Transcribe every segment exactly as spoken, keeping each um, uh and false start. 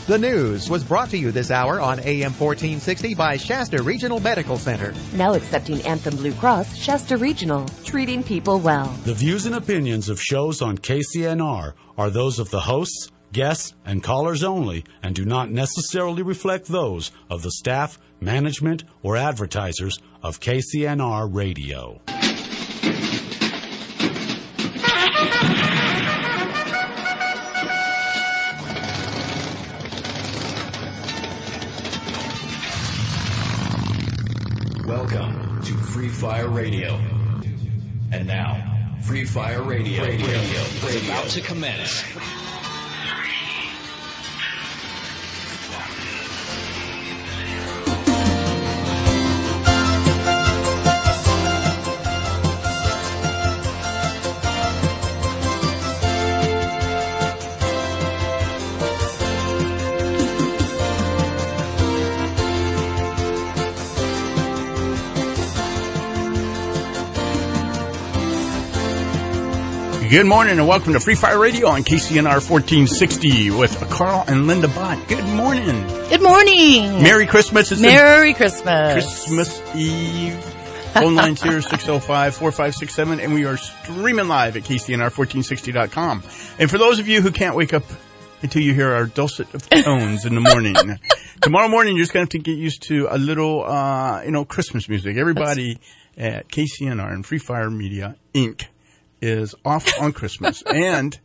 The news was brought to you this hour on A M fourteen sixty by Shasta Regional Medical Center. Now accepting Anthem Blue Cross, Shasta Regional, treating people well. The views and opinions of shows on K C N R are those of the hosts, guests, and callers only, and do not necessarily reflect those of the staff, management, or advertisers of K C N R Radio. Welcome to Free Fire Radio. And now, Free Fire Radio, Radio, Radio, is about to commence. Good morning and welcome to Free Fire Radio on K C N R fourteen sixty with Carl and Linda Bott. Good morning. Good morning. Merry Christmas. It's Merry Christmas. Christmas Eve. Phone lines here, six oh five, four five six seven, and we are streaming live at K C N R fourteen sixty dot com. And for those of you who can't wake up until you hear our dulcet of tones in the morning, tomorrow morning you're just going to have to get used to a little, uh, you know, Christmas music. Everybody at K C N R and Free Fire Media, Incorporated is off on Christmas, and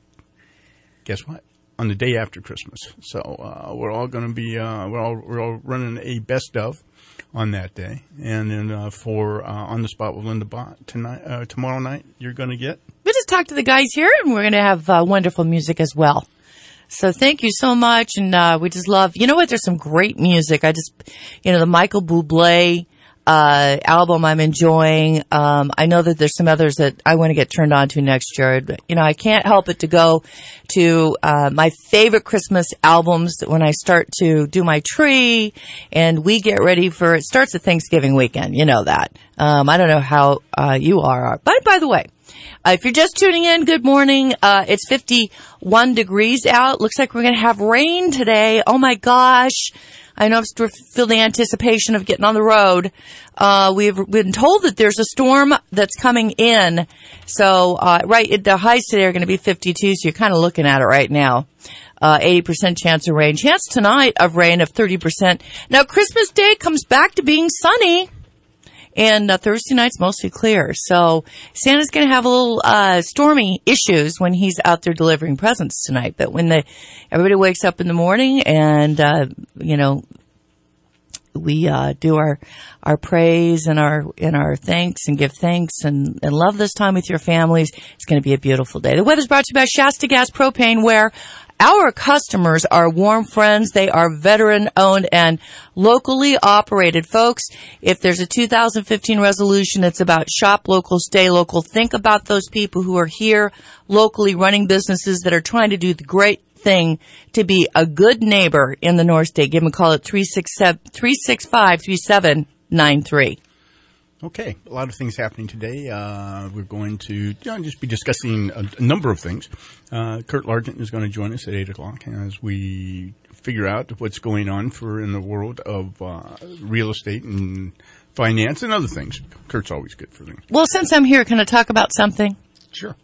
guess what? On the day after Christmas. So uh, we're all going to be uh, we're all we're all running a best of on that day, and then uh, for uh, on the spot with Linda Bott tonight, uh, tomorrow night, you're going to get. We just talked to the guys here, and we're going to have uh, wonderful music as well. So thank you so much, and uh, we just love. You know what? There's some great music. I just, you know, the Michael Bublé Uh, album I'm enjoying. Um, I know that there's some others that I want to get turned on to next year. But, you know, I can't help but to go to, uh, my favorite Christmas albums when I start to do my tree and we get ready for, it starts at Thanksgiving weekend. You know that. Um, I don't know how, uh, you are. But by the way, Uh, if you're just tuning in, good morning. Uh, it's fifty-one degrees out. Looks like we're going to have rain today. Oh my gosh. I know I'm still feel the anticipation of getting on the road. Uh, we've been told that there's a storm that's coming in. So, uh, right, the highs today are going to be fifty-two, so you're kind of looking at it right now. Uh, eighty percent chance of rain. Chance tonight of rain of thirty percent. Now, Christmas Day comes back to being sunny. And uh, Thursday night's mostly clear. So Santa's going to have a little uh stormy issues when he's out there delivering presents tonight. But when the everybody wakes up in the morning and, uh you know, we uh do our our praise and our and our thanks and give thanks and, and love this time with your families, it's going to be a beautiful day. The weather's brought to you by Shasta Gas Propane, where our customers are warm friends. They are veteran-owned and locally operated. Folks, if there's a two thousand fifteen resolution, it's about shop local, stay local. Think about those people who are here locally running businesses that are trying to do the great thing to be a good neighbor in the North State. Give them a call at three six five, three seven nine three. Okay, a lot of things happening today. Uh, we're going to you know, just be discussing a, a number of things. Uh, Kurt Largent is going to join us at eight o'clock as we figure out what's going on for in the world of uh, real estate and finance and other things. Kurt's always good for things. Well, since I'm here, can I talk about something? Sure.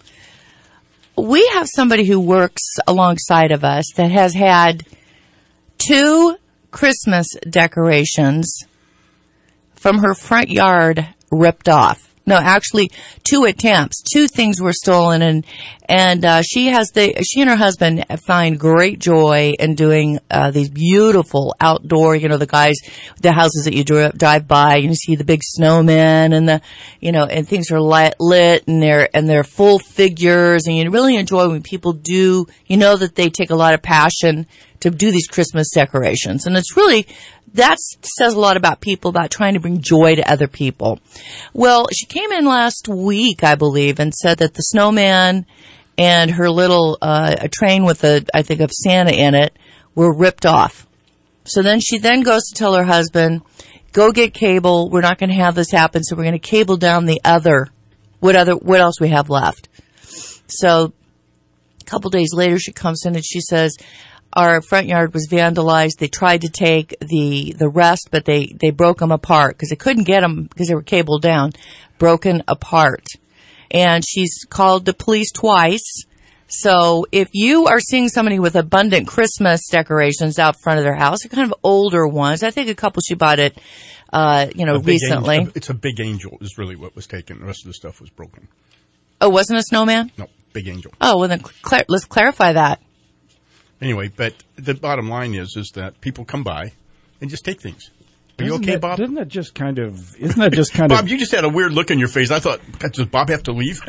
We have somebody who works alongside of us that has had two Christmas decorations from her front yard ripped off. No, actually, two attempts. Two things were stolen, and and uh, she has the she and her husband find great joy in doing uh, these beautiful outdoor. You know, the guys, the houses that you drive by, and you see the big snowmen, and the you know, and things are lit, lit, and they're and they're full figures, and you really enjoy when people do. You know that they take a lot of passion to do these Christmas decorations, and it's really. That says a lot about people, about trying to bring joy to other people. Well, she came in last week, I believe, and said that the snowman and her little uh, a train with a, I think, of Santa in it were ripped off. So then she then goes to tell her husband, go get cable. We're not going to have this happen, so we're going to cable down the other, what other, what else we have left. So a couple days later, she comes in and she says, our front yard was vandalized. They tried to take the, the rest, but they, they broke them apart because they couldn't get them because they were cabled down, broken apart. And she's called the police twice. So if you are seeing somebody with abundant Christmas decorations out front of their house, they're kind of older ones. I think a couple she bought it, uh, you know, recently. Angel, it's a big angel is really what was taken. The rest of the stuff was broken. Oh, wasn't a snowman? No, big angel. Oh, well then cl- let's clarify that. Anyway, but the bottom line is, is that people come by and just take things. Are you Isn't okay, that, Bob? Doesn't that just kind of, isn't that just kind Bob, of... you just had a weird look on your face. I thought, does Bob have to leave?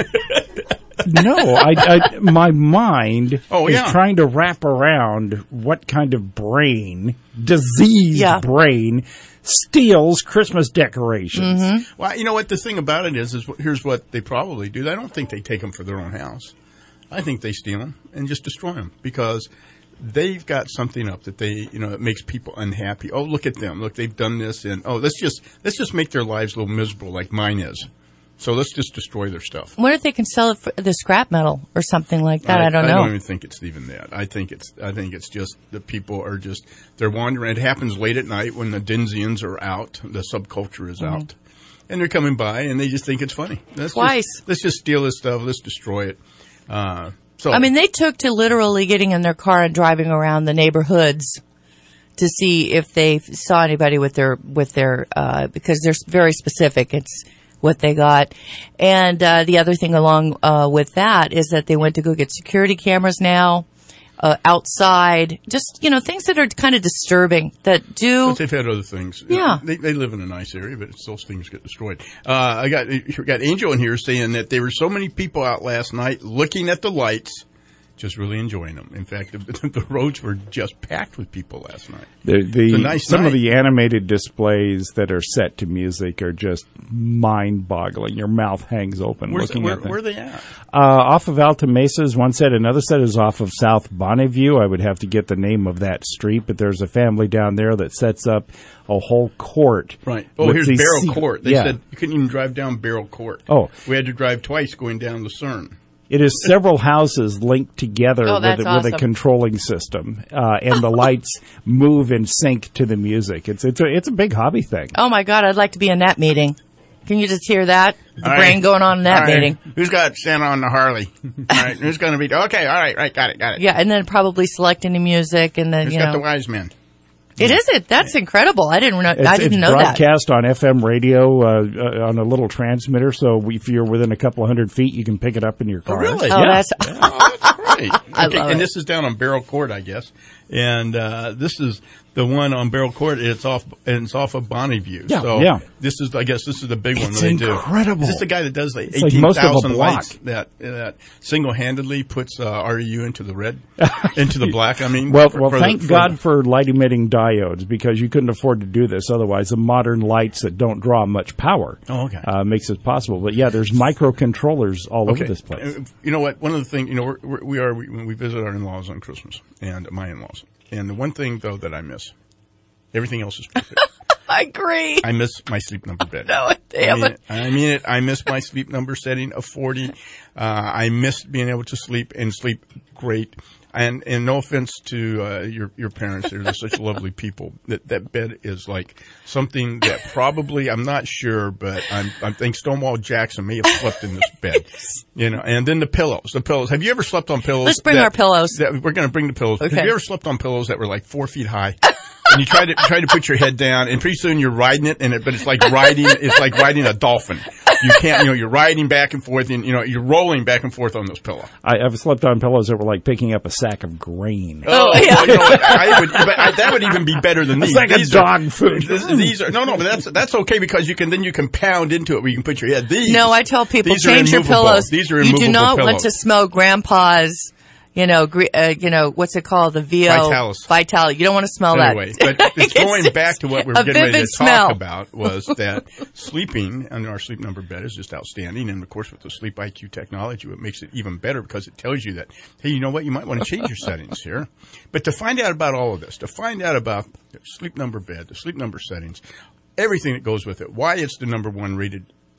No, I, I, my mind Oh, is yeah. trying to wrap around what kind of brain, diseased Yeah. brain, steals Christmas decorations. Mm-hmm. Well, you know what? The thing about it is, is here's what they probably do. I don't think they take them for their own house. I think they steal them and just destroy them because they've got something up that they, you know, that makes people unhappy. Oh, look at them. Look, they've done this. And, oh, let's just, let's just make their lives a little miserable like mine is. So let's just destroy their stuff. What if they can sell it for the scrap metal or something like that? I, I don't know. I don't even think it's even that. I think it's. I think it's just the people are just they're wandering. It happens late at night when the Dinsians are out, the subculture is Mm-hmm. out, and they're coming by and they just think it's funny. Let's Twice. Just, let's just steal this stuff. Let's destroy it. Uh, so I mean, they took to literally getting in their car and driving around the neighborhoods to see if they saw anybody with their with their uh, because they're very specific. It's what they got. And uh, the other thing along uh, with that is that they went to go get security cameras now uh, outside. Just, you know, things that are kind of disturbing that do. But they've had other things. Yeah. They, they live in a nice area, but it's, those things get destroyed. Uh, I got, I got Angel in here saying that there were so many people out last night looking at the lights, just really enjoying them. In fact, the, the roads were just packed with people last night. The, the, It's a nice some night. of the animated displays that are set to music are just mind-boggling. Your mouth hangs open Where's, looking where, at them. where are they at? Uh, off of Alta Mesa is one set. Another set is off of South Bonneview. I would have to get the name of that street, but there's a family down there that sets up a whole court. Right. Oh, with here's these Barrel se- Court. They yeah. said you couldn't even drive down Barrel Court. Oh. We had to drive twice going down Lucerne. It is several houses linked together Oh, with, that's a, with awesome. a controlling system, uh, and the lights move in sync to the music. It's it's a it's a big hobby thing. Oh my God, I'd like to be in that meeting. Can you just hear that? The All brain right. going on in that All right. meeting. Who's got Santa on the Harley? All right. Who's going to be? Okay. All right. Right. Got it. Got it. Yeah, and then probably selecting the music and then, Who's you got know. the wise men? It is it. That's incredible. I didn't know, It's, I didn't it's know that. broadcast on F M radio uh, uh, on a little transmitter, so if you're within a couple of hundred feet, you can pick it up in your car. really? Oh, Yeah. that's, Oh, that's great. I Okay, love and it. this is down on Barrel Court, I guess. And uh, this is the one on Barrel Court. It's off. And it's off of Bonneview. Yeah, so yeah. This is, I guess, this is the big one It's that they do. incredible. Is this the guy that does the It's like eighteen most of a thousand block. lights that that single-handedly puts uh, R E U into the red, into the black? I mean, Well, for- well, for the- thank for God the- for light-emitting diodes, because you couldn't afford to do this otherwise. The modern lights that don't draw much power Oh, okay. uh, makes it possible. But yeah, there's microcontrollers all over this place. Uh, You know what? One of the things, you know, we're, we're, we are, we, when we visit our in-laws on Christmas, and my in-laws. And the one thing, though, that I miss, everything else is perfect. I agree. I miss my sleep number bed. No, I damn mean it. it. I mean it. I miss my sleep number setting of forty. Uh, I miss being able to sleep and sleep great. And and no offense to uh, your your parents, they're such lovely people. That that bed is like something that probably, I'm not sure, but I'm I think Stonewall Jackson may have slept in this bed. You know, and then the pillows. The pillows. Have you ever slept on pillows? Let's bring that- our pillows. That, we're going to bring the pillows. Okay. Have you ever slept on pillows that were like four feet high? And you try to try to put your head down, and pretty soon you're riding it, and it, but it's like riding it's like riding a dolphin. You can't, you know, you're riding back and forth, and you know, you're rolling back and forth on this pillow. I, I've slept on pillows that were like picking up a sack of grain. Oh, yeah. well, you know what, I would, but I, that would even be better than these. like a these dog are, food. This, these are no, no, but that's that's okay because you can then you can pound into it where you can put your head. These, No, I tell people, these are change your immovable. pillows. These are You immovable do not pillows. want to smell grandpa's, you know, gre- uh, you know, what's it called? The V O. Vitalis. Vitalis. You don't want to smell Anyway, that. but it's going just back to what we a were getting ready to vivid talk smell. about was that sleeping on our sleep number bed is just outstanding. And of course, with the Sleep I Q technology, it makes it even better because it tells you that, hey, you know what? You might want to change your settings here. But to find out about all of this, to find out about the sleep number bed, the sleep number settings, everything that goes with it, why it's the number one rated bed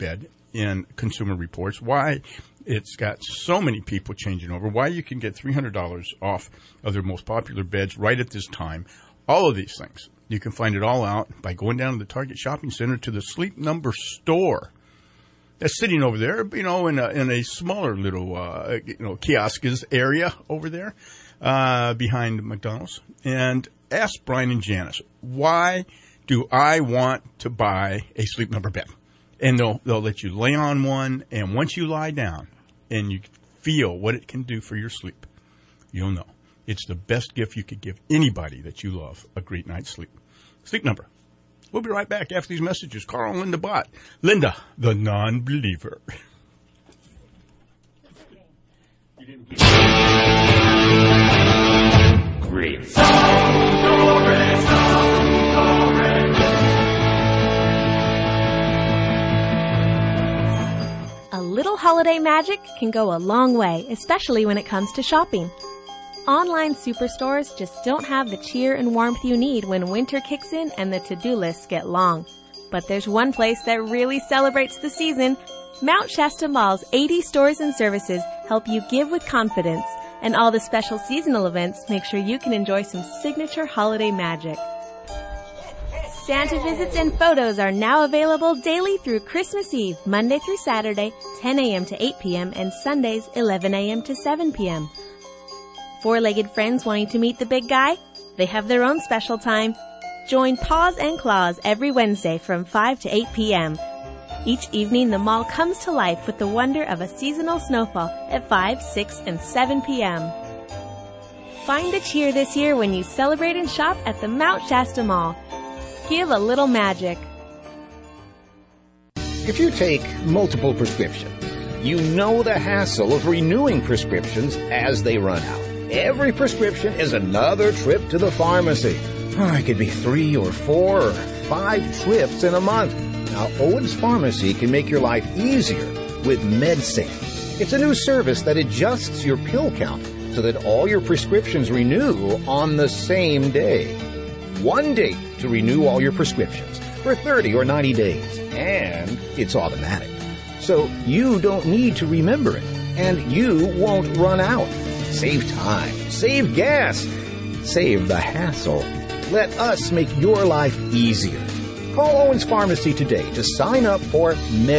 in Consumer Reports, why it's got so many people changing over, why you can get three hundred dollars off of their most popular beds right at this time. All of these things. You can find it all out by going down to the Target Shopping Center to the Sleep Number store. That's sitting over there, you know, in a, in a smaller little, uh, you know, kiosks area over there, uh, behind McDonald's. And ask Brian and Janice, why do I want to buy a Sleep Number bed? And they'll, they'll let you lay on one. And once you lie down and you feel what it can do for your sleep, you'll know. It's the best gift you could give anybody that you love, a great night's sleep. Sleep Number. We'll be right back after these messages. Carl and Linda Bott. Linda, the non-believer. Great. A little holiday magic can go a long way, especially when it comes to shopping. Online superstores just don't have the cheer and warmth you need when winter kicks in and the to-do lists get long. But there's one place that really celebrates the season. Mount Shasta Mall's eighty stores and services help you give with confidence, and all the special seasonal events make sure you can enjoy some signature holiday magic. Santa visits and photos are now available daily through Christmas Eve, Monday through Saturday, ten a.m. to eight p.m. and Sundays, eleven a.m. to seven p.m. Four-legged friends wanting to meet the big guy? They have their own special time. Join Paws and Claws every Wednesday from five to eight p.m. Each evening, the mall comes to life with the wonder of a seasonal snowfall at five, six, and seven p.m. Find the cheer this year when you celebrate and shop at the Mount Shasta Mall. Give a little magic. If you take multiple prescriptions, you know the hassle of renewing prescriptions as they run out. Every prescription is another trip to the pharmacy. Oh, it could be three or four or five trips in a month. Now, Owens Pharmacy can make your life easier with MedSync. It's a new service that adjusts your pill count so that all your prescriptions renew on the same day. One date to renew all your prescriptions for thirty or ninety days, and it's automatic. So you don't need to remember it, and you won't run out. Save time, save gas, save the hassle. Let us make your life easier. Call Owens Pharmacy today to sign up for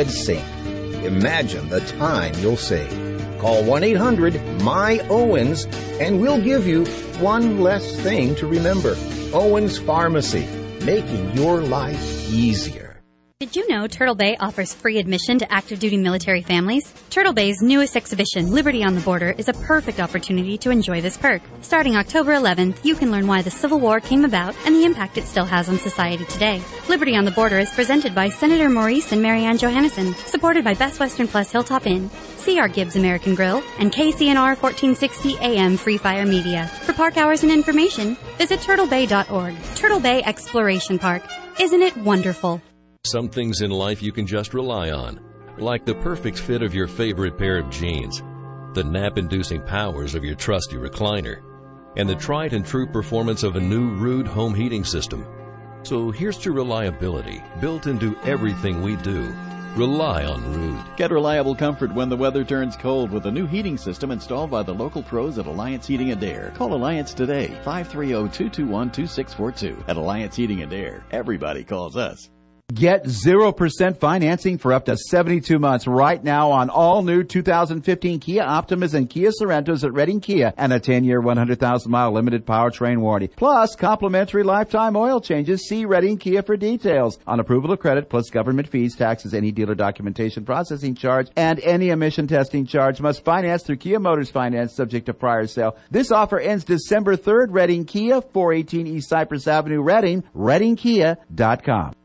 MedSync. Imagine the time you'll save. Call one eight hundred M Y Owens and we'll give you one less thing to remember. Owens Pharmacy, making your life easier. Did you know Turtle Bay offers free admission to active duty military families? Turtle Bay's newest exhibition, Liberty on the Border, is a perfect opportunity to enjoy this perk. Starting October eleventh, you can learn why the Civil War came about and the impact it still has on society today. Liberty on the Border is presented by Senator Maurice and Marianne Johannesson, supported by Best Western Plus Hilltop Inn, C R Gibbs American Grill, and K C N R fourteen sixty A M Free Fire Media. For park hours and information, visit turtle bay dot org. Turtle Bay Exploration Park. Isn't it wonderful? Some things in life you can just rely on, like the perfect fit of your favorite pair of jeans, the nap-inducing powers of your trusty recliner, and the tried and true performance of a new Ruud home heating system. So here's to reliability, built into everything we do. Rely on Ruud. Get reliable comfort when the weather turns cold with a new heating system installed by the local pros at Alliance Heating and Air. Call Alliance today, five three zero, two two one, two six four two. At Alliance Heating and Air, everybody calls us. Get zero percent financing for up to seventy-two months right now on all new two thousand fifteen Kia Optimas and Kia Sorentos at Redding Kia, and a ten-year, one hundred thousand mile limited powertrain warranty. Plus, complimentary lifetime oil changes. See Redding Kia for details. On approval of credit, plus government fees, taxes, any dealer documentation processing charge, and any emission testing charge, must finance through Kia Motors Finance, subject to prior sale. This offer ends December third. Redding Kia, four eighteen East Cypress Avenue, Redding, redding kia dot com.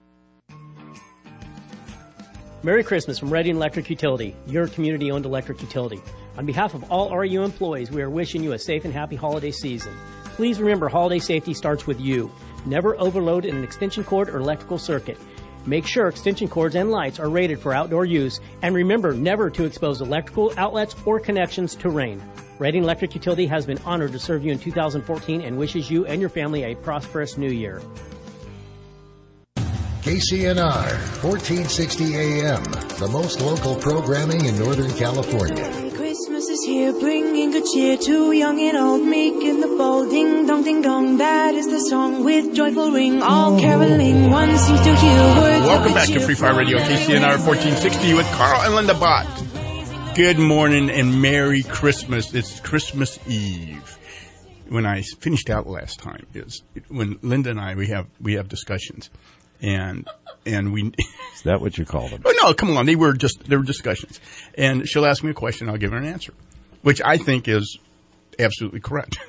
Merry Christmas from Redding Electric Utility, your community-owned electric utility. On behalf of all R U employees, we are wishing you a safe and happy holiday season. Please remember, holiday safety starts with you. Never overload an extension cord or electrical circuit. Make sure extension cords and lights are rated for outdoor use, and remember never to expose electrical outlets or connections to rain. Redding Electric Utility has been honored to serve you in two thousand fourteen and wishes you and your family a prosperous new year. K C N R, fourteen sixty A M, the most local programming in Northern California. Christmas is here, bringing good cheer to young and old, meek in the bold. Ding dong, ding dong, that is the song with joyful ring. All caroling, one seems to hear words. Welcome back to Free Fire Radio, K C N R fourteen sixty with Carl and Linda Bott. Good morning and Merry Christmas. It's Christmas Eve. When I finished out last time, is when Linda and I we have we have discussions. And, and we, is that what you call them? Oh, no, come on. They were just, they were discussions. And she'll ask me a question. I'll give her an answer, which I think is absolutely correct.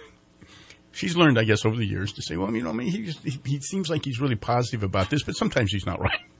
She's learned, I guess, over the years to say, well, you know, I mean, he, just, he, he seems like he's really positive about this, but sometimes he's not right.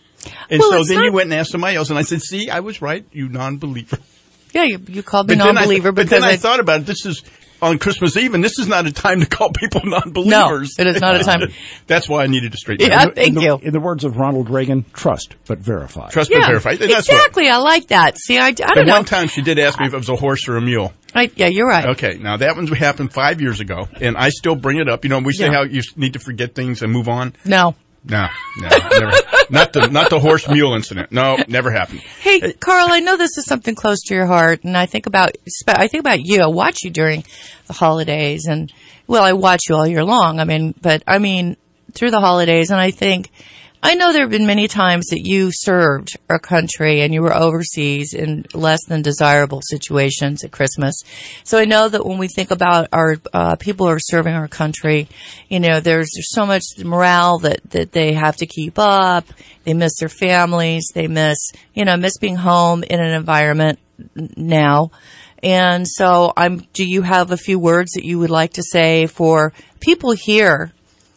And well, so then not... you went and asked somebody else, and I said, see, I was right, you non-believer. Yeah, you, you called me but non-believer I, because But then I, I thought about it. This is on Christmas Eve, and this is not a time to call people non-believers. No, it is not a time. That's why I needed to straighten yeah, out. Yeah, thank in the, you. In the words of Ronald Reagan, trust but verify. Trust yeah, but verify. And that's exactly, what, I like that. See, I, I don't but know. one time she did ask me if it was a horse or a mule. I, yeah, you're right. Okay, now that one's happened five years ago, and I still bring it up. You know, we say yeah. how you need to forget things and move on. No. No, no, never. Not the not the horse mule incident. No, never happened. Hey, hey, Carl, I know this is something close to your heart, and I think about I think about you. I watch you during the holidays, and well, I watch you all year long. I mean, but I mean through the holidays, and I think I know there have been many times that you served our country and you were overseas in less than desirable situations at Christmas. So I know that when we think about our uh, people who are serving our country, you know, there's, there's so much morale that, that they have to keep up. They miss their families. They miss, you know, miss being home in an environment now. And so I'm, do you have a few words that you would like to say for people here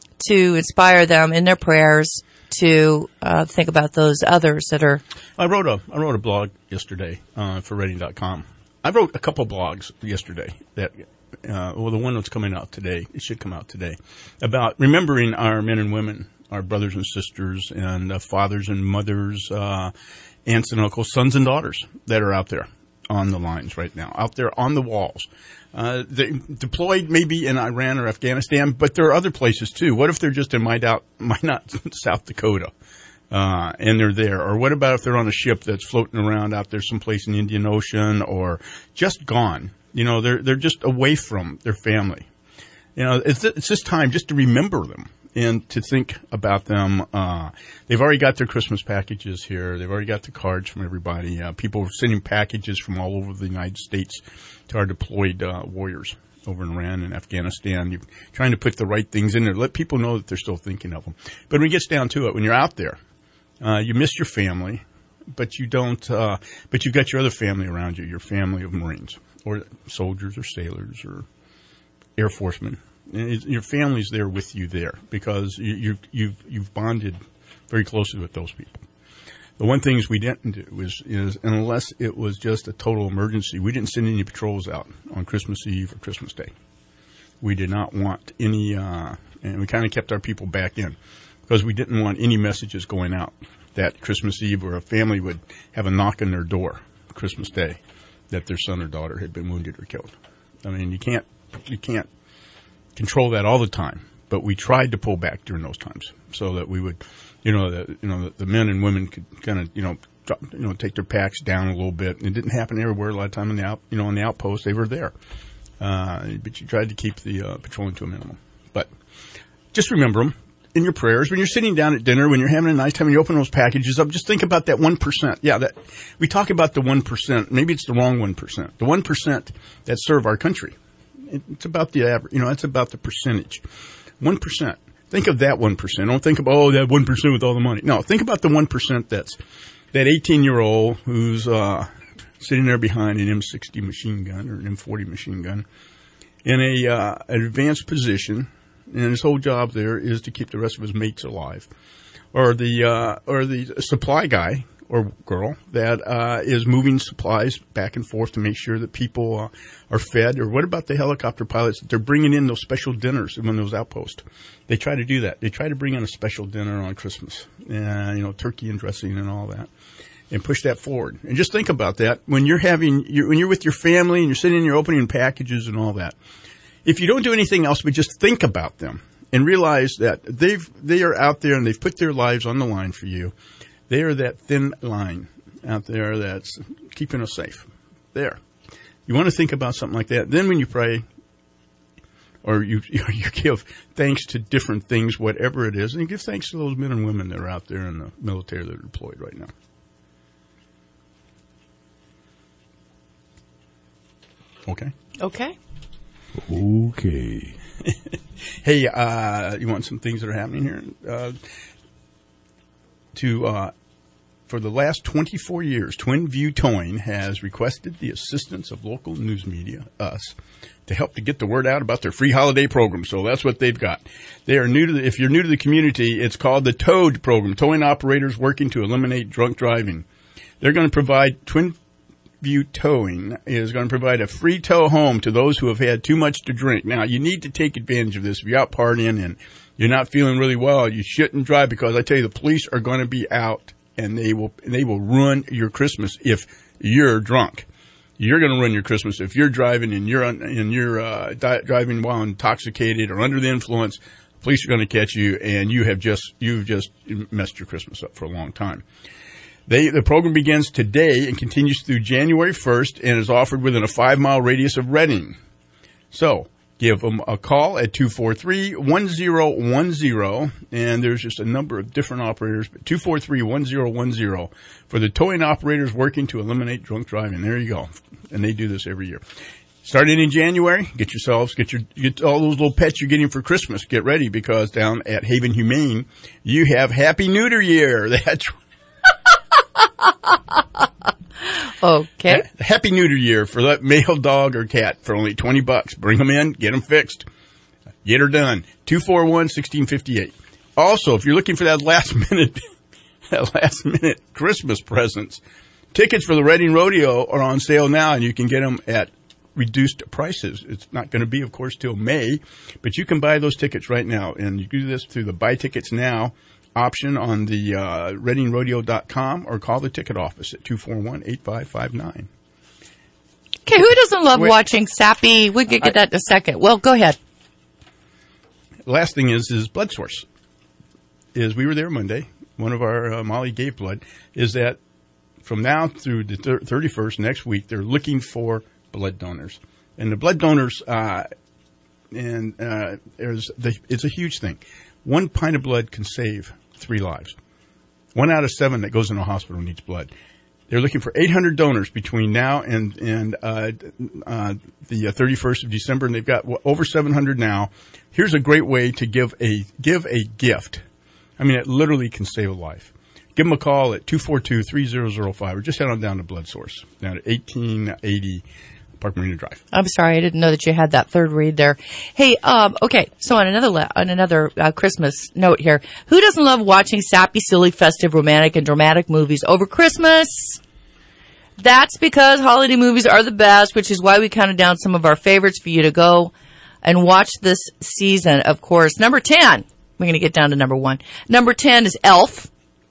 to inspire them in their prayers to uh, think about those others that are... I wrote a I wrote a blog yesterday uh, for Reading dot com. I wrote a couple blogs yesterday that, uh, well, the one that's coming out today, it should come out today, about remembering our men and women, our brothers and sisters, and uh, fathers and mothers, uh, aunts and uncles, sons and daughters that are out there on the lines right now, out there on the walls. Uh, they deployed maybe in Iran or Afghanistan, but there are other places too. What if they're just in Minot, Minot South Dakota, uh, and they're there? Or what about if they're on a ship that's floating around out there someplace in the Indian Ocean, or just gone? You know, they're, they're just away from their family. You know, it's, it's this time just to remember them and to think about them. Uh, they've already got their Christmas packages here. They've already got the cards from everybody. Uh, people are sending packages from all over the United States to our deployed uh, warriors over in Iran and Afghanistan. You're trying to put the right things in there. Let people know that they're still thinking of them. But when it gets down to it, when you're out there, uh, you miss your family, but you don't, uh, but you've got your other family around you, your family of Marines or soldiers or sailors or Air Forcemen. And your family's there with you there because you, you've, you've, you've bonded very closely with those people. The one thing we didn't do is, is, unless it was just a total emergency, we didn't send any patrols out on Christmas Eve or Christmas Day. We did not want any, uh, and we kind of kept our people back in because we didn't want any messages going out that Christmas Eve where a family would have a knock on their door Christmas Day that their son or daughter had been wounded or killed. I mean, you can't, you can't control that all the time, but we tried to pull back during those times so that we would, you know, the, you know, the, the men and women could kind of, you know, drop, you know, take their packs down a little bit. And it didn't happen everywhere. A lot of time in the out, you know, on the outpost, they were there. Uh, but you tried to keep the, uh, patrolling to a minimum. But just remember them in your prayers. When you're sitting down at dinner, when you're having a nice time, and you open those packages up, just think about that one percent. Yeah, that, we talk about the one percent. Maybe it's the wrong one percent. The one percent that serve our country. It's about the average, you know, that's about the percentage. one percent. Think of that one percent. Don't think about, oh, that one percent with all the money. No, think about the one percent that's that eighteen-year-old who's uh, sitting there behind an M sixty machine gun or an M forty machine gun in a uh, an advanced position, and his whole job there is to keep the rest of his mates alive. Or the uh, or the supply guy or girl that uh, is moving supplies back and forth to make sure that people uh, are fed. Or what about the helicopter pilots that they're bringing in those special dinners in those outposts? They try to do that. They try to bring in a special dinner on Christmas, uh, you know, turkey and dressing and all that, and push that forward. And just think about that when you're having, you're, when you're with your family and you're sitting in your opening packages and all that. If you don't do anything else but just think about them and realize that they've they are out there and they've put their lives on the line for you. They are that thin line out there that's keeping us safe. There. You want to think about something like that. Then when you pray, or you you give thanks to different things, whatever it is, and you give thanks to those men and women that are out there in the military that are deployed right now. Okay. Okay. Okay. Hey, uh, you want some things that are happening here? Uh, to uh, for the last twenty-four years, Twin View Towing has requested the assistance of local news media, us, to help to get the word out about their free holiday program. So that's what they've got. They are new to the, if you're new to the community, it's called the TOWED program, Towing Operators Working to Eliminate Drunk Driving. They're going to provide Twin View Towing is going to provide a free tow home to those who have had too much to drink. Now, you need to take advantage of this. If you're out partying and you're not feeling really well, you shouldn't drive, because I tell you, the police are going to be out and they will they will ruin your Christmas if you're drunk. You're going to ruin your Christmas if you're driving and you're and you're uh, di- driving while intoxicated or under the influence. Police are going to catch you, and you have just you've just messed your Christmas up for a long time. They, the program begins today and continues through January first and is offered within a five-mile radius of Reading. So give them a call at two four three, one zero one zero, and there's just a number of different operators, but two four three, one zero one zero for the towing operators working to eliminate drunk driving. There you go. And they do this every year. Starting in January, get yourselves, get your, get all those little pets you're getting for Christmas. Get ready, because down at Haven Humane, you have Happy Neuter Year. That's Okay. Happy Neuter Year for that male dog or cat for only twenty bucks. Bring them in, get them fixed. Get her done. two four one, one six five eight. Also, if you're looking for that last minute, that last minute Christmas presents, tickets for the Reading Rodeo are on sale now, and you can get them at reduced prices. It's not going to be, of course, till May, but you can buy those tickets right now, and you do this through the Buy Tickets Now option on the uh, reading rodeo dot com, or call the ticket office at two four one, eight five five nine. Okay, who doesn't love Wait. watching sappy? We could get that in a second. Well, go ahead. Last thing is is blood source. Is we were there Monday. One of our uh, Molly gave blood. Is that from now through the thir- thirty-first next week, they're looking for blood donors, and the blood donors uh, and uh, there's the, it's a huge thing. One pint of blood can save three lives. One out of seven that goes in a hospital needs blood. They're looking for eight hundred donors between now and and uh, uh, the thirty-first of December, and they've got over seven hundred now. Here's a great way to give a give a gift. I mean, it literally can save a life. Give them a call at two four two, three zero zero five, or just head on down to Blood Source, down at eighteen eighty Park Marina Drive. I'm sorry, I didn't know that you had that third read there. Hey, um, okay, so on another le- on another uh, Christmas note here, who doesn't love watching sappy, silly, festive, romantic, and dramatic movies over Christmas? That's because holiday movies are the best, which is why we counted down some of our favorites for you to go and watch this season. Of course, number ten. We're going to get down to number one. Number ten is Elf.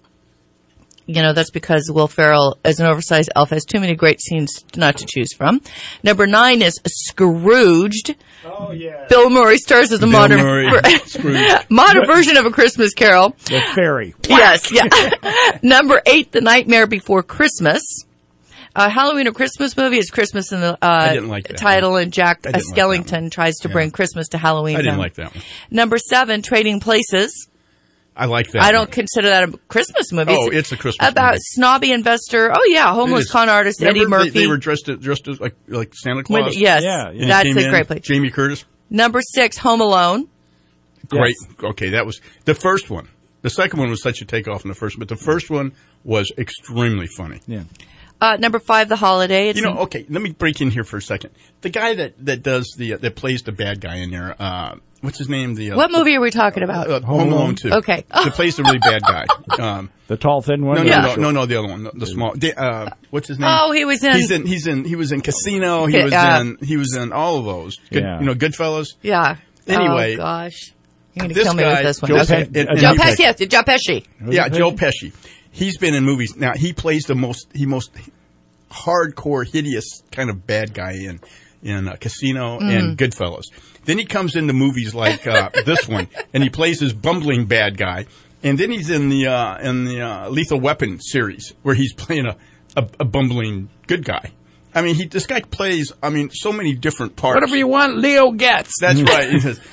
You know, that's because Will Ferrell, as an oversized elf, has too many great scenes not to choose from. Number nine is Scrooged. Oh, yeah. Bill Murray stars as a Bill modern Murray, modern version of A Christmas Carol. The fairy. Yes, yeah. Number eight, The Nightmare Before Christmas. Uh, Halloween or Christmas movie is Christmas in the uh, I didn't like that title, one. and Jack I uh, didn't like Skellington that one. tries to Yeah. bring Christmas to Halloween. I didn't film. like that one. Number seven, Trading Places. I like that. I don't one. consider that a Christmas movie. Oh, it's a Christmas about movie. snobby investor. Oh yeah, homeless It is. con artist Remember Eddie Murphy. They, they were dressed as, dressed as like like Santa When- Claus. yes, Yeah, yeah. And he that's came a in, great place. Jamie Curtis. Number six, Home Alone. Great. Okay, that was the first one. The second one was such a takeoff from the first, but the first one was extremely funny. Yeah. Uh, number five, The Holiday. It's You know, okay, let me break in here for a second. The guy that, that does the, uh, that plays the bad guy in there, uh, what's his name? The uh, what movie are we talking about? Uh, Home Alone two. Okay. That plays the really bad guy. Um, The tall, thin one? no, no, Yeah. no, no, no, the other one, the, the small. The, uh, what's his name? Oh, he was in- He's in. He's in. He was in Casino. He Okay, was uh, in. He was in all of those. Good, Yeah. You know, Goodfellas. Yeah. Anyway, Oh gosh, you're gonna this kill me guy, with this one. Joe Okay. Pe- and- Joe and he- Pesci. Yes, Joe Pesci. Yeah, Joe Pesci. He's been in movies. Now he plays the most he most hardcore, hideous kind of bad guy in in uh, Casino Mm. and Goodfellas. Then he comes into movies like uh, this one, and he plays his bumbling bad guy. And then he's in the uh, in the uh, Lethal Weapon series, where he's playing a, a, a bumbling good guy. I mean, he this guy plays, I mean, so many different parts. Whatever you want, Leo gets. That's right. He says,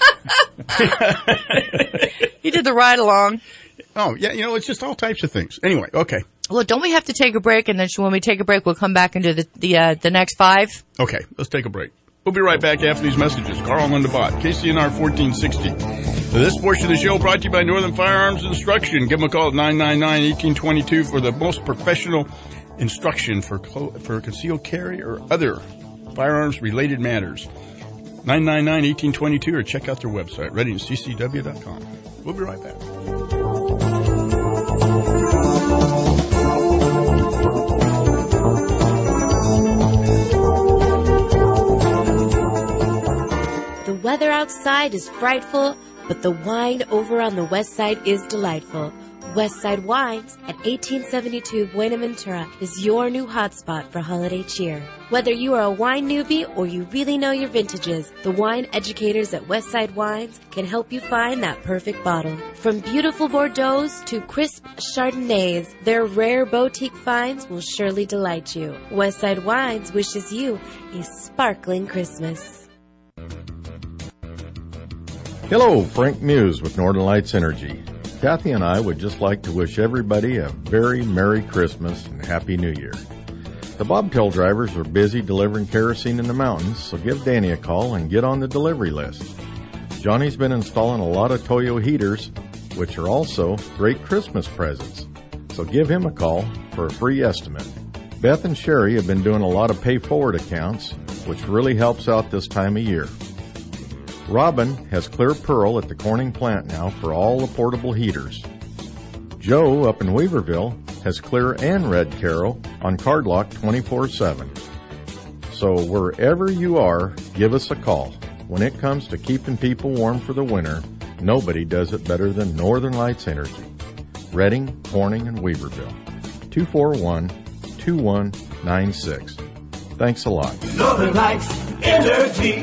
You did the ride along. oh, yeah, you know, it's just all types of things. Anyway, okay. Well, don't we have to take a break? And then when we take a break, we'll come back and do the the, uh, the next five. Okay, let's take a break. We'll be right back after these messages. Carl Lundabot, K C N R fourteen sixty. This portion of the show brought to you by Northern Firearms Instruction. Give them a call at nine nine nine, one eight two two for the most professional instruction for clo- for concealed carry or other firearms-related matters. nine nine nine, one eight two two or check out their website, readiness c c w dot com. We'll be right back. The weather outside is frightful, but the wine over on the west side is delightful. Westside Wines at eighteen seventy-two Buenaventura is your new hotspot for holiday cheer. Whether you are a wine newbie or you really know your vintages, the wine educators at Westside Wines can help you find that perfect bottle. From beautiful Bordeaux's to crisp Chardonnays, their rare boutique finds will surely delight you. Westside Wines wishes you a sparkling Christmas. Hello, Frank Muse with Northern Lights Energy. Kathy and I would just like to wish everybody a very Merry Christmas and Happy New Year. The bobtail drivers are busy delivering kerosene in the mountains, so give Danny a call and get on the delivery list. Johnny's been installing a lot of Toyo heaters, which are also great Christmas presents, so give him a call for a free estimate. Beth and Sherry have been doing a lot of pay-forward accounts, which really helps out this time of year. Robin has Clear Pearl at the Corning plant now for all the portable heaters. Joe up in Weaverville has Clear and Red Caro on card lock twenty-four seven. So wherever you are, give us a call. When it comes to keeping people warm for the winter, nobody does it better than Northern Lights Energy. Reading, Corning, and Weaverville. two four one, two one nine six. Thanks a lot. Northern Lights Energy.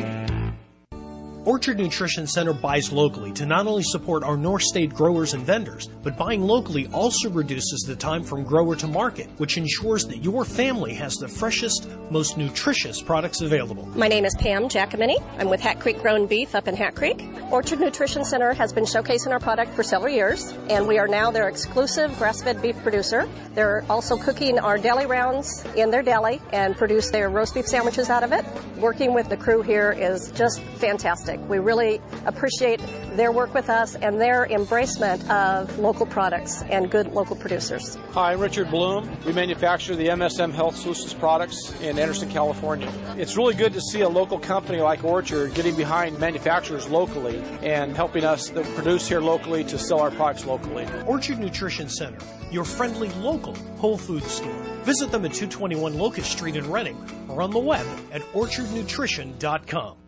Orchard Nutrition Center buys locally to not only support our North State growers and vendors, but buying locally also reduces the time from grower to market, which ensures that your family has the freshest, most nutritious products available. My name is Pam Giacomini. I'm with Hat Creek Grown Beef up in Hat Creek. Orchard Nutrition Center has been showcasing our product for several years, and we are now their exclusive grass-fed beef producer. They're also cooking our deli rounds in their deli and produce their roast beef sandwiches out of it. Working with the crew here is just fantastic. We really appreciate their work with us and their embracement of local products and good local producers. Hi, I'm Richard Bloom. We manufacture the M S M Health Solutions products in Anderson, California. It's really good to see a local company like Orchard getting behind manufacturers locally and helping us to produce here locally to sell our products locally. Orchard Nutrition Center, your friendly local Whole Foods store. Visit them at two twenty-one Locust Street in Reading or on the web at orchard nutrition dot com.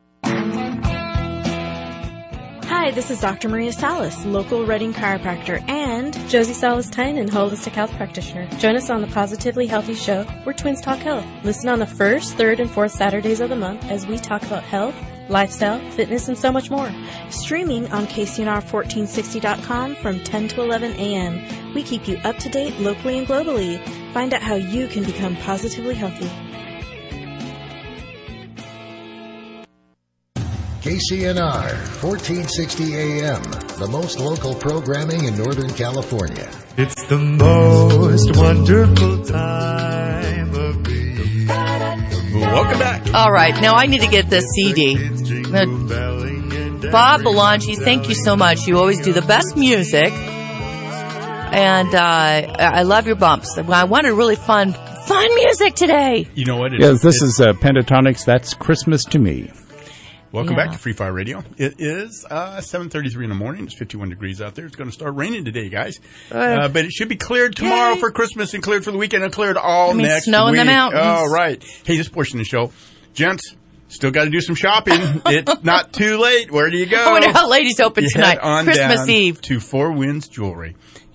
Hi, this is Doctor Maria Salas, local Reading chiropractor, and Josie Salas-Tynan, holistic health practitioner. Join us on the Positively Healthy Show, where twins talk health. Listen on the first, third, and fourth Saturdays of the month as we talk about health, lifestyle, fitness, and so much more. Streaming on K C N R fourteen sixty dot com from ten to eleven a.m. We keep you up to date locally and globally. Find out how you can become positively healthy. K C N R, fourteen sixty A M, the most local programming in Northern California. It's the most wonderful time of the year. Welcome back. All right, now I need to get this C D. Now, Bob Belangi, thank you so much. You always do the best music, and uh, I love your bumps. I wanted really fun, fun music today. You know what? It, yes, this it, is uh, Pentatonics. That's Christmas to me. Welcome Yeah. back to Free Fire Radio. It is uh, seven thirty-three in the morning. It's fifty-one degrees out there. It's going to start raining today, guys. Uh, uh, but it should be cleared tomorrow yay. for Christmas and cleared for the weekend and cleared all I mean, next snow week. in the mountains. All right. Hey, this portion of the show, gents, still got to do some shopping. It's not too late. Where do you go? I wonder how ladies open You tonight. head on Christmas down Eve. to Four Winds Jewelry.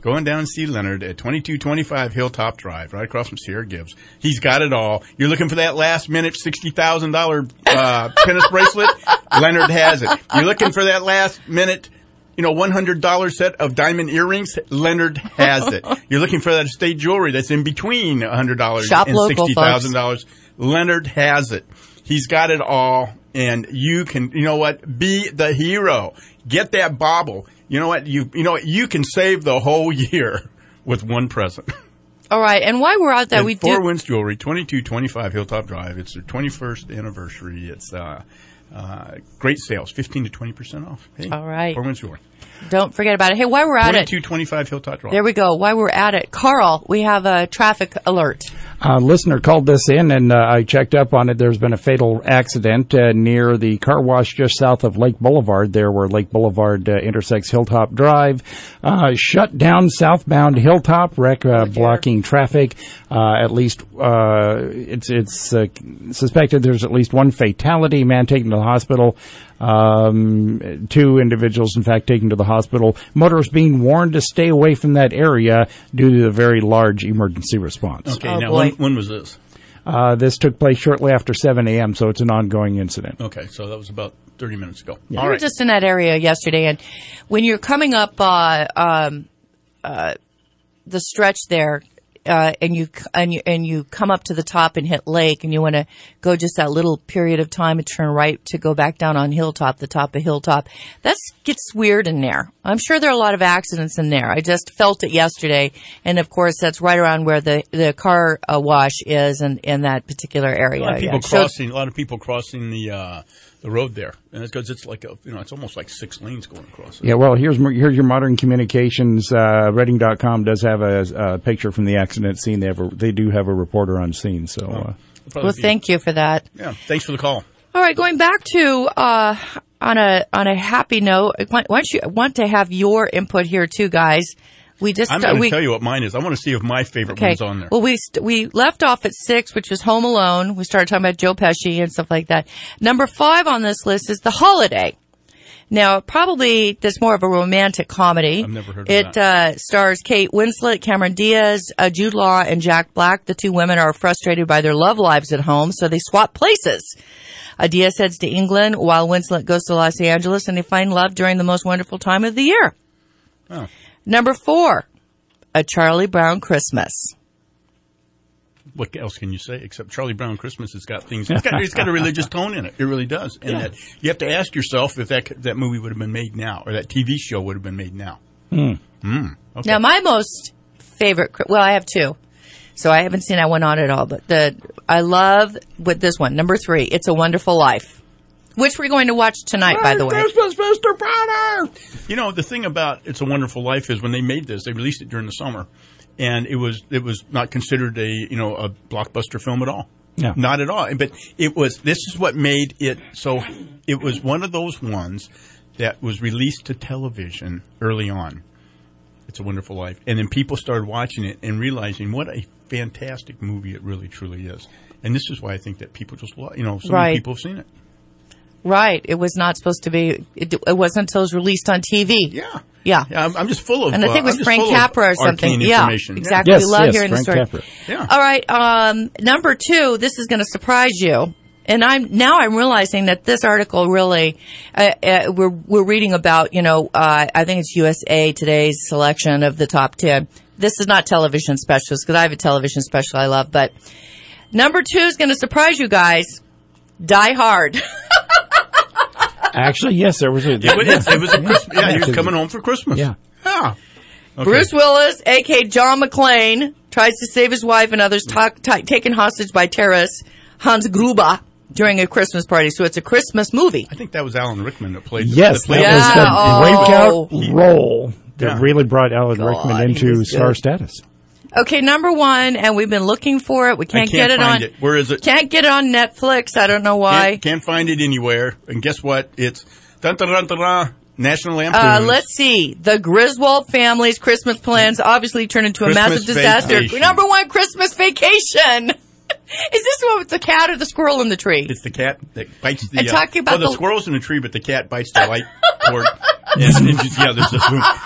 Go on down and see Leonard at twenty-two twenty-five Hilltop Drive, right across from Sierra Gibbs. He's got it all. You're looking for that last minute sixty thousand dollars uh, tennis bracelet? Leonard has it. You're looking for that last minute, you know, one hundred dollars set of diamond earrings? Leonard has it. You're looking for that estate jewelry that's in between one hundred dollars Shop and local, sixty thousand dollars. Leonard has it. He's got it all, and you can, you know what, be the hero. Get that bauble. You know what, you you know what, you can save the whole year with one present. All right, and while we're out there, and we Four do... Winds Jewelry, twenty-two twenty-five Hilltop Drive. It's their twenty-first anniversary. It's uh, uh, great sales, fifteen to twenty percent off. Hey, All right. Four Winds Jewelry. Don't forget about it. Hey, while we're at it... twenty-two twenty-five Hilltop Drive. There we go. While we're at it, Carl, we have a traffic alert. A listener called this in, and uh, I checked up on it. There's been a fatal accident uh, near the car wash just south of Lake Boulevard, there where Lake Boulevard uh, intersects Hilltop Drive. Uh, shut down southbound Hilltop, wreck uh, blocking traffic. Uh, at least uh, it's it's uh, suspected there's at least one fatality, man taken to the hospital. Um, two individuals, in fact, taken to the hospital. Motorists being warned to stay away from that area due to the very large emergency response. Okay, oh, now when, when was this? Uh, this took place shortly after seven a.m., so it's an ongoing incident. Okay, so that was about thirty minutes ago. Yeah. All we were right. just in that area yesterday, and when you're coming up uh, um, uh, the stretch there, uh, and you and you and you come up to the top and hit Lake, and you want to go just that little period of time and turn right to go back down on Hilltop, the top of Hilltop, that gets weird in there. I'm sure there are a lot of accidents in there. I just felt it yesterday, and of course that's right around where the the car uh, wash is, in, in that particular area. A lot of people yeah. crossing. A lot of people crossing the uh, the road there, and it's because it's like a, you know, it's almost like six lanes going across it. Yeah, well, here's here's your Modern Communications. Uh, Reading dot com does have a, a picture from the accident scene. They have a, they do have a reporter on scene. So, uh, well, thank you for that. Yeah, thanks for the call. All right, going back to uh, on a on a happy note, I want, want you want to have your input here too, guys. We just I'm going uh, to we, tell you what mine is. I want to see if my favorite okay. one's on there. Well, we st- we left off at six, which was Home Alone. We started talking about Joe Pesci and stuff like that. Number five on this list is The Holiday. Now, probably there's more of a romantic comedy. I've never heard of it, that. It uh, stars Kate Winslet, Cameron Diaz, uh, Jude Law, and Jack Black. The two women are frustrated by their love lives at home, so they swap places. Uh, Diaz heads to England while Winslet goes to Los Angeles, and they find love during the most wonderful time of the year. Oh. Number four, A Charlie Brown Christmas. What else can you say except Charlie Brown Christmas has got things, it's got, it's got a religious tone in it. It really does. And Yeah. that you have to ask yourself if that that movie would have been made now, or that T V show would have been made now. Mm. Mm. Okay. Now, my most favorite, well, I have two. So I haven't seen that one on at all, but the I love with this one, number three, It's a Wonderful Life, which we're going to watch tonight, by the way. Christmas, Mister Potter! You know, the thing about It's a Wonderful Life is when they made this, they released it during the summer, and it was it was not considered a, you know, a blockbuster film at all. No. Not at all. But it was, this is what made it so, it was one of those ones that was released to television early on. It's a Wonderful Life. And then people started watching it and realizing what a fantastic movie it really, truly is. And this is why I think that people just, lo- you know, so Right. many people have seen it. Right. It was not supposed to be, it, it wasn't until it was released on T V. Yeah. Yeah. Yeah, I'm, I'm just full of, And I think it uh, was I'm just Frank full of Capra or something. arcane Yeah, information. exactly. Yes, we love yes, hearing Frank the story. Capra. Yeah. All right. Um, number two, this is going to surprise you. And I'm, now I'm realizing that this article really, uh, uh, we're, we're reading about, you know, uh, I think it's U S A Today's selection of the top ten. This is not television specials because I have a television special I love, but number two is going to surprise you guys. Die Hard. Actually, yes, there was a. It was, it was a Christmas, yeah, he was coming home for Christmas. Yeah. Yeah. Okay. Bruce Willis, a k a. John McClane, tries to save his wife and others talk, t- taken hostage by terrorists Hans Gruber during a Christmas party. So it's a Christmas movie. I think that was Alan Rickman that played. Yes, that played that Yeah, was the oh. breakout role that Yeah. really brought Alan God, Rickman he into was star good. status. Okay, number one, and we've been looking for it. We can't, I can't get it find on. it. Where is it? Can't get it on Netflix. I don't know why. Can't, can't find it anywhere. And guess what? It's dun, dun, dun, dun, dun, National Lampoon. Uh, let's see. The Griswold family's Christmas plans obviously turned into a Christmas massive disaster. Vacation. Number one, Christmas Vacation. Is this the one with the cat or the squirrel in the tree? It's the cat that bites the. And uh, talking about well, the, the- squirrel's in the tree, but the cat bites the light cord. And, and just, yeah, there's a.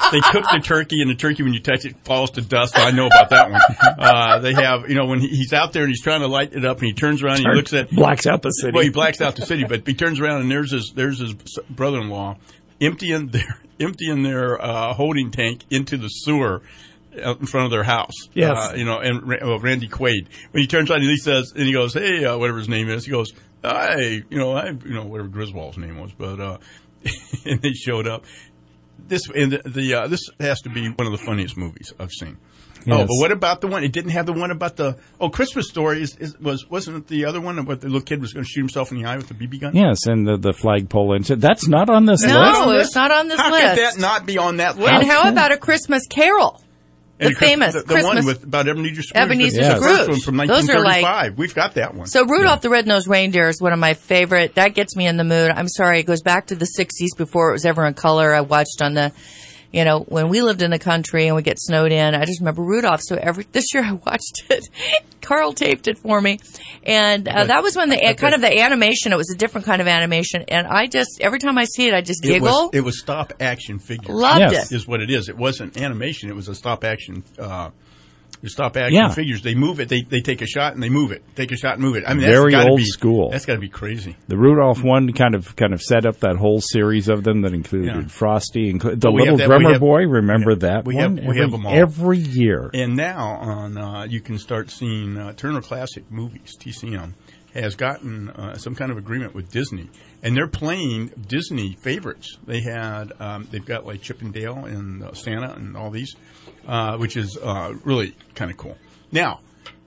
they cook the turkey, and the turkey, when you touch it, falls to dust. So I know about that one. Uh, they have, you know, when he, he's out there and he's trying to light it up, and he turns around and he looks at blacks out the city. Well, he blacks out the city, but he turns around and there's his there's his brother-in-law emptying their emptying their uh, holding tank into the sewer out in front of their house. Yes. Uh, you know, and uh, Randy Quaid. When he turns around and he says, and he goes, "Hey, uh, whatever his name is," he goes, "Hey, you know, I, you know, whatever Griswold's name was," but uh, and they showed up. This and the, the uh, this has to be one of the funniest movies I've seen. Yes. Oh, but what about the one? It didn't have the one about the oh Christmas Story. Is, is was wasn't it the other one about the little kid was going to shoot himself in the eye with a B B gun? Yes, and the the flagpole incident. That's not on this no, list. No, it's not on this how list. How could that not be on that list? And how about A Christmas Carol? The and famous the, the Christmas one with about Ebenezer Scrooge. Ebenezer the, Scrooge. The first one from nineteen thirty-five. Like, We've got that one. So Rudolph yeah. the Red-Nosed Reindeer is one of my favorite. That gets me in the mood. I'm sorry, it goes back to the sixties before it was ever in color. I watched on the, you know, when we lived in the country and we get snowed in. I just remember Rudolph. So every this year I watched it. Carl taped it for me, and uh, that was when the okay. kind of the animation. It was a different kind of animation, and I just every time I see it, I just giggle. It was, it was stop action figures. Loved yes. it. Is what it is. It wasn't animation. It was a stop action. Uh, Stop action yeah. figures. They move it. They they take a shot and they move it. Take a shot and move it. I mean, very that's gotta old be, school. That's got to be crazy. The Rudolph one kind of kind of set up that whole series of them that included yeah. Frosty, inclu- the little that, drummer have, boy. Remember yeah, that we one? Have, we every, have them all every year. And now on uh, you can start seeing uh, Turner Classic Movies. T C M has gotten uh, some kind of agreement with Disney, and they're playing Disney favorites. They had um, they've got like Chip and Dale and uh, Santa and all these, uh, which is uh, really kind of cool. Now,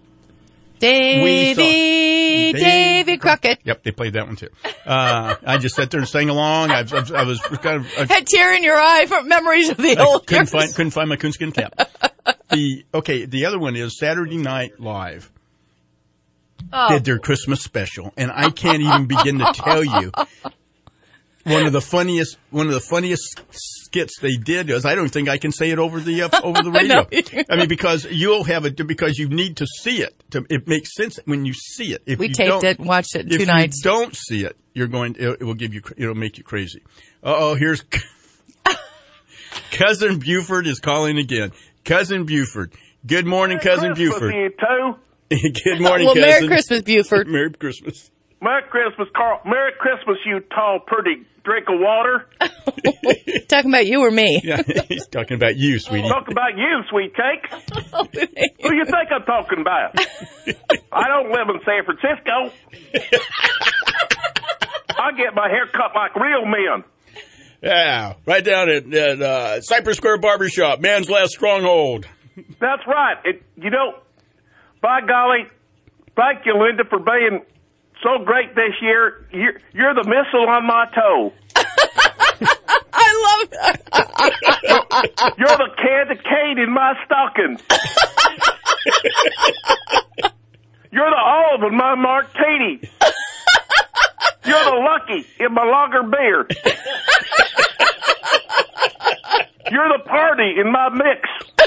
Davy, Davy, Davy Crockett. Yep, they played that one too. Uh, I just sat there and sang along. I, I, I was kind of I, had tear in your eye from memories of the I old couldn't years. find couldn't find my coonskin cap. the okay, the other one is Saturday Night Live. Oh. Did their Christmas special, and I can't even begin to tell you. One of the funniest, one of the funniest skits they did is I don't think I can say it over the uh, over the radio. I mean, because you'll have it because you need to see it. To, it makes sense when you see it. If we you taped it, and watched it two if nights. If you don't see it, you're going. It, it will give you. It'll make you crazy. Uh oh, here's Cousin Buford is calling again. Cousin Buford. Good morning, Merry Cousin Christmas, Buford. You too. Good morning, well, Cousin. Merry Christmas, Buford. Merry Christmas. Merry Christmas, Carl. Merry Christmas, you tall, pretty drink of water. Talking about you or me? Yeah, he's talking about you, sweetie. Talking about you, sweet cake. Who do you think I'm talking about? I don't live in San Francisco. I get my hair cut like real men. Yeah, right down at, at uh, Cypress Square Barbershop, man's last stronghold. That's right. It, you know, by golly, thank you, Linda, for being so great this year. You're, you're the missile on my toe. I love that. You're the candy cane in my stocking. You're the olive in my martini. You're the lucky in my lager beer. You're the party in my mix.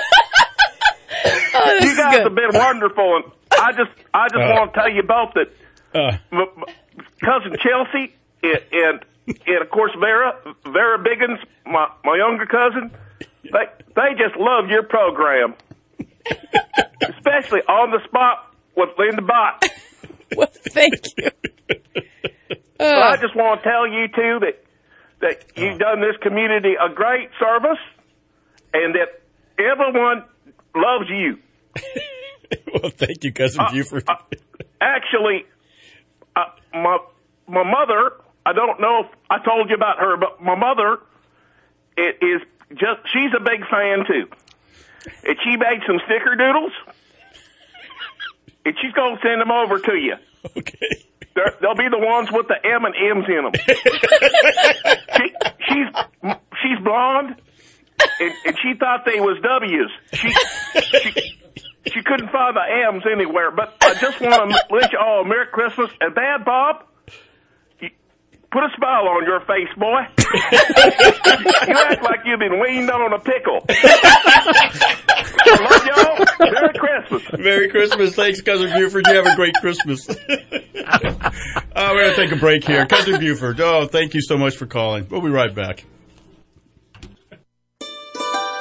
Oh, you guys have been wonderful, and I just, I just uh, want to tell you both that uh, m- m- cousin Chelsea and, and and of course Vera, Vera Biggins, my my younger cousin, they they just love your program, especially On the Spot with Linda Bott. Well, thank you. Uh, but I just want to tell you two that that you've done this community a great service, and that everyone loves you. Well, thank you, Cousin uh, Buford. Uh, actually, uh, my my mother, I don't know if I told you about her, but my mother it is just, she's a big fan too. And she made some snickerdoodles, and she's going to send them over to you. Okay. They're, they'll be the ones with the M and M's in them. she, she's she's blonde, and, and she thought they was W's. She, she she couldn't find the M's anywhere. But I just want to wish you all a Merry Christmas. And Dad, Bob, you, put a smile on your face, boy. You act like you've been weaned on a pickle. I love y'all. Merry Christmas. Merry Christmas. Thanks, Cousin Buford. You have a great Christmas. Uh, we're going to take a break here. Cousin Buford, oh, thank you so much for calling. We'll be right back.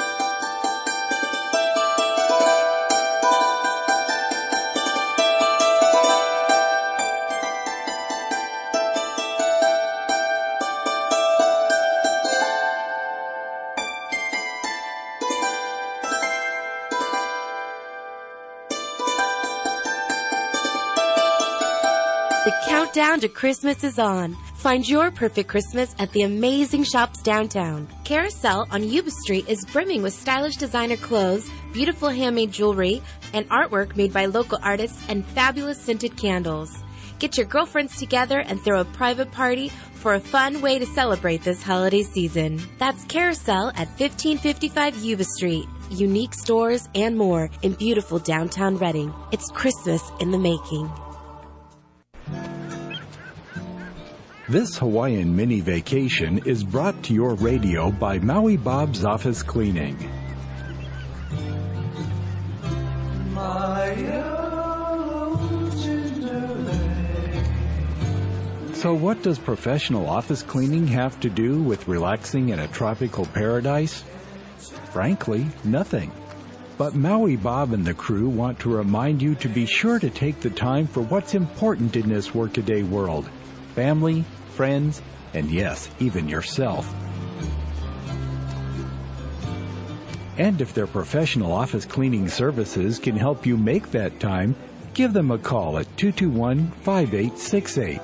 countdown to Christmas is on. Find your perfect Christmas at the amazing shops downtown. Carousel on Yuba Street is brimming with stylish designer clothes, beautiful handmade jewelry, and artwork made by local artists and fabulous scented candles. Get your girlfriends together and throw a private party for a fun way to celebrate this holiday season. That's Carousel at fifteen fifty-five Yuba Street. Unique stores and more in beautiful downtown Reading. It's Christmas in the making. This Hawaiian mini vacation is brought to your radio by Maui Bob's Office Cleaning. So what does professional office cleaning have to do with relaxing in a tropical paradise? Frankly, nothing. But Maui Bob and the crew want to remind you to be sure to take the time for what's important in this workaday world. Family, friends, and yes, even yourself. And if their professional office cleaning services can help you make that time, give them a call at two two one, five eight six eight.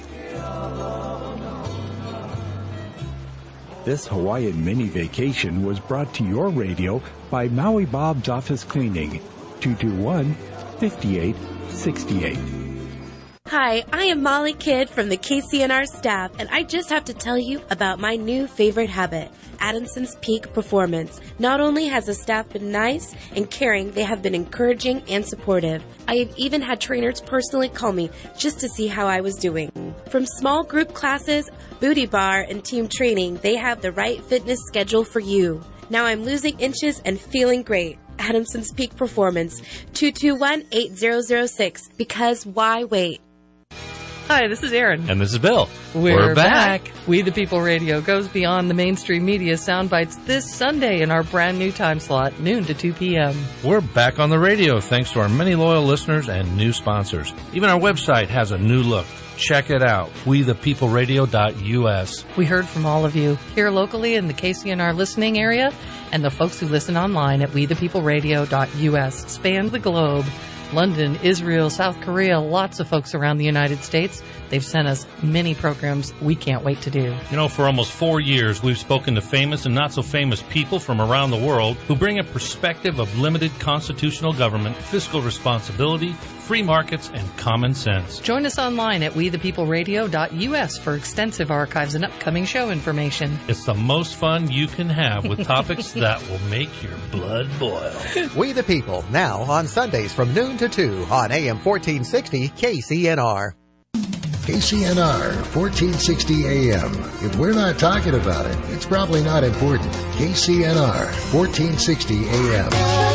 This Hawaiian mini vacation was brought to your radio by Maui Bob's Office Cleaning, two two one, five eight six eight. Hi, I am Molly Kidd from the K C N R staff, and I just have to tell you about my new favorite habit, Adamson's Peak Performance. Not only has the staff been nice and caring, they have been encouraging and supportive. I have even had trainers personally call me just to see how I was doing. From small group classes, booty bar, and team training, they have the right fitness schedule for you. Now I'm losing inches and feeling great. Adamson's Peak Performance, two two one, eight zero zero six. Because why wait? Hi, this is Aaron. And this is Bill. We're, We're back. back. We the People Radio goes beyond the mainstream media sound bites this Sunday in our brand new time slot, noon to two p.m. We're back on the radio thanks to our many loyal listeners and new sponsors. Even our website has a new look. Check it out, we the people radio dot u s. We heard from all of you here locally in the K C N R listening area and the folks who listen online at we the people radio dot u s. Span the globe. London, Israel, South Korea, lots of folks around the United States. They've sent us many programs we can't wait to do. You know, for almost four years, we've spoken to famous and not so famous people from around the world who bring a perspective of limited constitutional government, fiscal responsibility, free markets, and common sense. Join us online at we the people radio dot u s for extensive archives and upcoming show information. It's the most fun you can have with topics that will make your blood boil. We the People, now on Sundays from noon to two on A M fourteen sixty K C N R. K C N R, fourteen sixty A M. If we're not talking about it, it's probably not important. K C N R, fourteen sixty A M.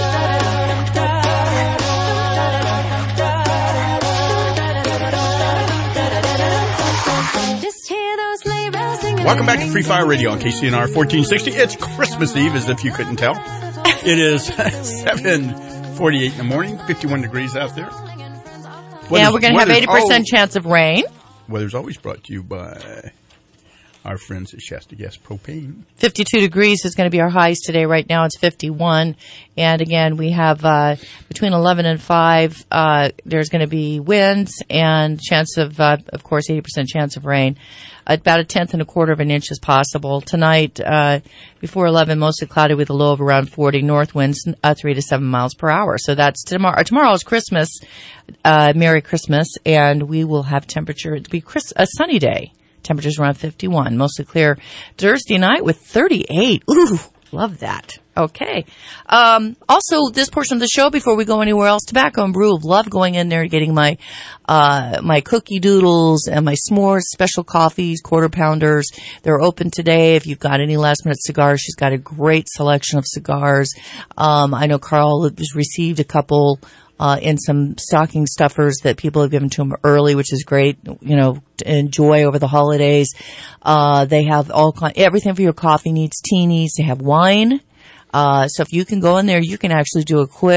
Welcome back to Free Fire Radio on K C N R fourteen sixty. It's Christmas Eve, as if you couldn't tell. It is seven forty-eight in the morning, fifty-one degrees out there. Weather's, yeah, we're going to have eighty percent oh, chance of rain. Weather's always brought to you by our friends at Shasta Gas Propane. fifty-two degrees is going to be our highs today. Right now it's fifty-one. And again, we have uh between eleven and five, uh there's going to be winds and chance of, uh, of course, eighty percent chance of rain. About a tenth and a quarter of an inch is possible. Tonight, uh before eleven, mostly cloudy with a low of around forty. North winds, uh, three to seven miles per hour. So that's tomorrow. Tomorrow is Christmas. Uh Merry Christmas. And we will have temperature. It'll be Chris- a sunny day. Temperatures around fifty-one, mostly clear. Thursday night with thirty-eight. Ooh, love that. Okay. Um, also, this portion of the show, before we go anywhere else, Tobacco and Brew. Love going in there, getting my, uh, my cookie doodles and my s'mores, special coffees, quarter pounders. They're open today. If you've got any last minute cigars, she's got a great selection of cigars. Um, I know Carl has received a couple, uh, in some stocking stuffers that people have given to him early, which is great, you know, to enjoy over the holidays. Uh, they have all kind, everything for your coffee needs, tea needs. They have wine. Uh, so if you can go in there, you can actually do a quick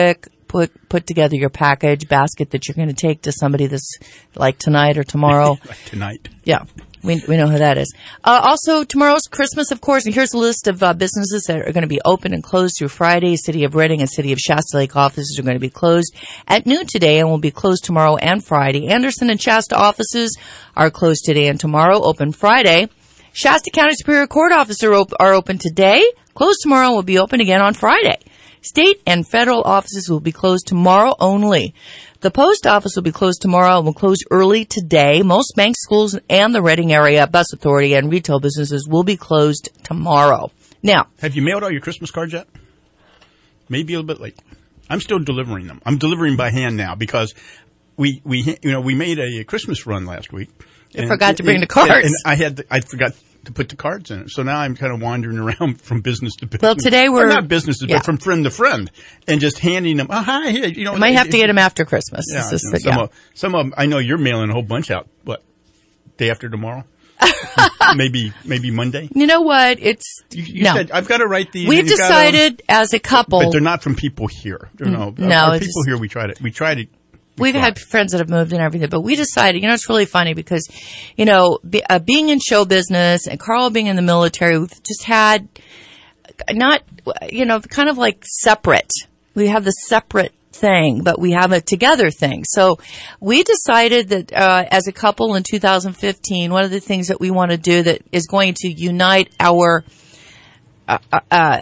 put put together your package basket that you're going to take to somebody this like tonight or tomorrow. Like tonight. Yeah. We we know who that is. Uh, also, tomorrow's Christmas, of course, and here's a list of uh, businesses that are going to be open and closed through Friday. City of Reading and City of Shasta Lake offices are going to be closed at noon today and will be closed tomorrow and Friday. Anderson and Shasta offices are closed today and tomorrow, open Friday. Shasta County Superior Court offices are, op- are open today, closed tomorrow, and will be open again on Friday. State and federal offices will be closed tomorrow only. The post office will be closed tomorrow and will close early today. Most banks, schools, and the Reading Area Bus Authority and retail businesses will be closed tomorrow. Now, have you mailed all your Christmas cards yet? Maybe a little bit late. I'm still delivering them. I'm delivering by hand now because we, we you know, we made a Christmas run last week. You and, forgot to bring and, the cards. And, and I had, the, I forgot to put the cards in it. So now I'm kind of wandering around from business to business. Well, today we're... Or not business, yeah. but from friend to friend. And just handing them, oh, hi, here. You know, you might have to get them after Christmas. Yeah, this is you know, the, some, yeah. of, some of them, I know you're mailing a whole bunch out, what, day after tomorrow? maybe maybe Monday? You know what? It's... You, you no. said, I've got to write these. We've decided gotta, as a couple... But they're not from people here. You know, no. Our it's people just, here, we try to... We try to We've fly. had friends that have moved and everything, but we decided, you know, it's really funny because, you know, be, uh, being in show business and Carl being in the military, we've just had not, you know, kind of like separate. We have the separate thing, but we have a together thing. So we decided that uh, as a couple in two thousand fifteen, one of the things that we want to do that is going to unite our, uh, uh,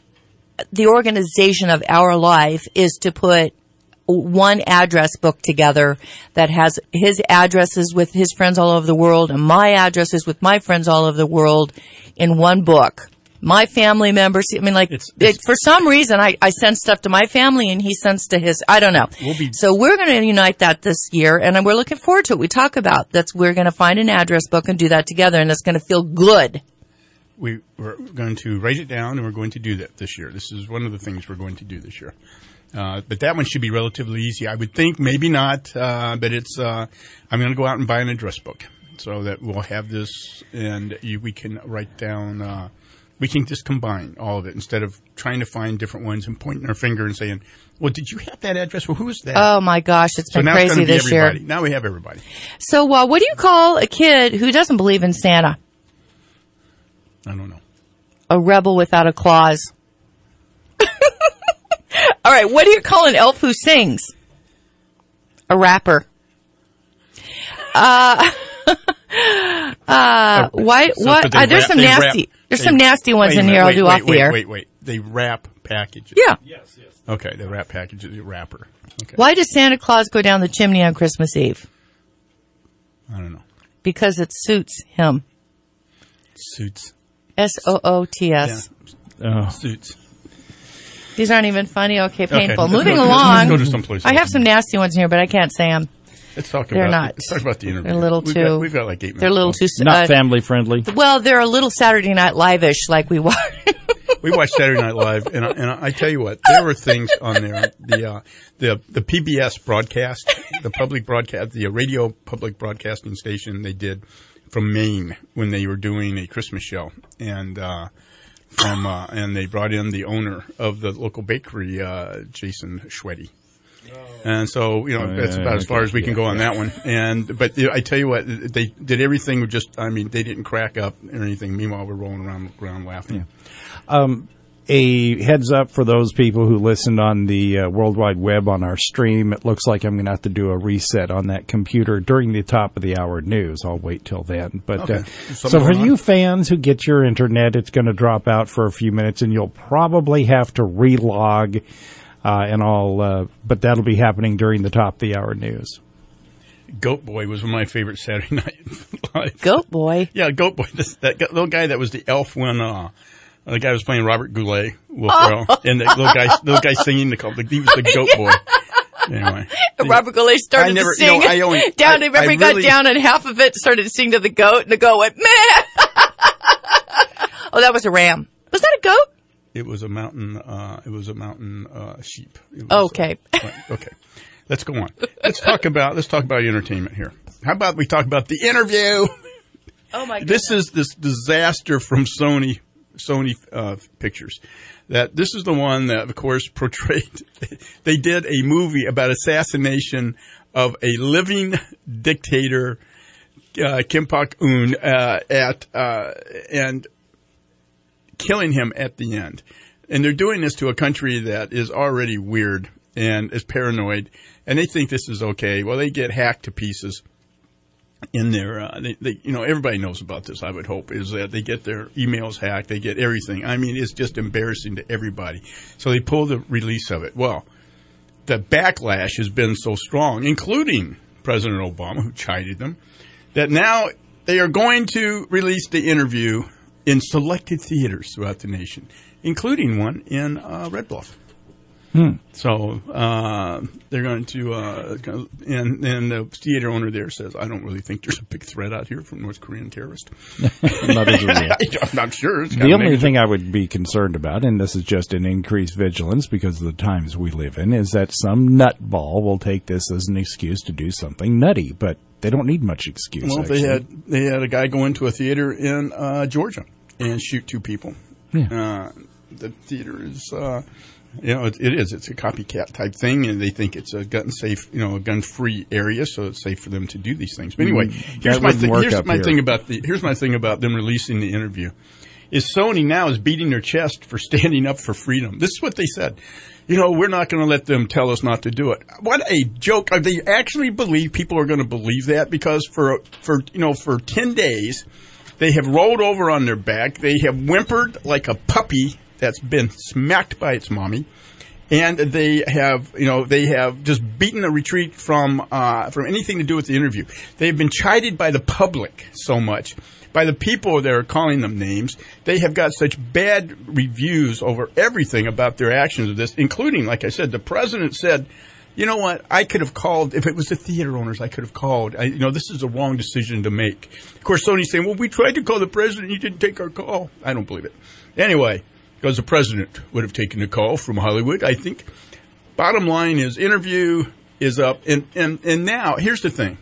the organization of our life is to put one address book together that has his addresses with his friends all over the world and my addresses with my friends all over the world in one book. My family members, I mean, like, it's, it's, it, for some reason, I, I send stuff to my family and he sends to his, I don't know. We'll be, so we're going to unite that this year and we're looking forward to it. We talk about that's, we're going to find an address book and do that together and it's going to feel good. We, we're going to write it down and we're going to do that this year. This is one of the things we're going to do this year. Uh, but that one should be relatively easy. I would think, maybe not, uh, but it's, uh, I'm going to go out and buy an address book so that we'll have this and you, we can write down, uh, we can just combine all of it instead of trying to find different ones and pointing our finger and saying, well, did you have that address? Well, who is that? Oh my gosh, it's so been now crazy it's this year. Now we have everybody. So, uh, what do you call a kid who doesn't believe in Santa? I don't know. A rebel without a clause. All right, what do you call an elf who sings? A rapper. Uh, uh, why, so what, uh, there's rap, some nasty, rap, there's they, some nasty ones in wait, here wait, I'll do wait, off wait, the air. Wait, wait, wait. They wrap packages. Yeah. Yes, yes. Okay, they wrap packages, rapper. Okay. Why does Santa Claus go down the chimney on Christmas Eve? I don't know. Because it suits him. Suits. S O O T S. Yeah. Oh. Suits. These aren't even funny. Okay, painful. Okay, Moving go, along. Let's go to someplace else. I have some nasty ones here, but I can't say them. Let's talk they're about. Not. Let's talk about the interview. They're a little we've too. Got, we've got like eight minutes. They're a little too. Uh, Not family friendly. Well, they're a little Saturday Night Live-ish, like we watch. We watch Saturday Night Live, and I, and I tell you what, there were things on there. The uh, the the P B S broadcast, the public broadcast, the radio public broadcasting station, they did from Maine when they were doing a Christmas show, and. Uh, From uh, and they brought in the owner of the local bakery, uh, Jason Schweddy. Oh. And so, you know, uh, that's about as far as we can go on that one. And but you know, I tell you what, they did everything with just, I mean, they didn't crack up or anything. Meanwhile, we're rolling around, around laughing. Yeah. Um, a heads up for those people who listened on the uh, World Wide Web on our stream. It looks like I'm going to have to do a reset on that computer during the top of the hour news. I'll wait till then. But okay. uh, so for you fans who get your internet, it's going to drop out for a few minutes, and you'll probably have to relog. Uh, and all, uh, but that'll be happening during the top of the hour news. Goat Boy was one of my favorite Saturday Night Live. Goat Boy? Yeah, Goat Boy. This, that little guy that was the elf when, uh, the guy was playing Robert Goulet, Will Ferrell, oh. and the little guy, little guy singing the call. He was the Goat yeah. Boy. Anyway, Robert Goulet started never, to sing you know, I only, down. I, Remember, I he got really, down, and half of it started to sing to the goat, and the goat went meh. Oh, that was a ram. Was that a goat? It was a mountain. Uh, it was a mountain uh, sheep. Was, okay. Uh, okay. Let's go on. Let's talk about. Let's talk about entertainment here. How about we talk about the interview? Oh my! This is this disaster from Sony Sony uh, pictures. That this is the one that, of course, portrayed. They did a movie about assassination of a living dictator, uh, Kim Pak-un, uh, at uh, and killing him at the end. And they're doing this to a country that is already weird and is paranoid, and they think this is okay. Well, they get hacked to pieces. In their, uh, they, they, you know, everybody knows about this, I would hope, is that they get their emails hacked, they get everything. I mean, it's just embarrassing to everybody. So they pull the release of it. Well, the backlash has been so strong, including President Obama, who chided them, that now they are going to release the interview in selected theaters throughout the nation, including one in uh, Red Bluff. Hmm. So uh, they're going to, uh, and, and the theater owner there says, I don't really think there's a big threat out here from North Korean terrorists. Not as a rule. I'm not sure. It's the only thing I would be concerned about, and this is just an increased vigilance because of the times we live in, is that some nutball will take this as an excuse to do something nutty, but they don't need much excuse. Well, actually. they had they had a guy go into a theater in uh, Georgia and shoot two people. Yeah. Uh, the theater is... Uh, You know, it, it is. It's a copycat type thing, and they think it's a gun safe, you know, a gun free area, so it's safe for them to do these things. But anyway, Mm, here's that my wouldn't thing. work Here's up my here. thing about the. Here's my thing about them releasing the interview. Is Sony now is beating their chest for standing up for freedom. This is what they said. You know, we're not going to let them tell us not to do it. What a joke! They actually believe people are going to believe that because for for you know for ten days they have rolled over on their back. They have whimpered like a puppy that's been smacked by its mommy. And they have, you know, they have just beaten a retreat from uh, from anything to do with the interview. They've been chided by the public so much, by the people that are calling them names. They have got such bad reviews over everything about their actions of this, including, like I said, the president said, you know what, I could have called, if it was the theater owners, I could have called. I, you know, this is a wrong decision to make. Of course, Sony's saying, well, we tried to call the president, he didn't take our call. I don't believe it. Anyway. Because the president would have taken the call from Hollywood, I think. Bottom line is, interview is up. And, and, and now, here's the thing.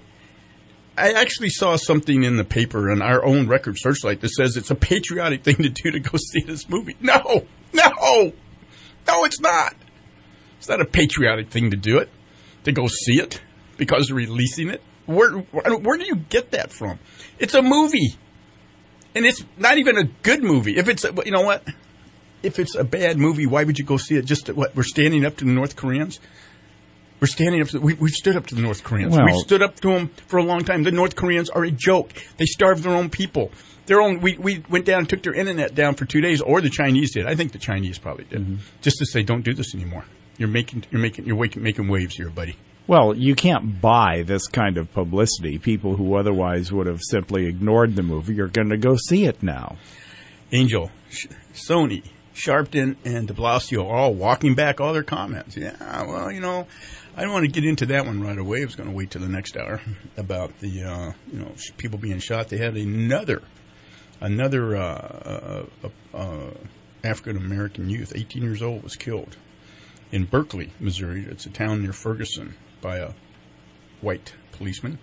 I actually saw something in the paper on our own Record Searchlight that says it's a patriotic thing to do to go see this movie. No! No! No, it's not! It's not a patriotic thing to do it, to go see it, because they're releasing it. Where, where do you get that from? It's a movie. And it's not even a good movie. If it's, you know what? If it's a bad movie, why would you go see it? Just to, what, we're standing up to the North Koreans? We're standing up to, we, we've stood up to the North Koreans. Well, we've stood up to them for a long time. The North Koreans are a joke. They starve their own people. Their own, we, we went down and took their internet down for two days, or the Chinese did. I think the Chinese probably did. Mm-hmm. Just to say, don't do this anymore. You're making, you're making, you're making, making waves here, buddy. Well, you can't buy this kind of publicity. People who otherwise would have simply ignored the movie are going to go see it now. Angel, Sony, Sharpton, and de Blasio are all walking back all their comments. Yeah, well, you know, I don't want to get into that one right away. I was going to wait till the next hour about the, uh, you know, people being shot. They had another, another uh, uh, uh, African-American youth, eighteen years old, was killed in Berkeley, Missouri. It's a town near Ferguson, by a white policeman.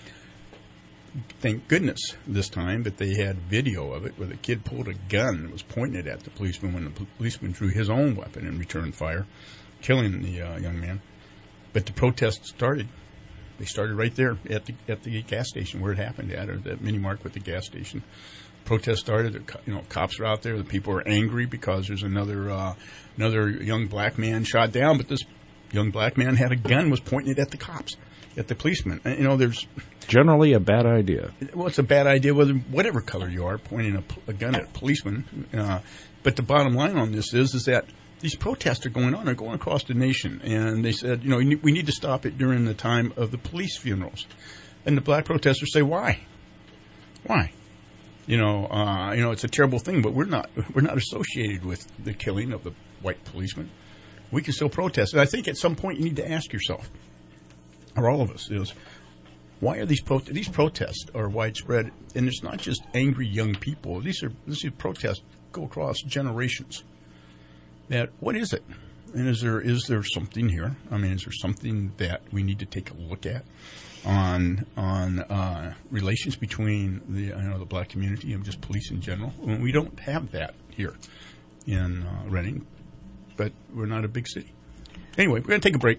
Thank goodness this time that they had video of it where the kid pulled a gun and was pointing it at the policeman when the policeman drew his own weapon and returned fire, killing the uh, young man. But the protest started. They started right there at the at the gas station where it happened at, or that mini mark with the gas station. Protest started. You know, cops are out there. The people are angry because there's another uh, another young black man shot down, but this young black man had a gun, was pointing it at the cops, at the policeman. And, you know, there's generally a bad idea. Well, it's a bad idea whether whatever color you are, pointing a, a gun at a policeman. Uh, but the bottom line on this is, is that these protests are going on. They're going across the nation, and they said, you know, we need to stop it during the time of the police funerals. And the black protesters say, why? Why? You know, uh, you know, it's a terrible thing, but we're not we're not associated with the killing of the white policeman. We can still protest. And I think at some point you need to ask yourself, or all of us, is why are these pro- these protests are widespread? And it's not just angry young people. These are these are protests go across generations. That what is it? And is there is there something here? I mean, is there something that we need to take a look at on on uh, relations between the you know the black community and just police in general? I mean, we don't have that here in uh, Reading, but we're not a big city. Anyway, we're going to take a break.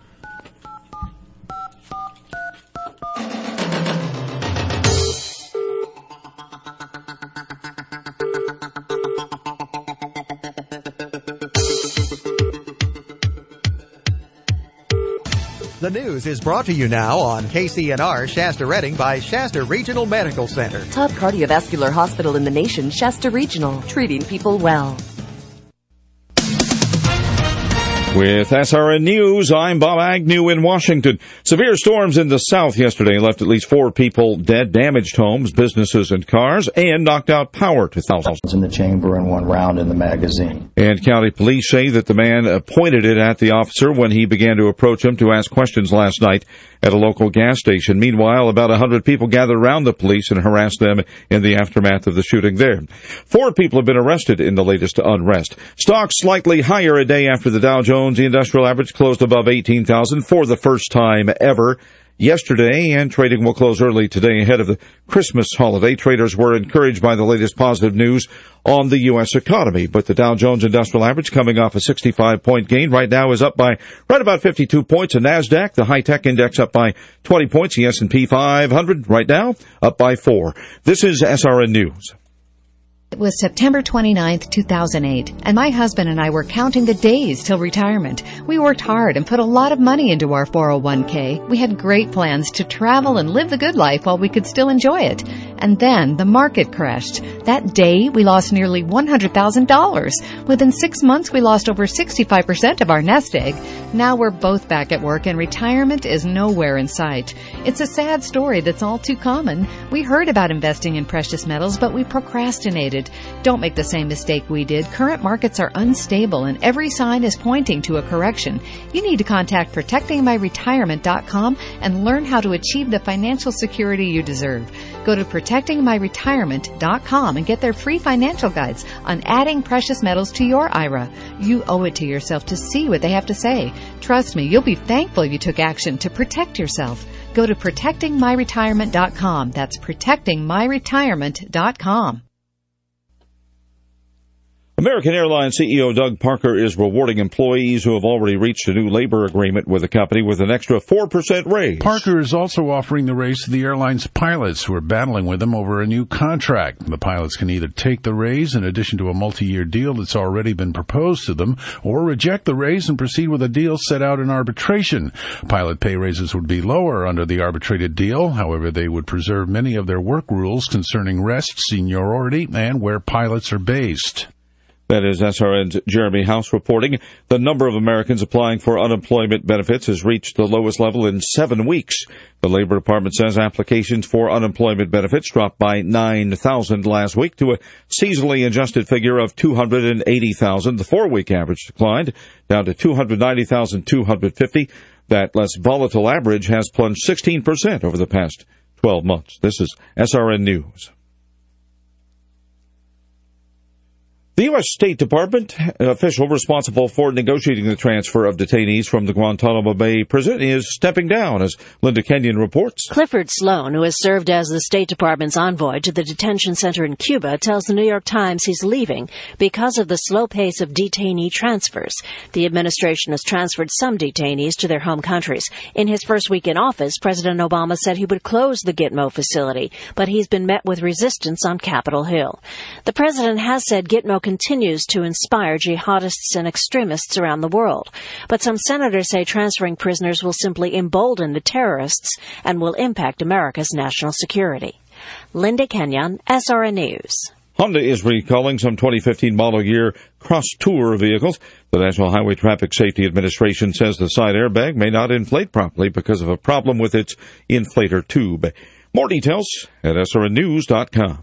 The news is brought to you now on K C N R Shasta Reading by Shasta Regional Medical Center. Top cardiovascular hospital in the nation, Shasta Regional, treating people well. With S R N News, I'm Bob Agnew in Washington. Severe storms in the south yesterday left at least four people dead, damaged homes, businesses, and cars, and knocked out power to thousands. In the chamber and one round in the magazine. And county police say that the man pointed it at the officer when he began to approach him to ask questions last night at a local gas station. Meanwhile, about one hundred people gathered around the police and harassed them in the aftermath of the shooting there. Four people have been arrested in the latest unrest. Stocks slightly higher a day after the Dow Jones Industrial Average closed above eighteen thousand for the first time ever yesterday, and trading will close early today ahead of the Christmas holiday. Traders were encouraged by the latest positive news on the U S economy, but the Dow Jones Industrial Average, coming off a sixty-five point gain, right now is up by right about fifty-two points. The NASDAQ, the high-tech index, up by twenty points. The S and P five hundred right now up by four. This is S R N News. It was September twenty-ninth, two thousand eight, and my husband and I were counting the days till retirement. We worked hard and put a lot of money into our four oh one k. We had great plans to travel and live the good life while we could still enjoy it. And then the market crashed. That day, we lost nearly one hundred thousand dollars. Within six months, we lost over sixty-five percent of our nest egg. Now we're both back at work, and retirement is nowhere in sight. It's a sad story that's all too common. We heard about investing in precious metals, but we procrastinated. Don't make the same mistake we did. Current markets are unstable, and every sign is pointing to a correction. You need to contact protecting my retirement dot com and learn how to achieve the financial security you deserve. Go to protecting my retirement dot com and get their free financial guides on adding precious metals to your I R A. You owe it to yourself to see what they have to say. Trust me, you'll be thankful you took action to protect yourself. Go to protecting my retirement dot com. That's protecting my retirement dot com. American Airlines C E O Doug Parker is rewarding employees who have already reached a new labor agreement with the company with an extra four percent raise. Parker is also offering the raise to the airline's pilots who are battling with him over a new contract. The pilots can either take the raise in addition to a multi-year deal that's already been proposed to them, or reject the raise and proceed with a deal set out in arbitration. Pilot pay raises would be lower under the arbitrated deal. However, they would preserve many of their work rules concerning rest, seniority, and where pilots are based. That is S R N's Jeremy House reporting. The number of Americans applying for unemployment benefits has reached the lowest level in seven weeks. The Labor Department says applications for unemployment benefits dropped by nine thousand last week to a seasonally adjusted figure of two hundred eighty thousand. The four-week average declined down to two hundred ninety thousand two hundred fifty. That less volatile average has plunged sixteen percent over the past twelve months. This is S R N News. The U S State Department official responsible for negotiating the transfer of detainees from the Guantanamo Bay prison is stepping down, as Linda Kenyon reports. Clifford Sloan, who has served as the State Department's envoy to the detention center in Cuba, tells the New York Times he's leaving because of the slow pace of detainee transfers. The administration has transferred some detainees to their home countries. In his first week in office, President Obama said he would close the Gitmo facility, but he's been met with resistance on Capitol Hill. The president has said Gitmo continues to inspire jihadists and extremists around the world. But some senators say transferring prisoners will simply embolden the terrorists and will impact America's national security. Linda Kenyon, S R N News. Honda is recalling some twenty fifteen model year Cross-Tour vehicles. The National Highway Traffic Safety Administration says the side airbag may not inflate properly because of a problem with its inflator tube. More details at S R N news dot com.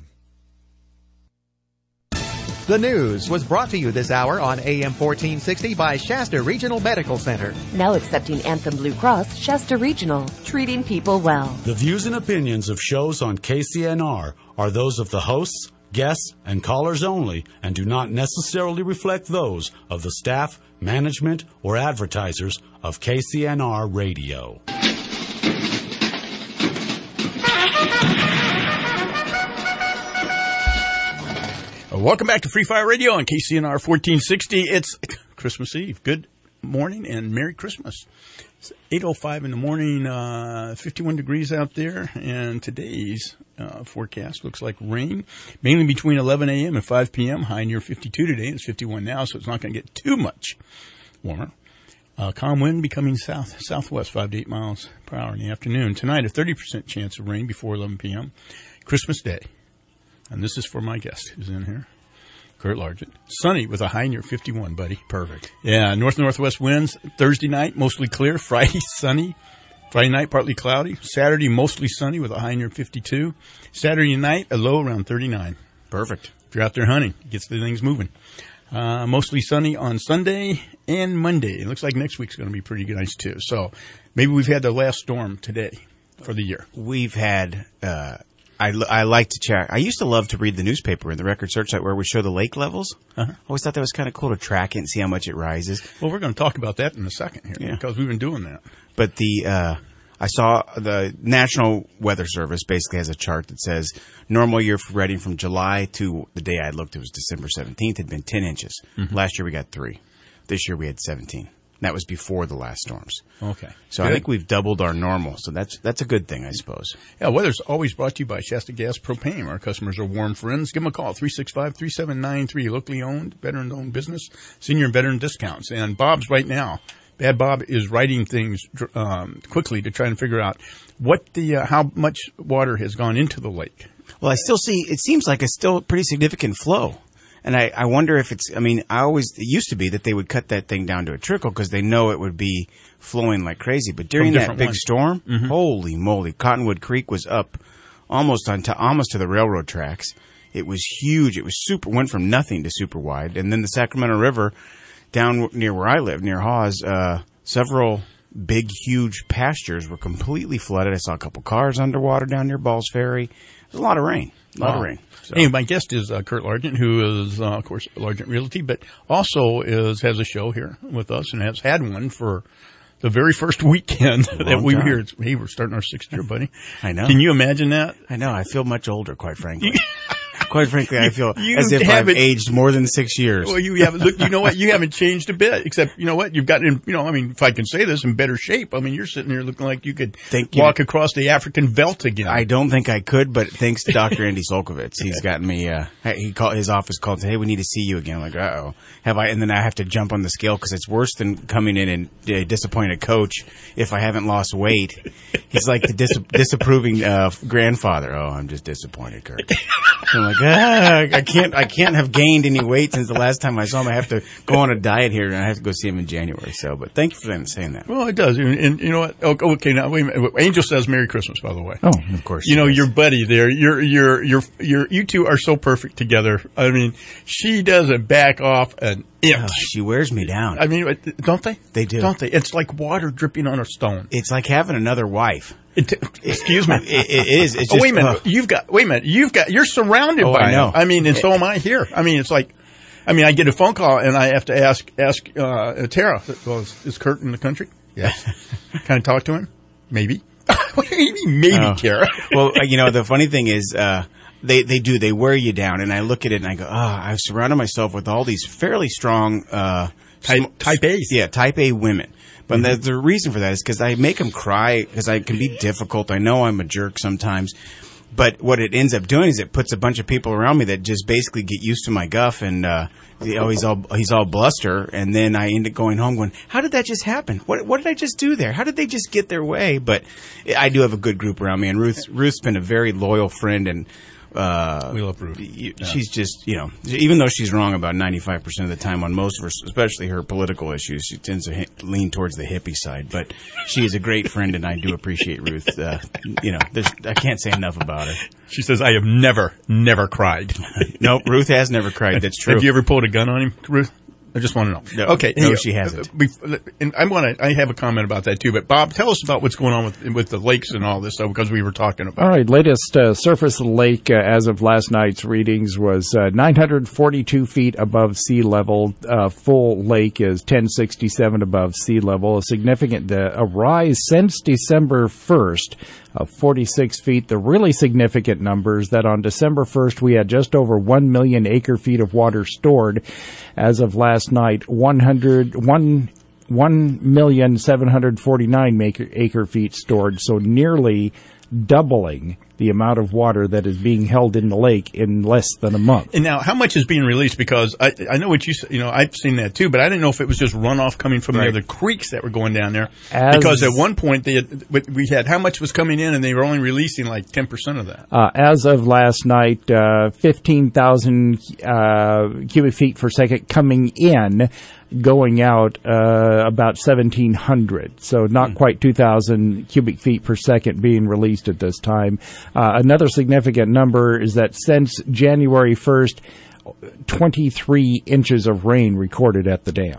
The news was brought to you this hour on A M fourteen sixty by Shasta Regional Medical Center. Now accepting Anthem Blue Cross, Shasta Regional, treating people well. The views and opinions of shows on K C N R are those of the hosts, guests, and callers only, and do not necessarily reflect those of the staff, management, or advertisers of K C N R Radio. welcome back to Free Fire Radio on K C N R fourteen sixty. It's Christmas Eve. Good morning and Merry Christmas. It's eight oh five in the morning, uh, fifty-one degrees out there, and today's uh, forecast looks like rain, mainly between eleven a.m. and five p.m., high near fifty-two today. It's fifty-one now, so it's not going to get too much warmer. Uh, calm wind becoming south, southwest, five to eight miles per hour in the afternoon. Tonight, a thirty percent chance of rain before eleven p.m., Christmas Day. And this is for my guest who's in here, Kurt Largent. Sunny with a high near fifty-one, buddy. Perfect. Yeah, north-northwest winds. Thursday night, mostly clear. Friday, sunny. Friday night, partly cloudy. Saturday, mostly sunny with a high near fifty-two. Saturday night, a low around thirty-nine. Perfect. If you're out there hunting, it gets the things moving. Uh, mostly sunny on Sunday and Monday. It looks like next week's going to be pretty nice, too. So maybe we've had the last storm today for the year. We've had... Uh I, I like to check. I used to love to read the newspaper in the record search site where we show the lake levels. Uh-huh. I always thought that was kind of cool to track it and see how much it rises. Well, we're going to talk about that in a second here yeah. because we've been doing that. But the uh, I saw the National Weather Service basically has a chart that says normal year for Reading from July to the day I looked, it was December seventeenth, had been ten inches. Mm-hmm. Last year we got three. This year we had seventeen. That was before the last storms. Okay. So good. I think we've doubled our normal. So that's that's a good thing, I suppose. Yeah, weather's always brought to you by Shasta Gas Propane. Our customers are warm friends. Give them a call, three six five, three seven nine three. Locally owned, veteran-owned business, senior and veteran discounts. And Bob's right now. Bad Bob is writing things um, quickly to try and figure out what the uh, how much water has gone into the lake. Well, I still see, it seems like it's still a pretty significant flow. And I, I wonder if it's, I mean, I always, it used to be that they would cut that thing down to a trickle because they know it would be flowing like crazy. But during that big ones. storm, mm-hmm. holy moly, Cottonwood Creek was up almost on to, almost to the railroad tracks. It was huge. It was super, went from nothing to super wide. And then the Sacramento River down near where I live, near Hawes, uh, several big, huge pastures were completely flooded. I saw a couple cars underwater down near Balls Ferry. There's a lot of rain. A lot wow. of rain. So. Anyway, my guest is uh, Kurt Largent, who is, uh, of course, Largent Realty, but also is has a show here with us and has had one for the very first weekend that we were here. It's, hey, we're starting our sixth year, buddy. I know. Can you imagine that? I know. I feel much older, quite frankly. Quite frankly, I feel you as if I've aged more than six years. Well, you haven't. Look, you know what? You haven't changed a bit. Except, you know what? You've gotten, in, you know, I mean, if I can say this, in better shape. I mean, you're sitting here looking like you could Thank walk you. across the African veldt again. I don't think I could, but thanks to Doctor Andy Solkovitz, he's gotten me. Uh, he called his office called and said, "Hey, we need to see you again." I'm like, uh oh, have I? And then I have to jump on the scale because it's worse than coming in and uh, disappoint a coach if I haven't lost weight. He's like the dis- disapproving uh, grandfather. Oh, I'm just disappointed, Kurt. I'm like, ah, I can't, I can't have gained any weight since the last time I saw him. I have to go on a diet here, and I have to go see him in January. So, but thank you for saying that. Well, it does, and, and you know what? Okay, now wait a minute. Angel says Merry Christmas, by the way. Oh, of course. You know, your buddy there, you're, you're, you're, you're, you two are so perfect together. I mean, she doesn't back off an inch. Oh, she wears me down. I mean, don't they? They do. Don't they? It's like water dripping on a stone. It's like having another wife. It, excuse me. It, it is. It's just, oh, wait a minute. Uh, You've got. Wait a minute. You've got. You're surrounded oh, by. I know. Them. I mean, and so am I here. I mean, it's like. I mean, I get a phone call and I have to ask ask uh, Tara. Well, is, is Kurt in the country? Yes. Can I talk to him? Maybe. maybe. Maybe, oh. Tara. Well, you know, the funny thing is, uh, they they do. They wear you down, and I look at it and I go, oh, I've surrounded myself with all these fairly strong uh, type type A's. Yeah, type A women. But mm-hmm. the, the reason for that is because I make them cry, because I can be difficult. I know I'm a jerk sometimes. But what it ends up doing is it puts a bunch of people around me that just basically get used to my guff, and uh, you know, he's all he's all bluster. And then I end up going home going, how did that just happen? What what did I just do there? How did they just get their way? But I do have a good group around me, and Ruth Ruth's been a very loyal friend, and uh, we love Ruth. You, yeah. She's just, you know, even though she's wrong about ninety-five percent of the time on most of her, especially her political issues, she tends to hit, lean towards the hippie side. But she is a great friend, and I do appreciate Ruth. Uh, you know, I can't say enough about her. She says, I have never, never cried. Nope, Ruth has never cried. That's true. Have you ever pulled a gun on him, Ruth? I just want to know. No, okay. No, hey, she hasn't. Uh, and I want to. I have a comment about that too. But Bob, tell us about what's going on with with the lakes and all this stuff because we were talking about. All right. Latest uh, surface of the lake uh, as of last night's readings was uh, nine hundred forty-two feet above sea level. Uh, full lake is ten sixty-seven above sea level. A significant uh, a rise since December first of forty-six feet. The really significant numbers that on December first we had just over one million acre feet of water stored. As of last night, one hundred one one million seven hundred forty-nine acre, acre feet stored, so nearly doubling the amount of water that is being held in the lake in less than a month. And now, how much is being released? Because I, I know what you said, you know, I've seen that too, but I didn't know if it was just runoff coming from right. the other creeks that were going down there. As, because at one point, they had, we had how much was coming in, and they were only releasing like ten percent of that. Uh, as of last night, uh, fifteen thousand uh, cubic feet per second coming in, going out uh, about seventeen hundred. So not mm. quite two thousand cubic feet per second being released at this time. Uh, another significant number is that since January first, twenty-three inches of rain recorded at the dam.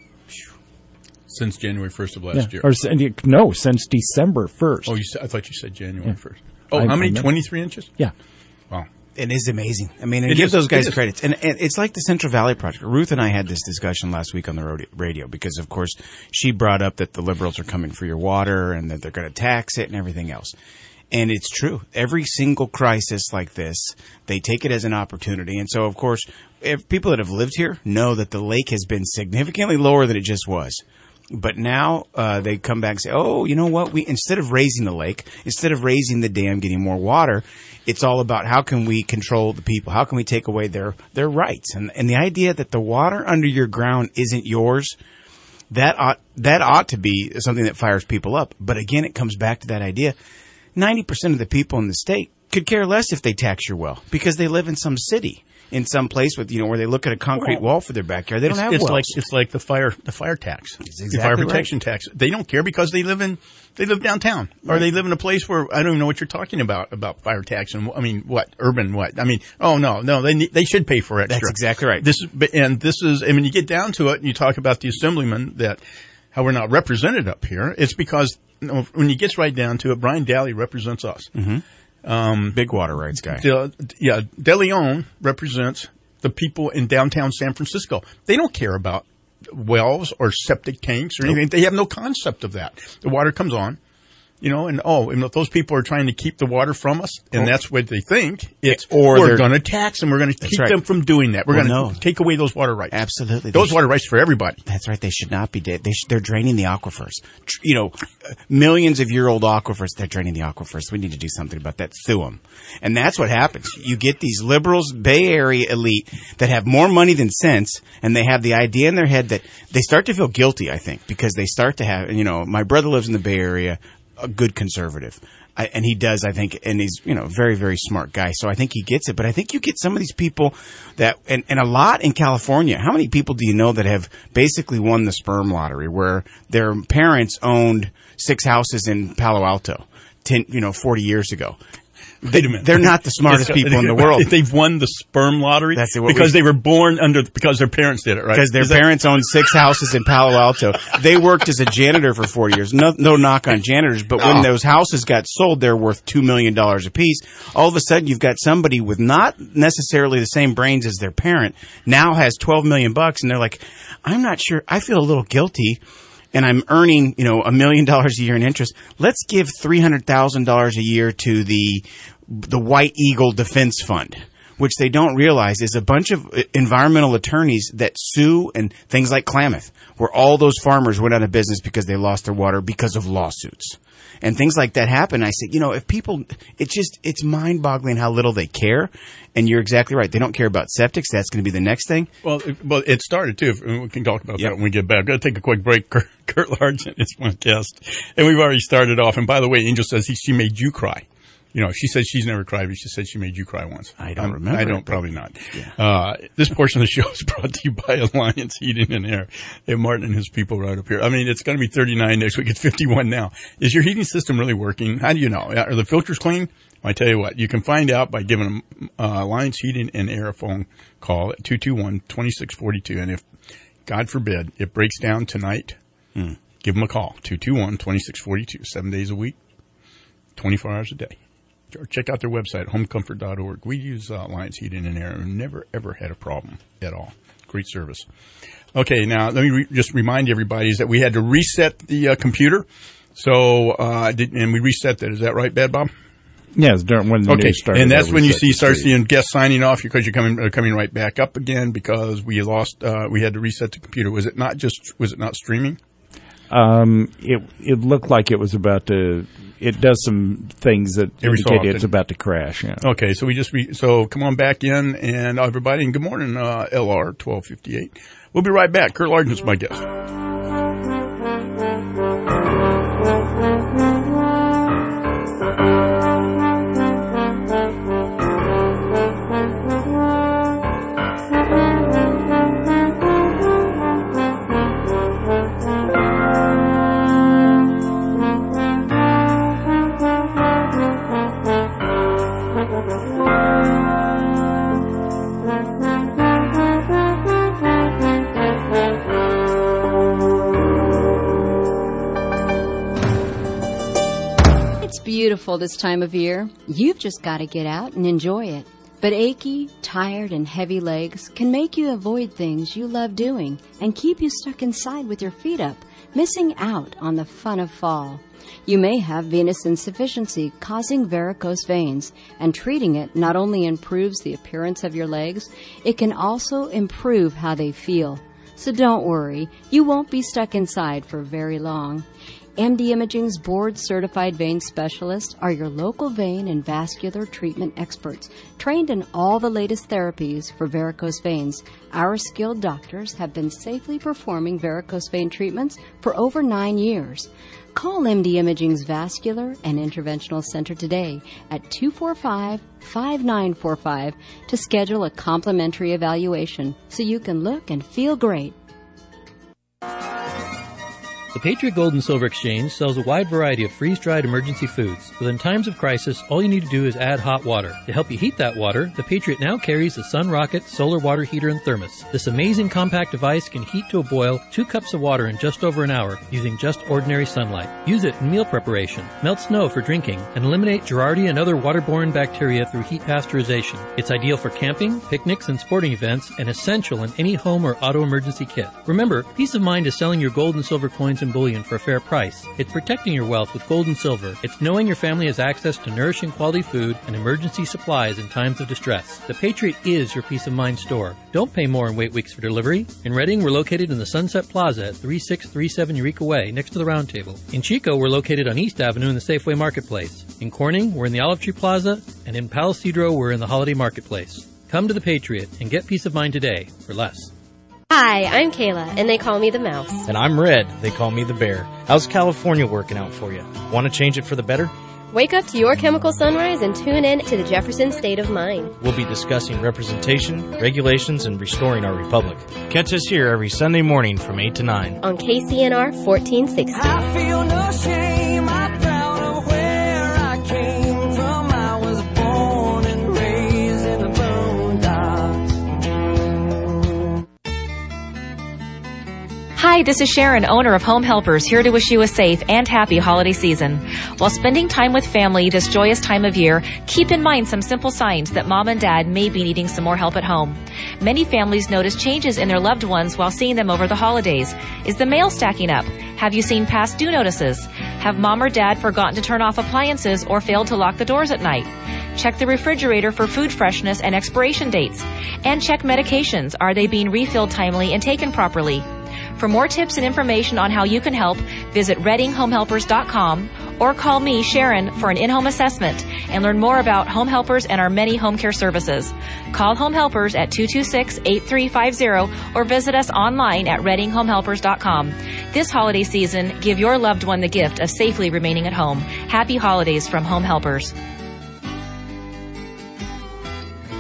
Since January first of last yeah. year? Or, no, since December first. Oh, you said, I thought you said January yeah. first. Oh, I, how many? twenty-three inches? Yeah. Wow. It is amazing. I mean, and it give is, those guys it credit. And, and it's like the Central Valley Project. Ruth and I had this discussion last week on the radio because, of course, she brought up that the liberals are coming for your water and that they're going to tax it and everything else. And it's true. Every single crisis like this, they take it as an opportunity. And so, of course, if people that have lived here know that the lake has been significantly lower than it just was. But now uh, they come back and say, oh, you know what? We instead of raising the lake, instead of raising the dam, getting more water, it's all about how can we control the people? How can we take away their, their rights? And, and the idea that the water under your ground isn't yours, that ought, that ought to be something that fires people up. But again, it comes back to that idea. ninety percent of the people in the state could care less if they tax your well because they live in some city. In some place with, you know, where they look at a concrete well, wall for their backyard. They don't it's, have it's wells. like It's like the fire the fire tax. Exactly the fire protection right. tax. They don't care because they live in they live downtown. Right. Or they live in a place where I don't even know what you're talking about, about fire tax. And I mean, what? Urban what? I mean, oh, no, no, they need, they should pay for it. That's exactly right. This is, and this is, I mean, you get down to it and you talk about the assemblyman that, how we're not represented up here. It's because you know, when it gets right down to it, Brian Daly represents us. Mm-hmm. Um, Big water rights guy. De, yeah. De Leon represents the people in downtown San Francisco. They don't care about wells or septic tanks or anything. Nope. They have no concept of that. The water comes on, you know, and oh, and if those people are trying to keep the water from us, and oh. that's what they think, it's or we're going to tax them. We're going to keep right. them from doing that. We're well, going to no. take away those water rights. Absolutely. Those water rights for everybody. That's right. They should not be dead. They sh- they're draining the aquifers. Tr- you know, millions of year old aquifers, they're draining the aquifers. We need to do something about that. Sue them. And that's what happens. You get these liberals, Bay Area elite that have more money than sense, and they have the idea in their head that they start to feel guilty, I think, because they start to have, you know, my brother lives in the Bay Area, a good conservative. I, and he does, I think, and he's, you know, very, very smart guy. So I think he gets it. But I think you get some of these people that, and, and a lot in California. How many people do you know that have basically won the sperm lottery where their parents owned six houses in Palo Alto, ten, you know, forty years ago? They, Wait a minute. They're not the smartest people in the world. They've won the sperm lottery That's it, because we, they were born under because their parents did it, right? Because their Is parents that, owned six houses in Palo Alto. They worked as a janitor for forty years. No, no knock on janitors, but when oh. those houses got sold, they're worth two million dollars apiece. All of a sudden, you've got somebody with not necessarily the same brains as their parent now has twelve million bucks, and they're like, "I'm not sure. I feel a little guilty." And I'm earning, you know, a million dollars a year in interest. Let's give three hundred thousand dollars a year to the the White Eagle Defense Fund, which they don't realize is a bunch of environmental attorneys that sue and things like Klamath, where all those farmers went out of business because they lost their water because of lawsuits. And things like that happen. I said, you know, if people, it's just, it's mind-boggling how little they care. And you're exactly right. They don't care about septics. That's going to be the next thing. Well, it, well, it started, too. We can talk about yep. that when we get back. I've got to take a quick break. Kurt, Kurt Largent is my guest. And we've already started off. And by the way, Angel says he, she made you cry. You know, she says she's never cried, but she said she made you cry once. I don't um, remember. I don't, it, probably not. Yeah. Uh, this portion of the show is brought to you by Alliance Heating and Air. Hey, Martin and his people right up here. I mean, it's going to be thirty-nine next week. It's fifty-one now. Is your heating system really working? How do you know? Are the filters clean? I tell you what, you can find out by giving them uh, Alliance Heating and Air a phone call at two two one, two six four two. And if God forbid, it breaks down tonight, hmm. give them a call, two two one, two six four two, seven days a week, twenty-four hours a day. Or check out their website, home comfort dot org. We use uh, Alliance Heating and Air and never, ever had a problem at all. Great service. Okay, now let me re- just remind everybody is that we had to reset the uh, computer. So, uh, did, and we reset that. Is that right, Bad Bob? Yes, during when the okay. news started. And that's when you see start street. seeing guests signing off because you're coming uh, coming right back up again because we lost. Uh, we had to reset the computer. Was it not just? Was it not streaming? Um, it it looked like it was about to. It does some things that Every so indicate often. it's about to crash. Yeah. Okay, so we just re- so come on back in and everybody and good morning, uh, L R twelve fifty-eight. We'll be right back. Kurt Largen's my guest. Beautiful this time of year. You've just got to get out and enjoy it. But achy, tired, and heavy legs can make you avoid things you love doing and keep you stuck inside with your feet up, missing out on the fun of fall. You may have venous insufficiency causing varicose veins, and treating it not only improves the appearance of your legs, it can also improve how they feel. So don't worry, you won't be stuck inside for very long. M D Imaging's board-certified vein specialists are your local vein and vascular treatment experts, trained in all the latest therapies for varicose veins. Our skilled doctors have been safely performing varicose vein treatments for over nine years. Call M D Imaging's Vascular and Interventional Center today at two four five, five nine four five to schedule a complimentary evaluation so you can look and feel great. The Patriot Gold and Silver Exchange sells a wide variety of freeze-dried emergency foods. But in times of crisis, all you need to do is add hot water. To help you heat that water, the Patriot now carries the Sun Rocket solar water heater and thermos. This amazing compact device can heat to a boil two cups of water in just over an hour using just ordinary sunlight. Use it in meal preparation, melt snow for drinking, and eliminate Giardia and other waterborne bacteria through heat pasteurization. It's ideal for camping, picnics, and sporting events, and essential in any home or auto emergency kit. Remember, peace of mind is selling your gold and silver coins and bullion for a fair price. It's protecting your wealth with gold and silver. It's knowing your family has access to nourishing quality food and emergency supplies in times of distress. The Patriot is your peace of mind store. Don't pay more and wait weeks for delivery. In Reading, we're located in the Sunset Plaza at thirty-six thirty-seven Eureka Way, next to the Round Table. In Chico, we're located on East Avenue in the Safeway Marketplace. In Corning, we're in the Olive Tree Plaza, and in Palo Cedro, we're in the Holiday Marketplace. Come to the Patriot and get peace of mind today for less. Hi, I'm Kayla, and they call me the Mouse. And I'm Red. They call me the Bear. How's California working out for you? Want to change it for the better? Wake up to your chemical sunrise and tune in to the Jefferson State of Mind. We'll be discussing representation, regulations, and restoring our republic. Catch us here every Sunday morning from eight to nine. On K C N R fourteen sixty. I feel no shame. I'm proud of where I came from. I was born and raised in the boondocks. Hi, this is Sharon, owner of Home Helpers, here to wish you a safe and happy holiday season. While spending time with family this joyous time of year, keep in mind some simple signs that mom and dad may be needing some more help at home. Many families notice changes in their loved ones while seeing them over the holidays. Is the mail stacking up? Have you seen past due notices? Have mom or dad forgotten to turn off appliances or failed to lock the doors at night? Check the refrigerator for food freshness and expiration dates. And check medications. Are they being refilled timely and taken properly? For more tips and information on how you can help, visit reading home helpers dot com or call me, Sharon, for an in-home assessment and learn more about Home Helpers and our many home care services. Call Home Helpers at two two six, eight three five zero or visit us online at reading home helpers dot com. This holiday season, give your loved one the gift of safely remaining at home. Happy holidays from Home Helpers.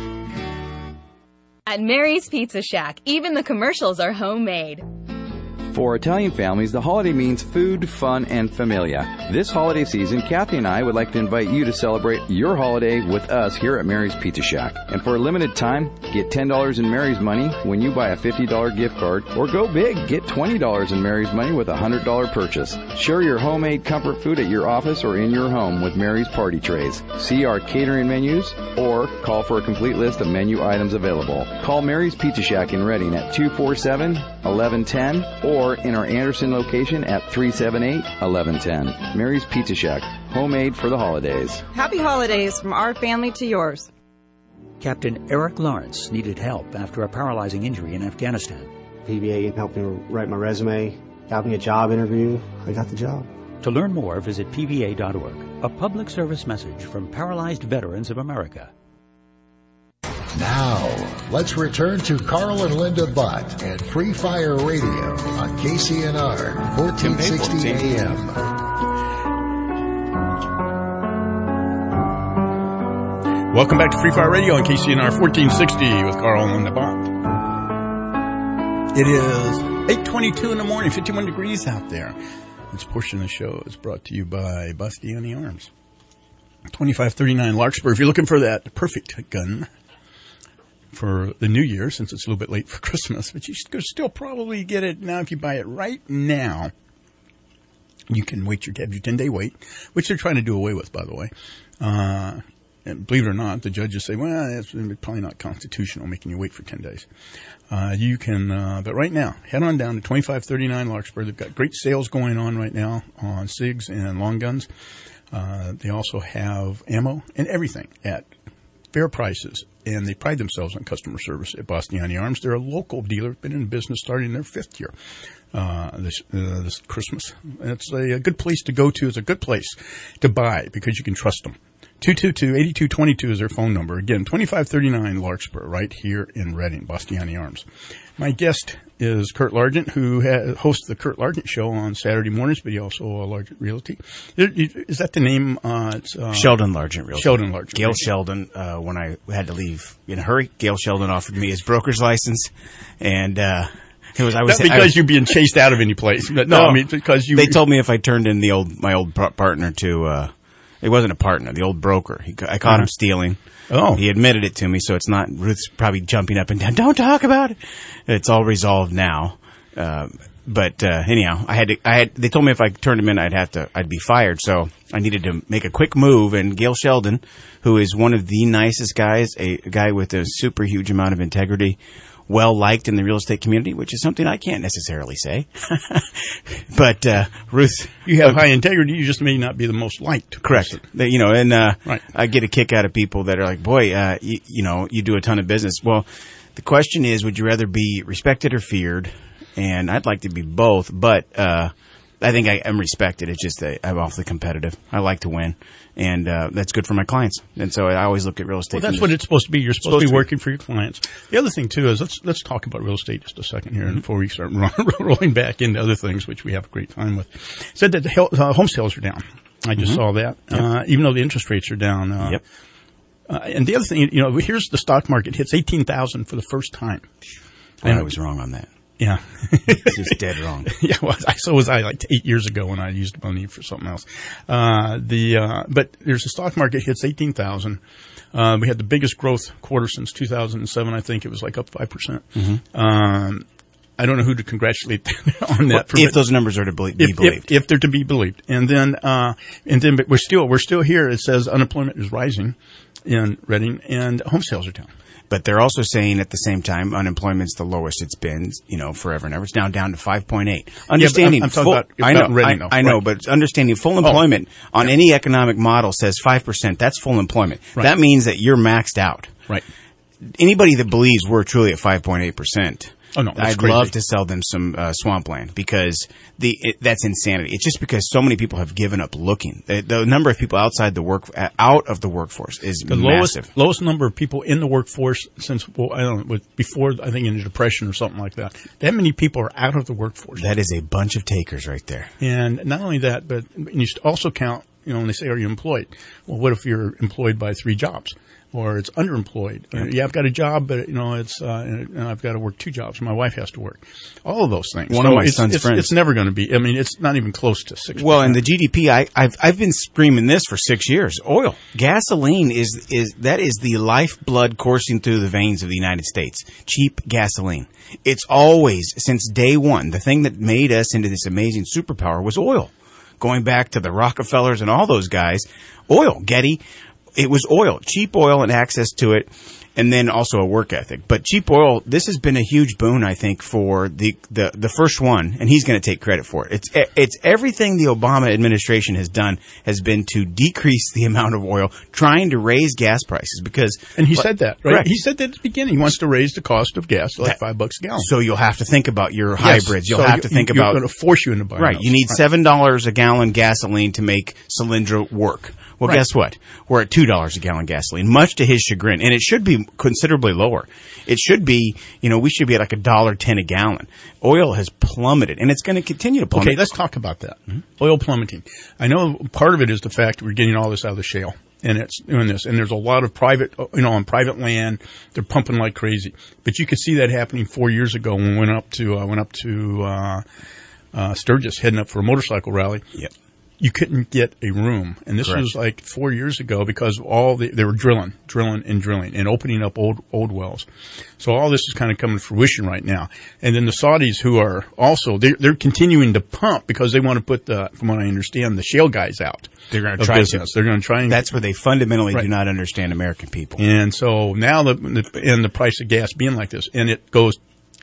At Mary's Pizza Shack, even the commercials are homemade. For Italian families, the holiday means food, fun, and familia. This holiday season, Kathy and I would like to invite you to celebrate your holiday with us here at Mary's Pizza Shack. And for a limited time, get ten dollars in Mary's money when you buy a fifty dollars gift card, or go big, get twenty dollars in Mary's money with a one hundred dollars purchase. Share your homemade comfort food at your office or in your home with Mary's Party Trays. See our catering menus or call for a complete list of menu items available. Call Mary's Pizza Shack in Reading at two four seven, one one one zero or in our Anderson location at three seven eight, one one one zero. Mary's Pizza Shack, homemade for the holidays. Happy holidays from our family to yours. Captain Eric Lawrence needed help after a paralyzing injury in Afghanistan. P B A helped me write my resume, got me a job interview. I got the job. To learn more, visit P V A dot org. A public service message from Paralyzed Veterans of America. Now, let's return to Carl and Linda Butt and Free Fire Radio on K C N R, fourteen sixty A M. Welcome back to Free Fire Radio on K C N R fourteen sixty with Carl and Linda Butt. It is eight twenty-two in the morning, fifty-one degrees out there. This portion of the show is brought to you by Bastiani Arms. twenty-five thirty-nine Larkspur. If you're looking for that perfect gun for the new year, since it's a little bit late for Christmas, but you could still probably get it now if you buy it right now. You can wait your, have your ten-day wait, which they're trying to do away with, by the way. Uh, and believe it or not, the judges say, well, that's probably not constitutional, making you wait for ten days. Uh, you can, uh, but right now, head on down to twenty-five thirty-nine Larkspur. They've got great sales going on right now on SIGs and long guns. Uh, they also have ammo and everything at fair prices, and they pride themselves on customer service at Bastiani Arms. They're a local dealer, been in business starting their fifth year uh, this uh, this Christmas. It's a, a good place to go to. It's a good place to buy because you can trust them. two two two, eight two two two is their phone number. Again, twenty-five thirty-nine Larkspur, right here in Reading, Bastiani Arms. My guest is Kurt Largent, who ha- hosts the Kurt Largent Show on Saturday mornings, but he also uh, Largent Realty. Is that the name? Uh, it's, uh, Sheldon Largent Realty. Sheldon Largent. Gail Realty. Sheldon, uh, when I had to leave in a hurry, Gail Sheldon offered me his broker's license, and uh, it was I was not because I was, you're being chased out of any place. But no, no, I mean because you. They told me if I turned in the old my old partner to. Uh, It wasn't a partner, the old broker. He, I caught uh-huh. him stealing. Oh. He admitted it to me, so it's not, Ruth's probably jumping up and down. Don't talk about it. It's all resolved now. Uh, but, uh, anyhow, I had to, I had, they told me if I turned him in, I'd have to, I'd be fired. So I needed to make a quick move. And Gail Sheldon, who is one of the nicest guys, a, a guy with a super huge amount of integrity, well liked in the real estate community, which is something I can't necessarily say. But uh, Ruth, you have uh, high integrity. You just may not be the most liked. Correct. They, you know, and uh, right. I get a kick out of people that are like, "Boy, uh, you, you know, you do a ton of business." Well, the question is, would you rather be respected or feared? And I'd like to be both, but uh, I think I am respected. It's just that I'm awfully competitive. I like to win. And uh, that's good for my clients. And so I always look at real estate. Well, that's what it's supposed to be. You're supposed, supposed to be working for your clients. The other thing, too, is let's let's talk about real estate just a second here mm-hmm. before we start rolling back into other things, which we have a great time with. Said that the uh, home sales are down. I just mm-hmm. saw that. Yep. Uh, even though the interest rates are down. Uh, yep. Uh, and the other thing, you know, here's the stock market hits eighteen thousand for the first time. And I was wrong on that. Yeah. Just dead wrong. Yeah, well, I, so was I like eight years ago when I used money for something else. Uh, the, uh, but there's the stock market hits eighteen thousand. Uh, we had the biggest growth quarter since two thousand seven. I think it was like up five percent. Mm-hmm. Um, I don't know who to congratulate on that. Well, if those numbers are to be if, believed. If, if they're to be believed. And then, uh, and then, but we're still, we're still here. It says unemployment is rising in Reading and home sales are down. But they're also saying at the same time unemployment's the lowest it's been, you know, forever and ever. It's now down to five point eight. Understanding yeah, I'm, I'm full, about, I know, Reading, I, I know, right. but understanding full employment oh. on yeah. any economic model says five percent. That's full employment. Right. That means that you're maxed out. Right. Anybody that believes we're truly at five point eight percent. Oh, no, I'd crazy. love to sell them some uh, swampland because the it, that's insanity. It's just because so many people have given up looking. The, the number of people outside the work out of the workforce is the massive. lowest lowest number of people in the workforce since well, I don't know before I think in the Depression or something like that. That many people are out of the workforce. That is a bunch of takers right there. And not only that, but you also count. You know, when they say, "Are you employed?" Well, what if you're employed by three jobs? or it's underemployed. Or, yeah, I've got a job, but you know, it's uh, and I've got to work two jobs. My wife has to work. All of those things. One so of my it's, son's it's, friends. It's never going to be. I mean, it's not even close to six. Well, and the G D P, I, I've I've been screaming this for six years. Oil, gasoline is is that is the lifeblood coursing through the veins of the United States. Cheap gasoline. It's always since day one. The thing that made us into this amazing superpower was oil. Going back to the Rockefellers and all those guys, oil, Getty. It was oil, cheap oil and access to it, and then also a work ethic. But cheap oil, this has been a huge boon, I think, for the, the, the first one, and he's going to take credit for it. It's it's everything the Obama administration has done has been to decrease the amount of oil, trying to raise gas prices because... And he said that, right? Correct. He said that at the beginning. He wants to raise the cost of gas to like that, five bucks a gallon. So you'll have to think about your yes. hybrids. You'll so have you, to think you're about... You're going to force you into buying Right. those. You need right. seven dollars a gallon gasoline to make Solyndra work. Well, right. guess what? We're at two dollars a gallon gasoline, much to his chagrin. And it should be considerably lower. It should be, you know, we should be at like a dollar ten a gallon. Oil has plummeted, and it's going to continue to plummet. Okay, let's talk about that. Mm-hmm. Oil plummeting. I know part of it is the fact we're getting all this out of the shale, and it's doing this. And there's a lot of private, you know, on private land, they're pumping like crazy. But you could see that happening four years ago when we went up to, uh, went up to, uh, uh, Sturgis, heading up for a motorcycle rally. Yep. You couldn't get a room. And this Correct. was like four years ago because all the, they were drilling, drilling and drilling and opening up old, old wells. So all this is kind of coming to fruition right now. And then the Saudis who are also, they're, they're continuing to pump because they want to put the, from what I understand, the shale guys out. They're going to of try business. to. They're going to try and. That's where they fundamentally right. do not understand American people. And so now the, the, and the price of gas being like this, and it goes,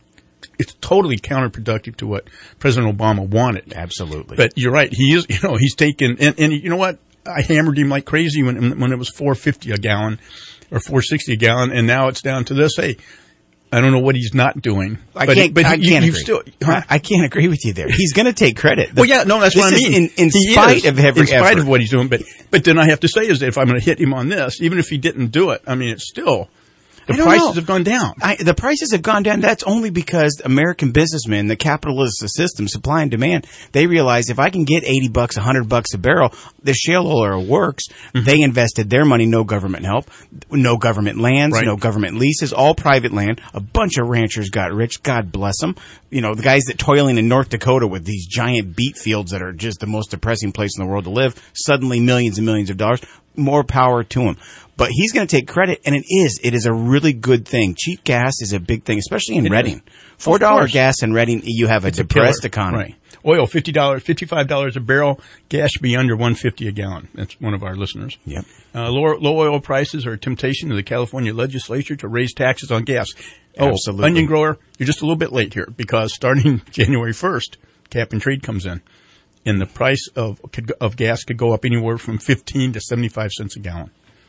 it's totally counterproductive to what President Obama wanted. Absolutely. But you're right. He is, you know, he's taken, and, and you know what? I hammered him like crazy when, when it was four fifty a gallon or four sixty a gallon, and now it's down to this. Hey, I don't know what he's not doing. I but, can't, but I you, can't you agree. still, huh? I, I can't agree with you there. He's going to take credit. The, well, yeah, no, that's what I mean. In, in he spite is, of every in spite effort. of what he's doing, but but then I have to say is that if I'm going to hit him on this, even if he didn't do it, I mean, it's still. The prices know. have gone down. I, the prices have gone down. That's only because American businessmen, the capitalist system, supply and demand, they realize if I can get eighty bucks, a hundred bucks a barrel, the shale oil works. Mm-hmm. They invested their money, no government help, no government lands, right. no government leases, all private land. A bunch of ranchers got rich. God bless them. You know, the guys that toiling in North Dakota with these giant beet fields that are just the most depressing place in the world to live, suddenly millions and millions of dollars. More power to him. But he's going to take credit, and it is. It is a really good thing. Cheap gas is a big thing, especially in it Redding. four dollars gas in Redding, you have a it's depressed a economy. Right. Oil, fifty dollars, fifty-five dollars a barrel. Gas should be under one fifty a gallon. That's one of our listeners. Yep. Uh, low, low oil prices are a temptation to the California legislature to raise taxes on gas. Oh, Absolutely. Onion grower, you're just a little bit late here because starting January first, cap and trade comes in. And the price of of gas could go up anywhere from fifteen to seventy-five cents a gallon.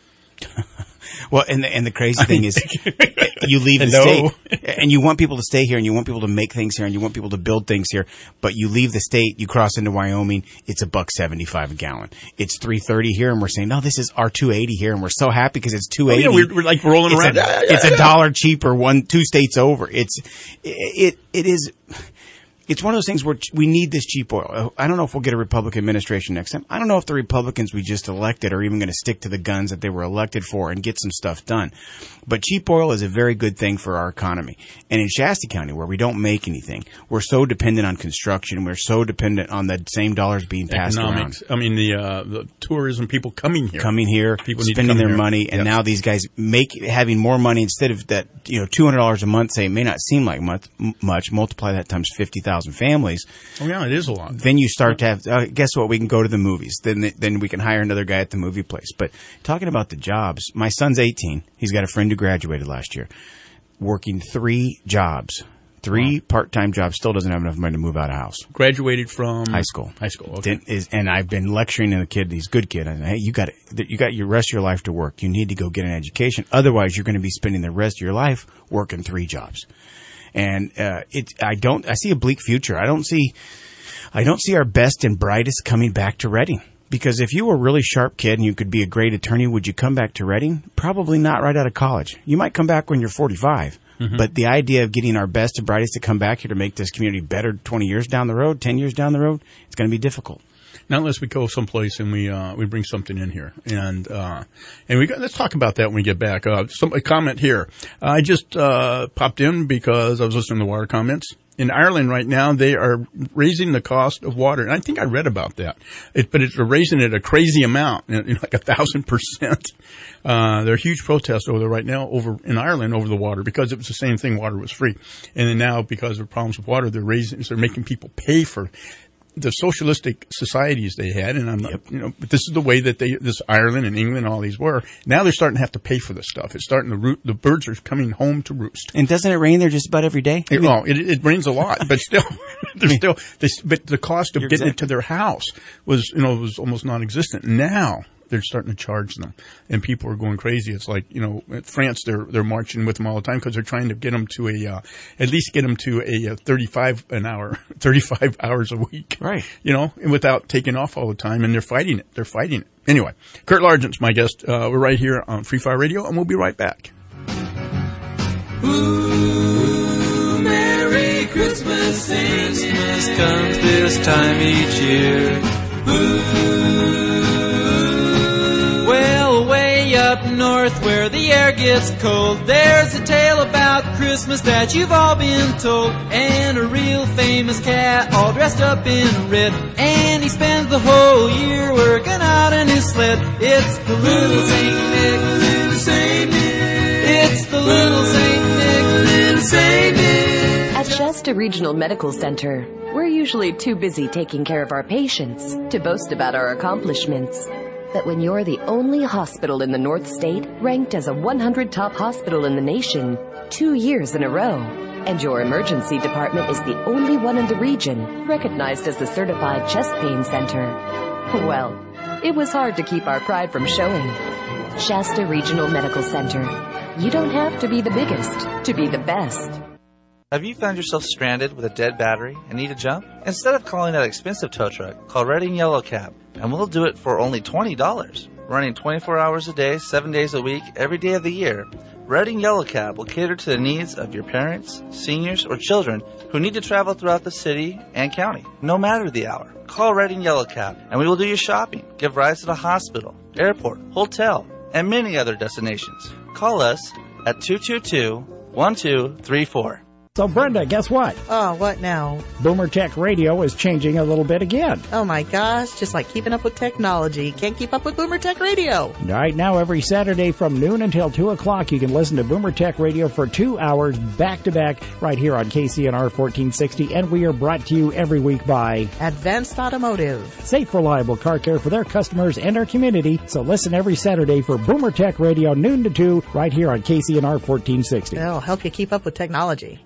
Well, and the, and the crazy thing is, you leave the Hello? state, and you want people to stay here, and you want people to make things here, and you want people to build things here. But you leave the state, you cross into Wyoming, it's a buck seventy-five a gallon. It's three thirty here, and we're saying, no, this is our two eighty here, and we're so happy because it's two eighty. Oh, yeah, we're, we're like rolling it's around. A, it's a dollar cheaper, one two states over. It's it it is. It's one of those things where we need this cheap oil. I don't know if we'll get a Republican administration next time. I don't know if the Republicans we just elected are even going to stick to the guns that they were elected for and get some stuff done. But cheap oil is a very good thing for our economy. And in Shasta County, where we don't make anything, we're so dependent on construction. We're so dependent on the same dollars being passed Economics. around. I mean, the uh, the tourism, people coming here. Coming here, people need spending to come their here. money. And yep. now these guys make having more money instead of that, you know, two hundred dollars a month, say, it may not seem like much, much multiply that times fifty thousand families. Oh, yeah, it is a lot. Then you start to have, uh, guess what, we can go to the movies. Then then we can hire another guy at the movie place. But talking about the jobs, my son's eighteen. He's got a friend who graduated last year, working three jobs. Three wow. part-time jobs, still doesn't have enough money to move out of house. Graduated from? High school. High school, okay. Didn't, is, and I've been lecturing the kid, he's a good kid. I said, hey, you got you got your rest of your life to work. You need to go get an education. Otherwise, you're going to be spending the rest of your life working three jobs. And uh, it, I don't. I see a bleak future. I don't see. I don't see our best and brightest coming back to Redding. Because if you were a really sharp kid and you could be a great attorney, would you come back to Redding? Probably not right out of college. You might come back when you're forty-five. Mm-hmm. But the idea of getting our best and brightest to come back here to make this community better twenty years down the road, ten years down the road, it's going to be difficult. Not unless we go someplace and we uh, we bring something in here. And uh, and we got, let's talk about that when we get back. Uh, some a comment here. I just uh, popped in because I was listening to water comments. In Ireland right now, they are raising the cost of water. And I think I read about that. It, but it's raising it a crazy amount, you know, like a thousand percent. Uh, there are huge protests over there right now over in Ireland over the water because it was the same thing. Water was free. And then now because of problems with water, they're raising, they're making people pay for the socialistic societies they had, and I'm not, yep. you know, but this is the way that they, this Ireland and England and all these were. Now they're starting to have to pay for this stuff. It's starting to root, the birds are coming home to roost. And doesn't it rain there just about every day? It, well, it, it rains a lot, but still, they're still, they, but the cost of You're getting exactly. it to their house was, you know, was almost non-existent. Now they're starting to charge them, and people are going crazy. It's like, you know, in France, they're they're marching with them all the time because they're trying to get them to a uh, at least get them to a, a thirty-five an hour, thirty-five hours a week, right? You know, and without taking off all the time, and they're fighting it. They're fighting it. Anyway, Kurt Largent's my guest. Uh, we're right here on Free Fire Radio, and we'll be right back. Ooh, Merry Christmas, Christmas comes this time each year. Ooh. Well, way up north where the air gets cold, there's a tale about Christmas that you've all been told. And a real famous cat all dressed up in red, and he spends the whole year working out in his sled. It's the little Saint Nick, little Saint Nick. It's the little Saint Nick, little Saint Nick. At Shasta Regional Medical Center, we're usually too busy taking care of our patients to boast about our accomplishments. But when you're the only hospital in the North State ranked as a one hundred top hospital in the nation two years in a row, and your emergency department is the only one in the region recognized as the certified chest pain center, well, it was hard to keep our pride from showing. Shasta Regional Medical Center. You don't have to be the biggest to be the best. Have you found yourself stranded with a dead battery and need a jump? Instead of calling that expensive tow truck, call Redding Yellow Cab, and we'll do it for only twenty dollars. Running twenty-four hours a day, seven days a week, every day of the year, Redding Yellow Cab will cater to the needs of your parents, seniors, or children who need to travel throughout the city and county, no matter the hour. Call Redding Yellow Cab, and we will do your shopping, give rides to the hospital, airport, hotel, and many other destinations. Call us at two two two, one two three four. So, Brenda, guess what? Oh, what now? Boomer Tech Radio is changing a little bit again. Oh, my gosh. Just like keeping up with technology. Can't keep up with Boomer Tech Radio. Right now, every Saturday from noon until two o'clock, you can listen to Boomer Tech Radio for two hours back-to-back right here on K C N R fourteen sixty. And we are brought to you every week by Advanced Automotive. Safe, reliable car care for their customers and our community. So listen every Saturday for Boomer Tech Radio, noon to two, right here on K C N R fourteen sixty. It'll help you keep up with technology.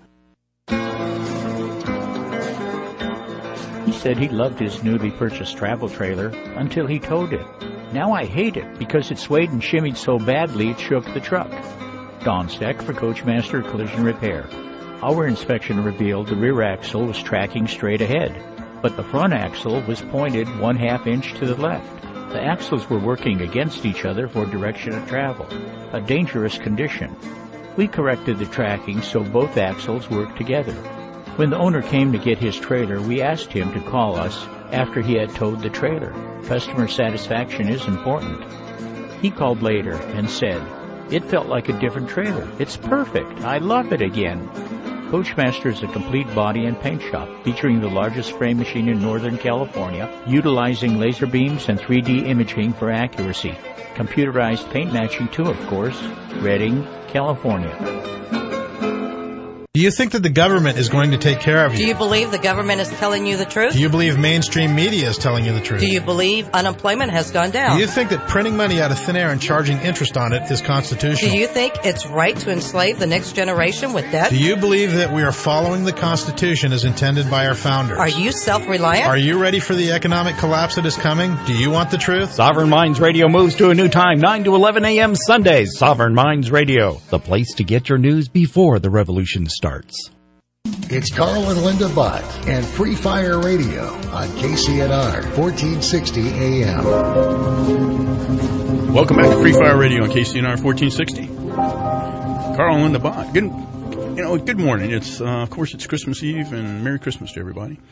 He said he loved his newly purchased travel trailer until he towed it. Now I hate it because it swayed and shimmied so badly it shook the truck. Don Steck for Coachmaster Collision Repair. Our inspection revealed the rear axle was tracking straight ahead, but the front axle was pointed one half inch to the left. The axles were working against each other for direction of travel, a dangerous condition. We corrected the tracking so both axles worked together. When the owner came to get his trailer, we asked him to call us after he had towed the trailer. Customer satisfaction is important. He called later and said, "It felt like a different trailer. It's perfect. I love it again." Coachmaster is a complete body and paint shop featuring the largest frame machine in Northern California, utilizing laser beams and three D imaging for accuracy. Computerized paint matching too, of course. Redding, California. Do you think that the government is going to take care of you? Do you believe the government is telling you the truth? Do you believe mainstream media is telling you the truth? Do you believe unemployment has gone down? Do you think that printing money out of thin air and charging interest on it is constitutional? Do you think it's right to enslave the next generation with debt? Do you believe that we are following the Constitution as intended by our founders? Are you self-reliant? Are you ready for the economic collapse that is coming? Do you want the truth? Sovereign Minds Radio moves to a new time, nine to eleven a.m. Sundays. Sovereign Minds Radio, the place to get your news before the revolution starts. It's Carl and Linda Bott and Free Fire Radio on K C N R fourteen sixty A M. Welcome back to Free Fire Radio on K C N R fourteen sixty. Carl and Linda Bott. Good, you know, good morning. It's uh, of course it's Christmas Eve, and Merry Christmas to everybody.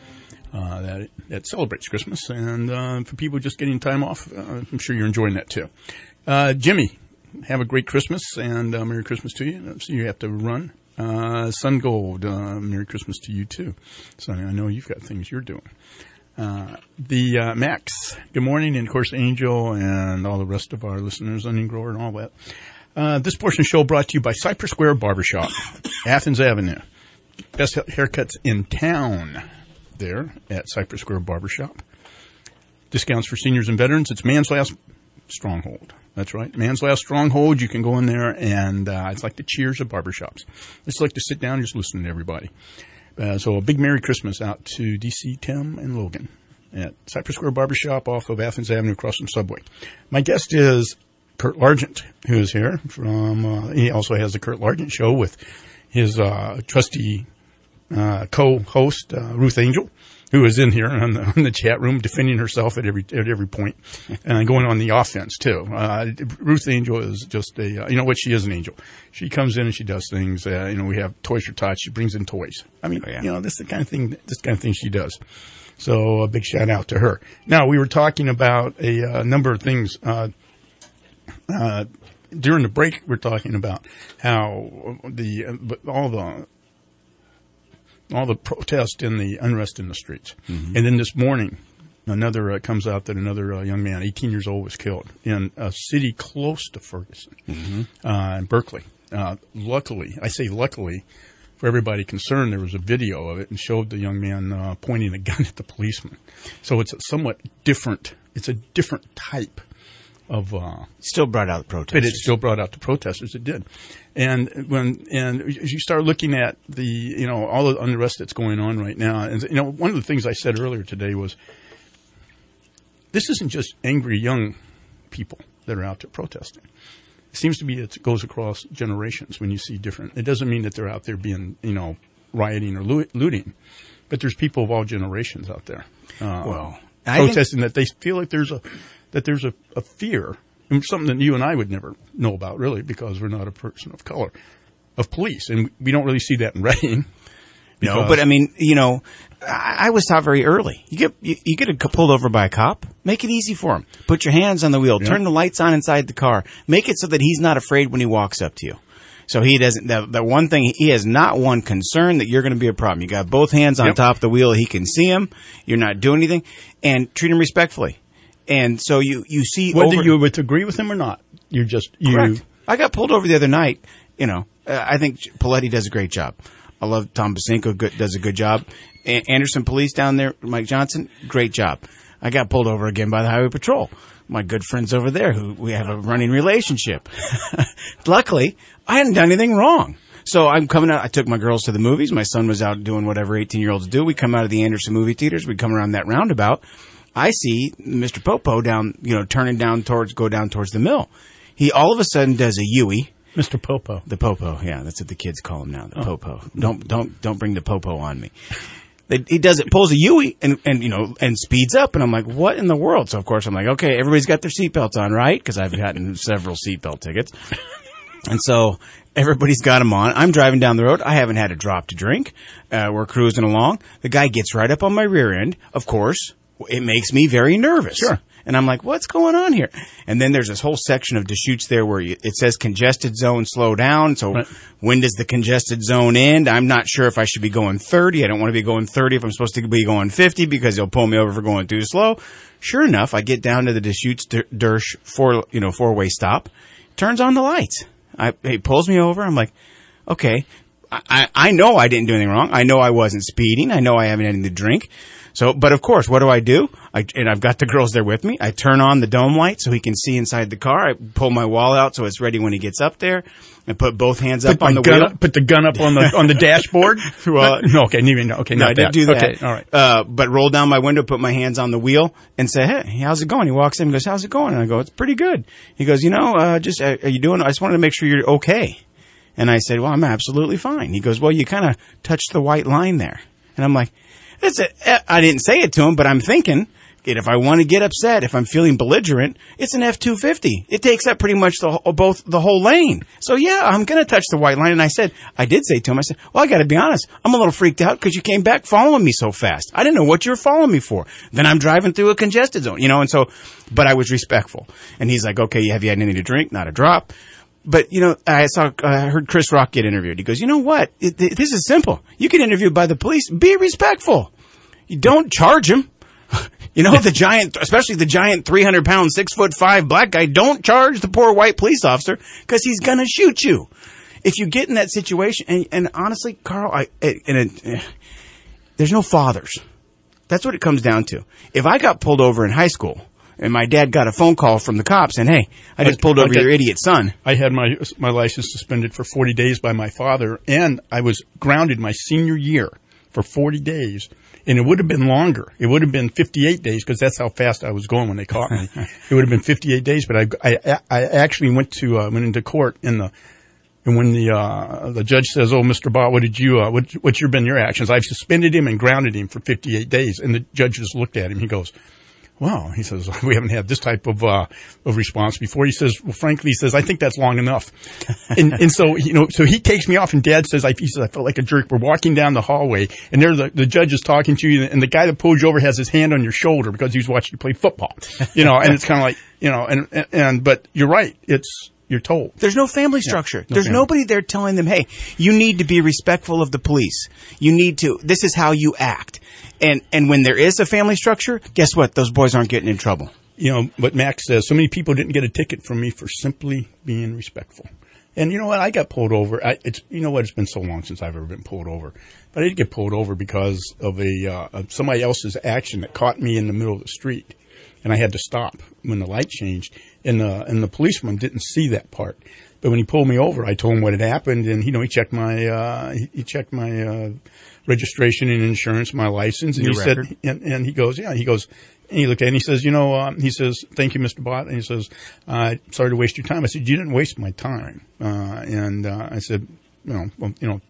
uh, that that celebrates Christmas. And uh, for people just getting time off, uh, I'm sure you're enjoying that too. Uh, Jimmy, have a great Christmas and uh, Merry Christmas to you. So you have to run. Uh, Sun Gold, uh, Merry Christmas to you too. Sonny, I know you've got things you're doing. Uh, the, uh, Max, good morning, and of course Angel and all the rest of our listeners, Onion Grower and all that. Uh, this portion of the show brought to you by Cypress Square Barbershop, Athens Avenue. Best haircuts in town there at Cypress Square Barbershop. Discounts for seniors and veterans. It's Man's Last Stronghold. That's right. Man's Last Stronghold. You can go in there, and uh, it's like the cheers of barbershops. It's like to sit down and just listen to everybody. Uh, so a big Merry Christmas out to D C, Tim, and Logan at Cypress Square Barbershop off of Athens Avenue across from Subway. My guest is Kurt Largent, who is here. From uh, he also has the Kurt Largent Show with his uh, trusty uh, co-host, uh, Ruth Angel, who is in here on the, on the chat room defending herself at every at every point and going on the offense, too. Uh, Ruth Angel is just a, uh, you know what, she is an angel. She comes in and she does things. Uh, you know, we have Toys for Tots. She brings in toys. I mean, oh, yeah. you know, this is the kind of thing, this kind of thing she does. So a big shout out to her. Now, we were talking about a uh, number of things. Uh, uh, during the break, we're talking about how the, uh, all the, all the protest and the unrest in the streets. Mm-hmm. And then this morning, another uh, comes out that another uh, young man, eighteen years old, was killed in a city close to Ferguson, mm-hmm. uh, in Berkeley. Uh, luckily, I say luckily, for everybody concerned, there was a video of it and showed the young man uh, pointing a gun at the policeman. So it's a somewhat different, it's a different type of uh still brought out the protesters. But it still brought out the protesters. It did. And when and as you start looking at the you know all the unrest that's going on right now, and you know one of the things I said earlier today was this isn't just angry young people that are out there protesting. It seems to be it goes across generations when you see different. It doesn't mean that they're out there being you know rioting or looting, but there's people of all generations out there. Uh, well, protesting that they feel like there's a that there's a, a fear, and something that you and I would never know about, really, because we're not a person of color, of police. And we don't really see that in Reading. No, but I mean, you know, I, I was taught very early. You get you, you get a, pulled over by a cop, make it easy for him. Put your hands on the wheel, yeah. Turn the lights on inside the car. Make it so that he's not afraid when he walks up to you. So he doesn't, that, that one thing, he has not one concern that you're going to be a problem. You got both hands on yep. top of the wheel, he can see him, you're not doing anything, and treat him respectfully. And so you, you see whether over, you would agree with him or not. You're just you. Correct. I got pulled over the other night. You know, uh, I think Paletti does a great job. I love Tom Basinko good, does a good job. A- Anderson Police down there, Mike Johnson, great job. I got pulled over again by the Highway Patrol. My good friends over there, who we have a running relationship. Luckily, I hadn't done anything wrong. So I'm coming out. I took my girls to the movies. My son was out doing whatever eighteen-year-olds do. We come out of the Anderson movie theaters. We come around that roundabout. I see Mister Popo down, you know, turning down towards, go down towards the mill. He all of a sudden does a U-ey. Mister Popo. The Popo, yeah, that's what the kids call him now, the oh. Popo. Don't, don't, don't bring the Popo on me. They, he does it, pulls a U-ey and, and, you know, and speeds up. And I'm like, what in the world? So of course I'm like, okay, everybody's got their seatbelts on, right? Cause I've gotten several seatbelt tickets. And so everybody's got them on. I'm driving down the road. I haven't had a drop to drink. Uh, we're cruising along. The guy gets right up on my rear end, of course. It makes me very nervous. Sure. And I'm like, what's going on here? And then there's this whole section of Deschutes there where you, it says congested zone, slow down. So right. When does the congested zone end? I'm not sure if I should be going thirty. I don't want to be going thirty if I'm supposed to be going fifty because he'll pull me over for going too slow. Sure enough, I get down to the Deschutes Dersh four, you know, four-way stop. Turns on the lights. I, he pulls me over. I'm like, okay. I, I know I didn't do anything wrong. I know I wasn't speeding. I know I haven't had anything to drink. So, but of course, what do I do? I, and I've got the girls there with me. I turn on the dome light so he can see inside the car. I pull my wallet out so it's ready when he gets up there. I put both hands up put on the gun wheel. Up, put the gun up on the on the dashboard. well, no, okay, no, okay, no, not I didn't that. do that. Okay, all right. Uh, but roll down my window, put my hands on the wheel, and say, "Hey, how's it going?" He walks in and goes, "How's it going?" And I go, "It's pretty good." He goes, "You know, uh, just uh, are you doing? I just wanted to make sure you're okay." And I said, "Well, I'm absolutely fine." He goes, "Well, you kind of touched the white line there," and I'm like. It's a, I didn't say it to him, but I'm thinking, And if I want to get upset, if I'm feeling belligerent, it's an F two fifty. It takes up pretty much the whole, both the whole lane. So yeah, I'm going to touch the white line. And I said, I did say to him, I said, well, I got to be honest. I'm a little freaked out because you came back following me so fast. I didn't know what you were following me for. Then I'm driving through a congested zone, you know, and so, but I was respectful. And he's like, okay, have you had anything to drink? Not a drop. But, you know, I saw, I heard Chris Rock get interviewed. He goes, you know what? It, it, this is simple. You get interviewed by the police. Be respectful. You don't charge him. You know, the giant, especially the giant three hundred pound, six foot five black guy, don't charge the poor white police officer because he's going to shoot you. If you get in that situation, and, and honestly, Carl, I, and it, there's no fathers. That's what it comes down to. If I got pulled over in high school and my dad got a phone call from the cops saying, hey, I just pulled over your idiot son. I had my my license suspended for forty days by my father, and I was grounded my senior year for forty days. And it would have been longer. It would have been fifty-eight days because that's how fast I was going when they caught me. It would have been fifty-eight days, but I, I, I actually went to, uh, went into court in the, and when the, uh, the judge says, oh, Mister Bott, what did you, uh, what, what's your, been your actions? I've suspended him and grounded him for fifty-eight days. And the judge just looked at him. He goes, wow. He says, we haven't had this type of, uh, of response before. He says, well, frankly, he says, I think that's long enough. and, and so, you know, so he takes me off and Dad says, I, he says, I felt like a jerk. We're walking down the hallway and there the, the judge is talking to you and the guy that pulled you over has his hand on your shoulder because he was watching you play football, you know, and it's kind of like, you know, and, and, and, but you're right. It's, you're told. There's no family structure. Yeah, no There's family. nobody there telling them, hey, you need to be respectful of the police. You need to, this is how you act. And and when there is a family structure, guess what? Those boys aren't getting in trouble. You know, what Max says, so many people didn't get a ticket from me for simply being respectful. And you know what? I got pulled over. I, it's you know what? It's been so long since I've ever been pulled over. But I did get pulled over because of a uh, of somebody else's action that caught me in the middle of the street. And I had to stop when the light changed. And the, and the policeman didn't see that part. But when he pulled me over, I told him what had happened. And, you know, he checked my, uh, he, he checked my, uh, registration and insurance, my license. And Your he record. said, and, and he goes, yeah, he goes, and he looked at it and he says, you know, um, he says, thank you, Mister Bott. And he says, uh, sorry to waste your time. I said, you didn't waste my time. Uh, and, uh, I said, you know, well, you know,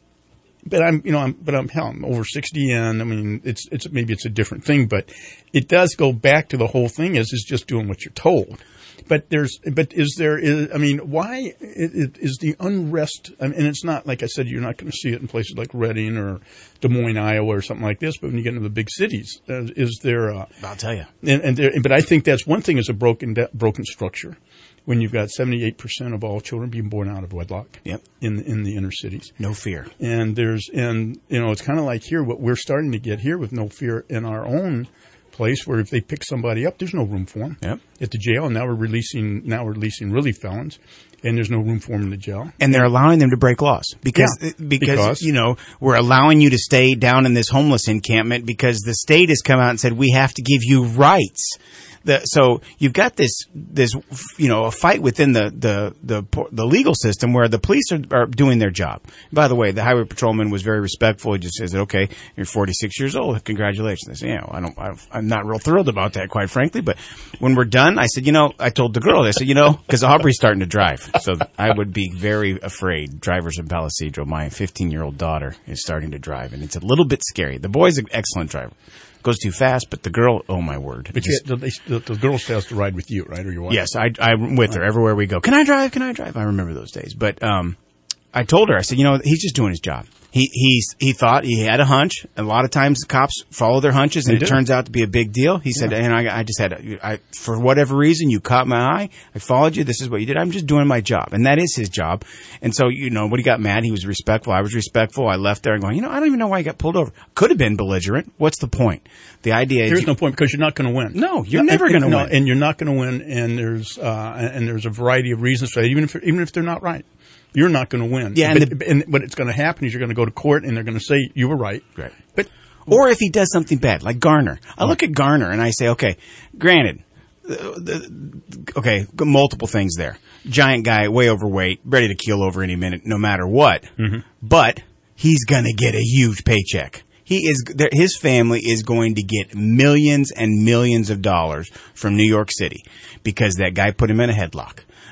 But I'm, you know, I'm, but I'm, hell, I'm over sixty and I mean, it's, it's, maybe it's a different thing, but it does go back to the whole thing is, is just doing what you're told. But there's, but is there, is, I mean, why it, it is the unrest, I mean, and it's not, like I said, you're not going to see it in places like Reading or Des Moines, Iowa or something like this, but when you get into the big cities, uh, is there, uh, I'll tell you. And, and there, but I think that's one thing is a broken, broken structure. When you've got seventy-eight percent of all children being born out of wedlock. Yep. In, in the inner cities. No fear. And there's, and, you know, it's kind of like here, what we're starting to get here with no fear in our own place where if they pick somebody up, there's no room for them. Yep. At the jail. And now we're releasing, now we're releasing really felons. And there's no room for them in the jail. And they're allowing them to break laws because, Yeah, because, because you know, we're allowing you to stay down in this homeless encampment because the state has come out and said we have to give you rights. The, so you've got this, this, you know, a fight within the, the, the, the legal system where the police are, are doing their job. By the way, the highway patrolman was very respectful. He just says, okay, you're forty-six years old. Congratulations. I said, yeah, I don't, I've, I'm not real thrilled about that, quite frankly. But when we're done, I said, you know, I told the girl, I said, you know, because Aubrey's starting to drive. So I would be very afraid. Drivers in Palisadro, my fifteen year old daughter is starting to drive and it's a little bit scary. The boy's an excellent driver. Goes too fast, but the girl, oh my word. But just, you, the, the, the girl still has to ride with you, right? Or your wife? Yes, I, I'm with her everywhere we go. Can I drive? Can I drive? I remember those days. But um, I told her, I said, you know, he's just doing his job. He he's, he thought he had a hunch. A lot of times the cops follow their hunches, and They it do. turns out to be a big deal. He said, Yeah. and I, I just had, a, I, for whatever reason, you caught my eye. I followed you. This is what you did. I'm just doing my job. And that is his job. And so, you know, when he got mad, he was respectful. I was respectful. I left there and going, you know, I don't even know why he got pulled over. Could have been belligerent. What's the point? The idea is... There's you- no point because you're not going to win. No, you're No, never and- going to no, win. And you're not going to win, and there's uh, and there's a variety of reasons for that, even if even if they're not right. You're not going to win. Yeah, and but, the- and what's going to happen is you're going to go to court, and they're going to say you were right. Right. But Or if he does something bad, like Garner. I look at Garner and I say, okay, granted, uh, the, okay, multiple things there. Giant guy, way overweight, ready to keel over any minute, no matter what. Mm-hmm. But he's going to get a huge paycheck. He is, there- his family is going to get millions and millions of dollars from New York City because that guy put him in a headlock.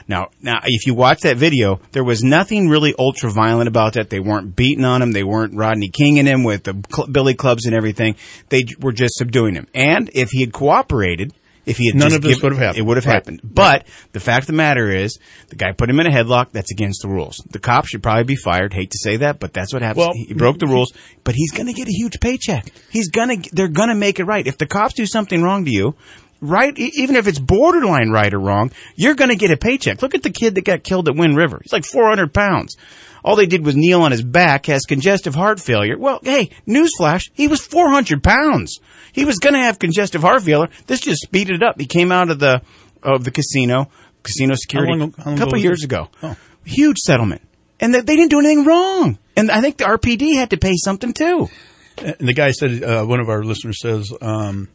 Now, now, if you watch that video, there was nothing really ultra violent about that. They weren't beating on him. They weren't Rodney Kinging him with the cl- billy clubs and everything. They j- were just subduing him. And if he had cooperated, if he had none just of this given, would have happened. It would have right. happened. But the fact of the matter is, the guy put him in a headlock. That's against the rules. The cop should probably be fired. Hate to say that, but that's what happens. Well, he broke the rules, but he's going to get a huge paycheck. He's going to. They're going to make it right. If the cops do something wrong to you. Right, even if it's borderline right or wrong, you're going to get a paycheck. Look at the kid that got killed at Wind River. He's like four hundred pounds. All they did was kneel on his back, has congestive heart failure. Well, hey, newsflash, he was four hundred pounds. He was going to have congestive heart failure. This just speeded it up. He came out of the of the casino, casino security, How long, how long a couple ago years was ago. Oh. Huge settlement. And they didn't do anything wrong. And I think the R P D had to pay something, too. And the guy said, uh, one of our listeners says, um,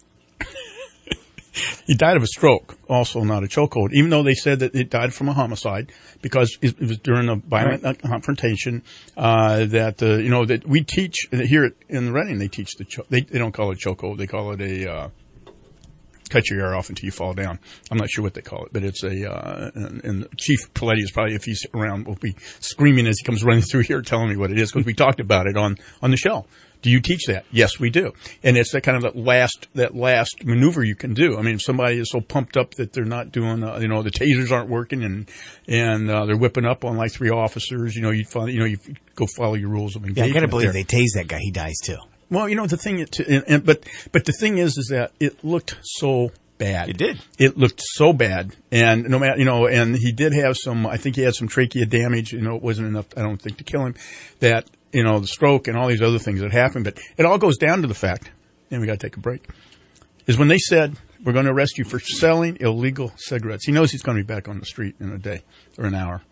he died of a stroke, also not a chokehold, even though they said that it died from a homicide because it was during a violent right. confrontation. Uh, that uh, you know that we teach here at, in Reading, they teach the cho- they they don't call it chokehold, they call it a uh, cut your ear off until you fall down. I'm not sure what they call it, but it's a uh, and, and Chief Paletti is probably, if he's around, will be screaming as he comes running through here telling me what it is because we talked about it on on the show. Do you teach that? Yes, we do. And it's that kind of that last, that last maneuver you can do. I mean, if somebody is so pumped up that they're not doing, uh, you know, the tasers aren't working and, and, uh, they're whipping up on like three officers, you know, you follow, you know, you go follow your rules of engagement. Yeah, I gotta believe there. they tased that guy. He dies too. Well, you know, the thing, it, and, and, but, but the thing is, is that it looked so bad. It did. It looked so bad. And no matter, you know, and he did have some, I think he had some trachea damage, you know, it wasn't enough, I don't think, to kill him, that, you know, the stroke and all these other things that happened. But it all goes down to the fact, and we got to take a break, is when they said, we're going to arrest you for selling illegal cigarettes. He knows he's going to be back on the street in a day or an hour.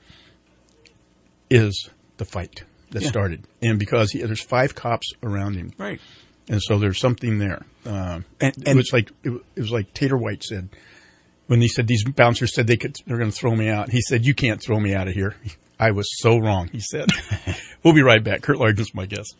Is the fight that yeah. started. And because he, there's five cops around him. Right. And so there's something there. Um, and, and it was like, it, it was like Tater White said, when he said these bouncers said they could, they're going to throw me out. He said, you can't throw me out of here. I was so wrong, he said. We'll be right back. Kurt Largen's my guest.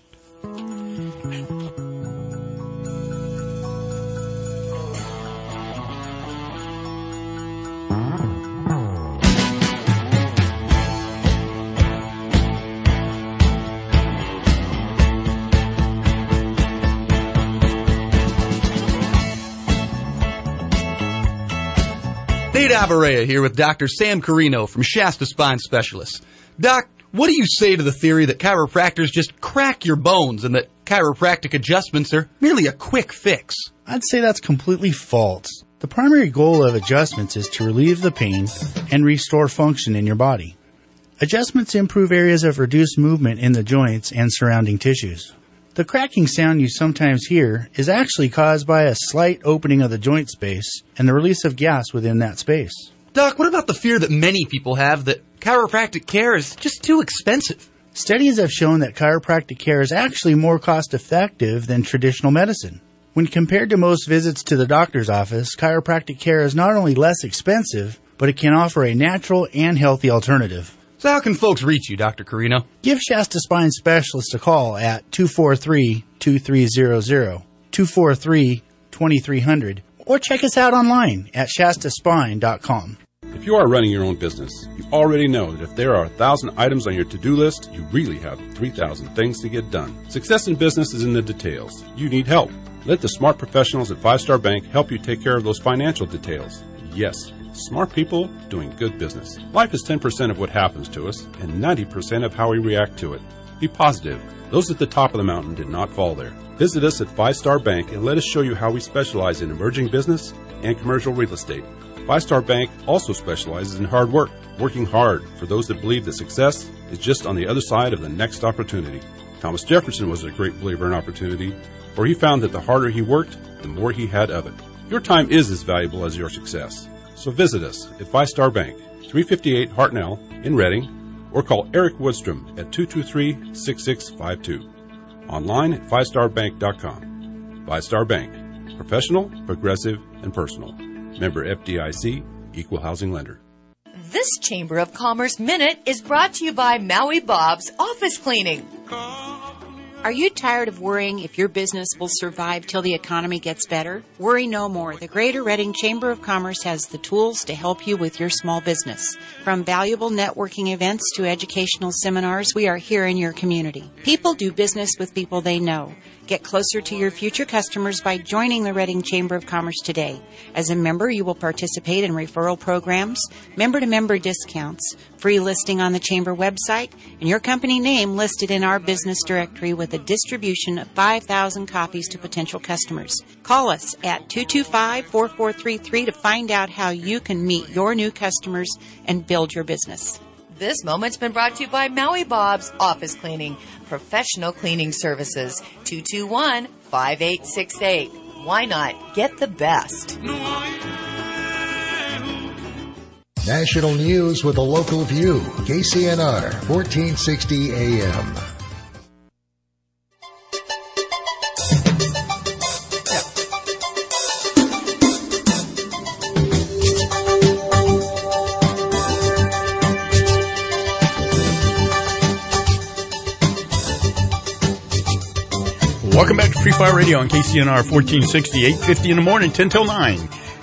Nate Abarea here with Doctor Sam Carino from Shasta Spine Specialists. Doc, what do you say to the theory that chiropractors just crack your bones and that chiropractic adjustments are merely a quick fix? I'd say that's completely false. The primary goal of adjustments is to relieve the pain and restore function in your body. Adjustments improve areas of reduced movement in the joints and surrounding tissues. The cracking sound you sometimes hear is actually caused by a slight opening of the joint space and the release of gas within that space. Doc, what about the fear that many people have that chiropractic care is just too expensive? Studies have shown that chiropractic care is actually more cost-effective than traditional medicine. When compared to most visits to the doctor's office, chiropractic care is not only less expensive, but it can offer a natural and healthy alternative. So how can folks reach you, Doctor Carino? Give Shasta Spine Specialist a call at two four three, two three zero zero, two four three, two three zero zero, or check us out online at shasta spine dot com. If you are running your own business, you already know that if there are a thousand items on your to-do list, you really have three thousand things to get done. Success in business is in the details. You need help. Let the smart professionals at Five Star Bank help you take care of those financial details. Yes, smart people doing good business. Life is ten percent of what happens to us and ninety percent of how we react to it. Be positive. Those at the top of the mountain did not fall there. Visit us at Five Star Bank and let us show you how we specialize in emerging business and commercial real estate. Five Star Bank also specializes in hard work, working hard for those that believe that success is just on the other side of the next opportunity. Thomas Jefferson was a great believer in opportunity, for he found that the harder he worked, the more he had of it. Your time is as valuable as your success. So visit us at Five Star Bank, three fifty-eight Hartnell in Reading, or call Eric Woodstrom at two two three, six six five two. Online at five star bank dot com. Five Star Bank. Professional, progressive, and personal. Member F D I C, Equal Housing Lender. This Chamber of Commerce Minute is brought to you by Maui Bob's Office Cleaning. Are you tired of worrying if your business will survive till the economy gets better? Worry no more. The Greater Reading Chamber of Commerce has the tools to help you with your small business. From valuable networking events to educational seminars, we are here in your community. People do business with people they know. Get closer to your future customers by joining the Reading Chamber of Commerce today. As a member, you will participate in referral programs, member-to-member discounts, free listing on the Chamber website, and your company name listed in our business directory with a distribution of five thousand copies to potential customers. Call us at two two five, four four three three to find out how you can meet your new customers and build your business. This moment's been brought to you by Maui Bob's Office Cleaning, professional cleaning services. two two one, five eight six eight. Why not get the best? National news with a local view. K C N R, fourteen sixty A M. Welcome back to Free Fire Radio on K C N R fourteen sixty, eight fifty in the morning, ten till nine.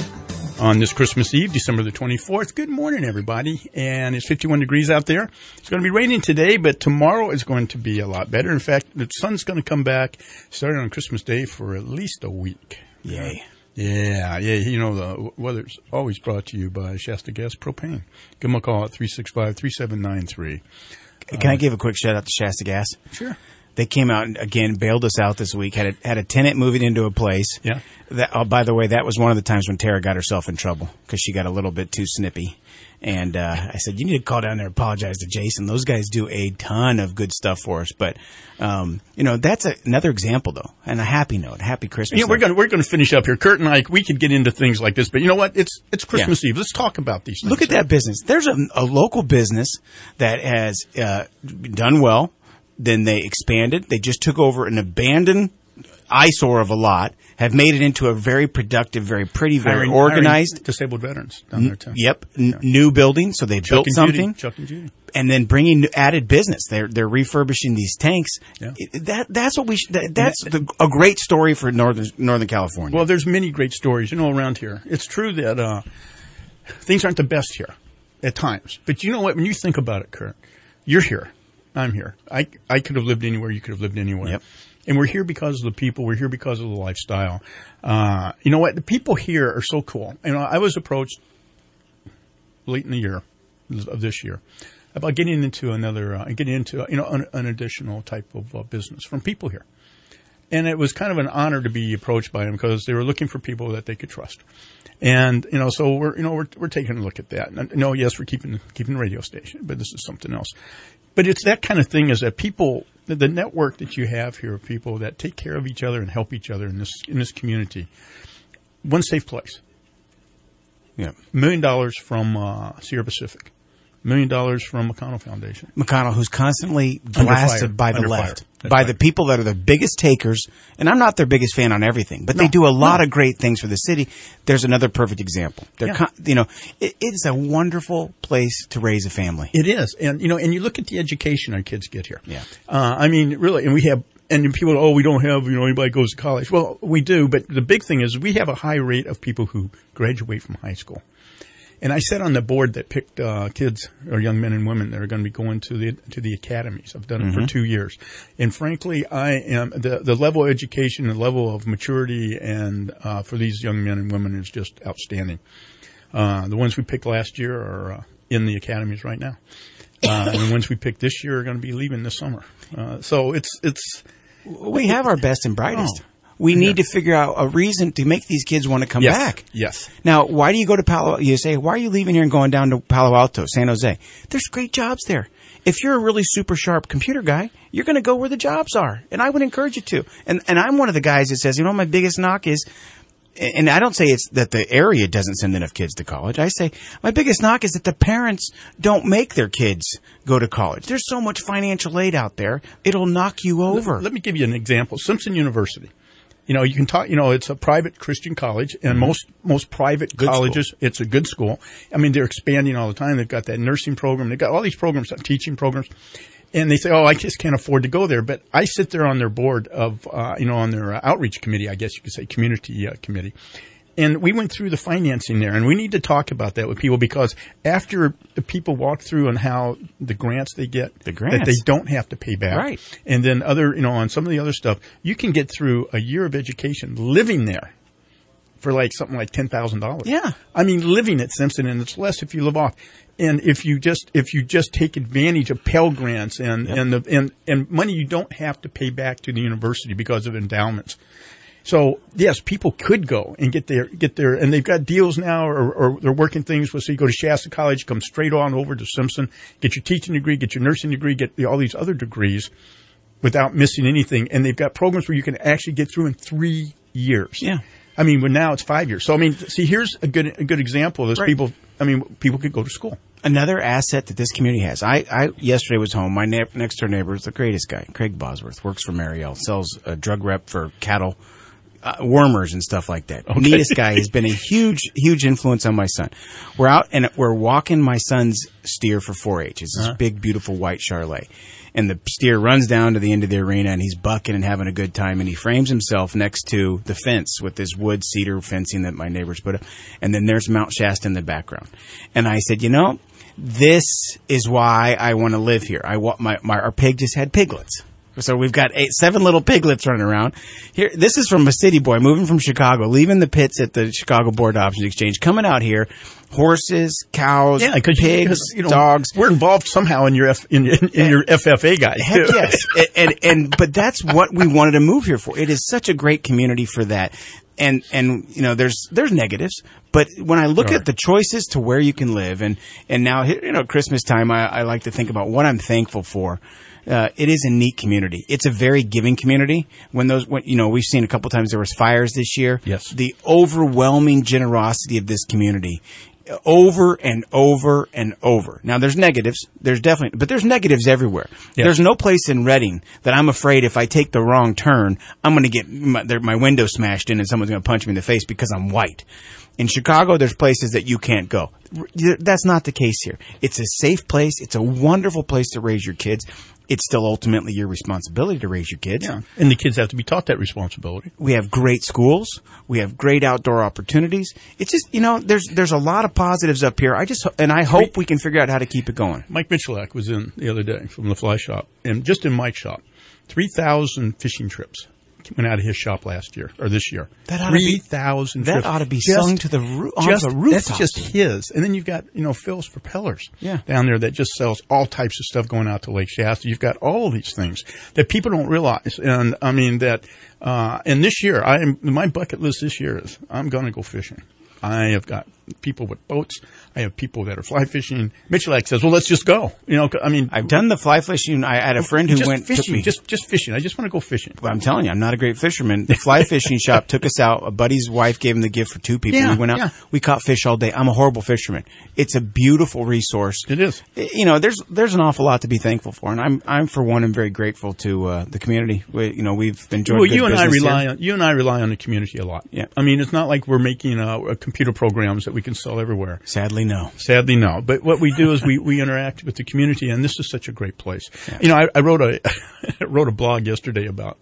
On this Christmas Eve, December the twenty-fourth. Good morning, everybody. And it's fifty-one degrees out there. It's going to be raining today, but tomorrow is going to be a lot better. In fact, the sun's going to come back starting on Christmas Day for at least a week. Yay. Yeah, yeah. You know, the weather's always brought to you by Shasta Gas Propane. Give them a call at three six five, three seven nine three. Can uh, I give a quick shout out to Shasta Gas? Sure. They came out and, again, bailed us out this week, had a, had a tenant moving into a place. Yeah. That, oh, by the way, that was one of the times when Tara got herself in trouble because she got a little bit too snippy. And uh, I said, you need to call down there and apologize to Jason. Those guys do a ton of good stuff for us. But, um, you know, that's a, another example, though, and a happy note, a happy Christmas. Yeah, we're going we're going to finish up here. Kurt and I, we could get into things like this, but you know what? It's it's Christmas yeah. Eve. Let's talk about these things. Look at that business. There's a, a local business that has uh, done well. Then they expanded. They just took over an abandoned eyesore of a lot, have made it into a very productive, very pretty, very hiring, organized. Hiring disabled veterans down there, too. Yep. N- yeah. New building, so they Chuck built something. Judy. Chuck and Judy. And then bringing added business. They're they're refurbishing these tanks. Yeah. That That's what we. Sh- that, that's the, a great story for Northern Northern California. Well, there's many great stories, you know, around here. It's true that uh, things aren't the best here at times. But you know what? When you think about it, Kurt, you're here. I'm here. I, I could have lived anywhere. You could have lived anywhere. Yep. And we're here because of the people. We're here because of the lifestyle. Uh, you know what? The people here are so cool. You know, I was approached late in the year of this year about getting into another, uh, getting into, you know, an, an additional type of uh, business from people here. And it was kind of an honor to be approached by them because they were looking for people that they could trust. And, you know, so we're, you know, we're, we're taking a look at that. And, no, yes, we're keeping, keeping the radio station, but this is something else. But it's that kind of thing is that people, the, the network that you have here of people that take care of each other and help each other in this, in this community. One safe place. Yeah. Million dollars from, uh, Sierra Pacific. Million dollars from McConnell Foundation. McConnell, who's constantly blasted by the Under left, by by right. the people that are the biggest takers. And I'm not their biggest fan on everything, but no, they do a lot no. of great things for the city. There's another perfect example. They're, Yeah. con- you know, it, it's a wonderful place to raise a family. It is, and you know, and you look at the education our kids get here. Yeah. Uh, I mean, really, and we have. And people go, oh, we don't have, you know, anybody goes to college. Well, we do, but the big thing is we have a high rate of people who graduate from high school. And I sat on the board that picked uh, kids or young men and women that are going to be going to the to the academies. I've done it Mm-hmm. for two years, and frankly, I am the the level of education, the level of maturity, and uh, for these young men and women is just outstanding. Uh, the ones we picked last year are uh, in the academies right now, uh, and the ones we picked this year are going to be leaving this summer. Uh, so it's it's we have our best and brightest. Oh. We need to figure out a reason to make these kids want to come yes. back. Yes. Now, why do you go to Palo? You say, why are you leaving here and going down to Palo Alto, San Jose? There's great jobs there. If you're a really super sharp computer guy, you're going to go where the jobs are, and I would encourage you to. And and I'm one of the guys that says, you know, my biggest knock is, and I don't say it's that the area doesn't send enough kids to college. I say my biggest knock is that the parents don't make their kids go to college. There's so much financial aid out there, it'll knock you over. Let, let me give you an example. Simpson University. You know, you can talk, you know, it's a private Christian college, and most, most private Good colleges, school. it's a good school. I mean, they're expanding all the time. They've got that nursing program. They've got all these programs, teaching programs. And they say, oh, I just can't afford to go there. But I sit there on their board of, uh, you know, on their uh, outreach committee, I guess you could say, community uh, committee. And we went through the financing there, and we need to talk about that with people because after the people walk through on how the grants they get, the grants. that they don't have to pay back. Right. And then other, you know, on some of the other stuff, you can get through a year of education living there for like something like ten thousand dollars. Yeah. I mean, living at Simpson, and it's less if you live off. And if you just if you just take advantage of Pell Grants and Yep. and the and, and money you don't have to pay back to the university because of endowments. So yes, people could go and get their get their and they've got deals now, or, or they're working things where so you go to Shasta College, come straight on over to Simpson, get your teaching degree, get your nursing degree, get the, all these other degrees without missing anything. And they've got programs where you can actually get through in three years. Yeah. I mean, but now it's five years. So I mean, see, here's a good a good example of this. Right. People, I mean, people could go to school. Another asset that this community has. I, I yesterday was home. My ne- next door neighbor is the greatest guy, Craig Bosworth, works for Mariel, sells a drug rep for cattle, uh, wormers and stuff like that. Okay. Neatest guy. He's been a huge, huge influence on my son. We're out and we're walking my son's steer for four H. It's this Uh-huh. big, beautiful white Charlet. And the steer runs down to the end of the arena, and he's bucking and having a good time. And he frames himself next to the fence with this wood cedar fencing that my neighbors put up. And then there's Mount Shasta in the background. And I said, you know, this is why I want to live here. I want my, my our pig just had piglets. So we've got eight, seven little piglets running around. Here, this is from a city boy moving from Chicago, leaving the pits at the Chicago Board of Options Exchange, coming out here. Horses, cows, Yeah, because pigs, you know, dogs. We're involved somehow in your F, in, in, in your F F A guys. Heck too. yes. and, and, and, but that's what we wanted to move here for. It is such a great community for that. And, and, you know, there's, there's negatives, but when I look Sure. at the choices to where you can live and, and now, you know, Christmas time, I, I like to think about what I'm thankful for. Uh, it is a neat community. It's a very giving community. When those, when, you know, we've seen a couple times there was fires this year. Yes. The overwhelming generosity of this community. Over and over and over. Now, there's negatives. There's definitely, but there's negatives everywhere. Yeah. There's no place in Reading that I'm afraid if I take the wrong turn, I'm going to get my, my window smashed in and someone's going to punch me in the face because I'm white. In Chicago, there's places that you can't go. That's not the case here. It's a safe place. It's a wonderful place to raise your kids. It's still ultimately your responsibility to raise your kids. Yeah. And the kids have to be taught that responsibility. We have great schools. We have great outdoor opportunities. It's just, you know, there's there's a lot of positives up here. I just and I hope we can figure out how to keep it going. Mike Michalak was in the other day from the Fly Shop, and just in Mike's shop, three thousand fishing trips went out of his shop last year, or this year. That ought to be- three thousand that trips. ought to be Just- sung to the roo- on just, the rooftops. That's just his. And then you've got, you know, Phil's Propellers Yeah. down there that just sells all types of stuff going out to Lake Shasta. You've got all of these things that people don't realize. And, I mean, that, uh, and this year, I am, my bucket list this year is I'm going to go fishing. I have got people with boats. I have people that are fly fishing. Michalak says, well, let's just go. You know, I mean, I've done the fly fishing. I had a friend who just went fishing, took me. just just fishing. I just want to go fishing. Well, I'm telling you, I'm not a great fisherman. The fly fishing shop took us out. A buddy's wife gave him the gift for two people. Yeah, we went out. yeah. We caught fish all day. I'm a horrible fisherman. It's a beautiful resource. It is. You know, there's there's an awful lot to be thankful for, and I'm I'm for one, I'm very grateful to uh, the community. We, you know, we've enjoyed. Well, good you and I business rely here. on you and I rely on the community a lot. Yeah. I mean, it's not like we're making uh, uh, computer programs that we can sell everywhere. Sadly, no. Sadly, no. But what we do is we, we interact with the community, and this is such a great place. Yeah. You know, I, I wrote a I wrote a blog yesterday about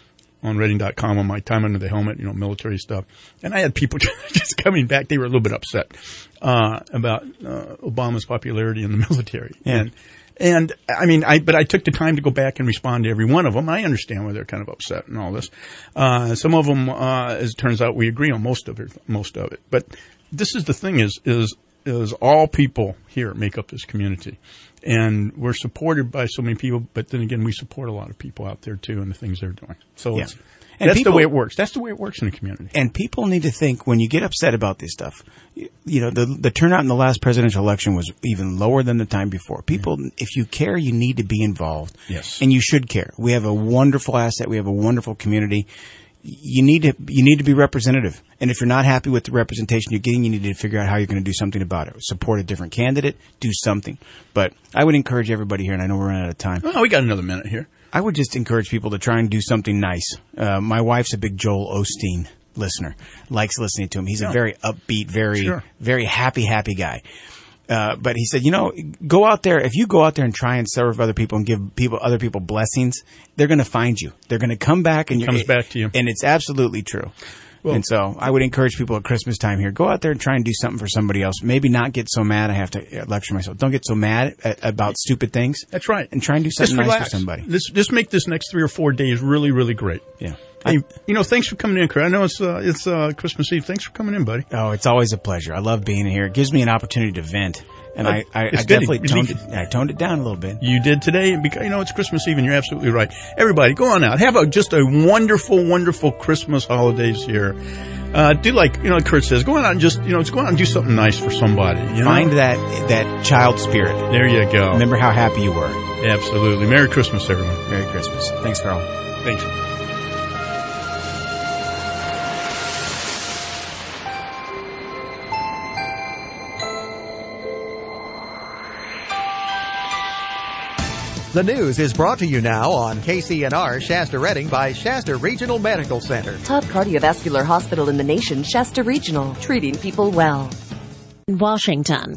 on Reading dot com on my time under the helmet, you know, military stuff, and I had people just coming back. They were a little bit upset uh, about uh, Obama's popularity in the military. Yeah. And and I mean, I but I took the time to go back and respond to every one of them. I understand why they're kind of upset and all this. Uh, some of them, uh, as it turns out, we agree on most of it. Most of it, but this is the thing: is is is all people here make up this community, and we're supported by so many people. But then again, we support a lot of people out there too, and the things they're doing. So Yeah. it's, And that's people- the way it works. That's the way it works in the community. And people need to think when you get upset about this stuff. You, you know, the the turnout in the last presidential election was even lower than the time before. People, if you care, you need to be involved. Yes. And you should care. We have a wonderful asset. We have a wonderful community. You need to you need to be representative. And if you're not happy with the representation you're getting, you need to figure out how you're going to do something about it. Support a different candidate. Do something. But I would encourage everybody here, and I know we're running out of time. Oh, we got another minute here. I would just encourage people to try and do something nice. Uh, my wife's a big Joel Osteen listener, likes listening to him. He's Yeah. a very upbeat, very, Sure. very happy, happy guy. Uh, but he said, you know, go out there. If you go out there and try and serve other people and give people other people blessings, they're going to find you. They're going to come back and it comes back to you. And it's absolutely true. Well, and so I would encourage people at Christmas time here, go out there and try and do something for somebody else. Maybe not get so mad. I have to lecture myself. Don't get so mad at, about stupid things. That's right. And try and do something nice for somebody. Just, just make this next three or four days really, really great. Yeah. Hey, you know, thanks for coming in, Chris. I know it's uh, it's uh, Christmas Eve. Thanks for coming in, buddy. Oh, it's always a pleasure. I love being here. It gives me an opportunity to vent. And uh, I, I, I good. definitely toned it, I toned it down a little bit. You did today, because you know it's Christmas Eve, and you're absolutely right. Everybody, go on out. Have a just a wonderful, wonderful Christmas holidays here. Uh, do like you know, Kurt says, go on out and just you know, just go out and do something nice for somebody. You know? Find that that child spirit. There you go. Remember how happy you were. Absolutely. Merry Christmas, everyone. Merry Christmas. Thanks, Carl. Thanks. The news is brought to you now on K C N R Shasta Redding by Shasta Regional Medical Center. Top cardiovascular hospital in the nation, Shasta Regional, treating people well. In Washington,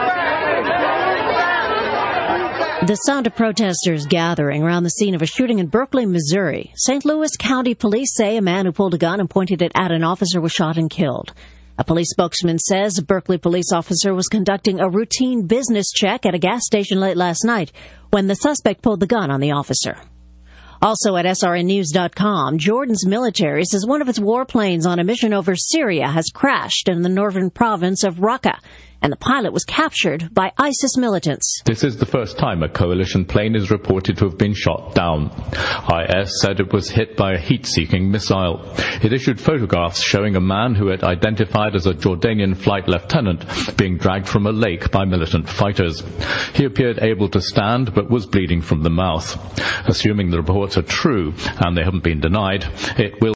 the sound of protesters gathering around the scene of a shooting in Berkeley, Missouri. Saint Louis County police say a man who pulled a gun and pointed it at an officer was shot and killed. A police spokesman says a Berkeley police officer was conducting a routine business check at a gas station late last night when the suspect pulled the gun on the officer. Also at S R N news dot com, Jordan's military says one of its warplanes on a mission over Syria has crashed in the northern province of Raqqa, and the pilot was captured by ISIS militants. This is the first time a coalition plane is reported to have been shot down. I S said it was hit by a heat-seeking missile. It issued photographs showing a man who it identified as a Jordanian flight lieutenant being dragged from a lake by militant fighters. He appeared able to stand but was bleeding from the mouth. Assuming the reports are true, and they haven't been denied, it will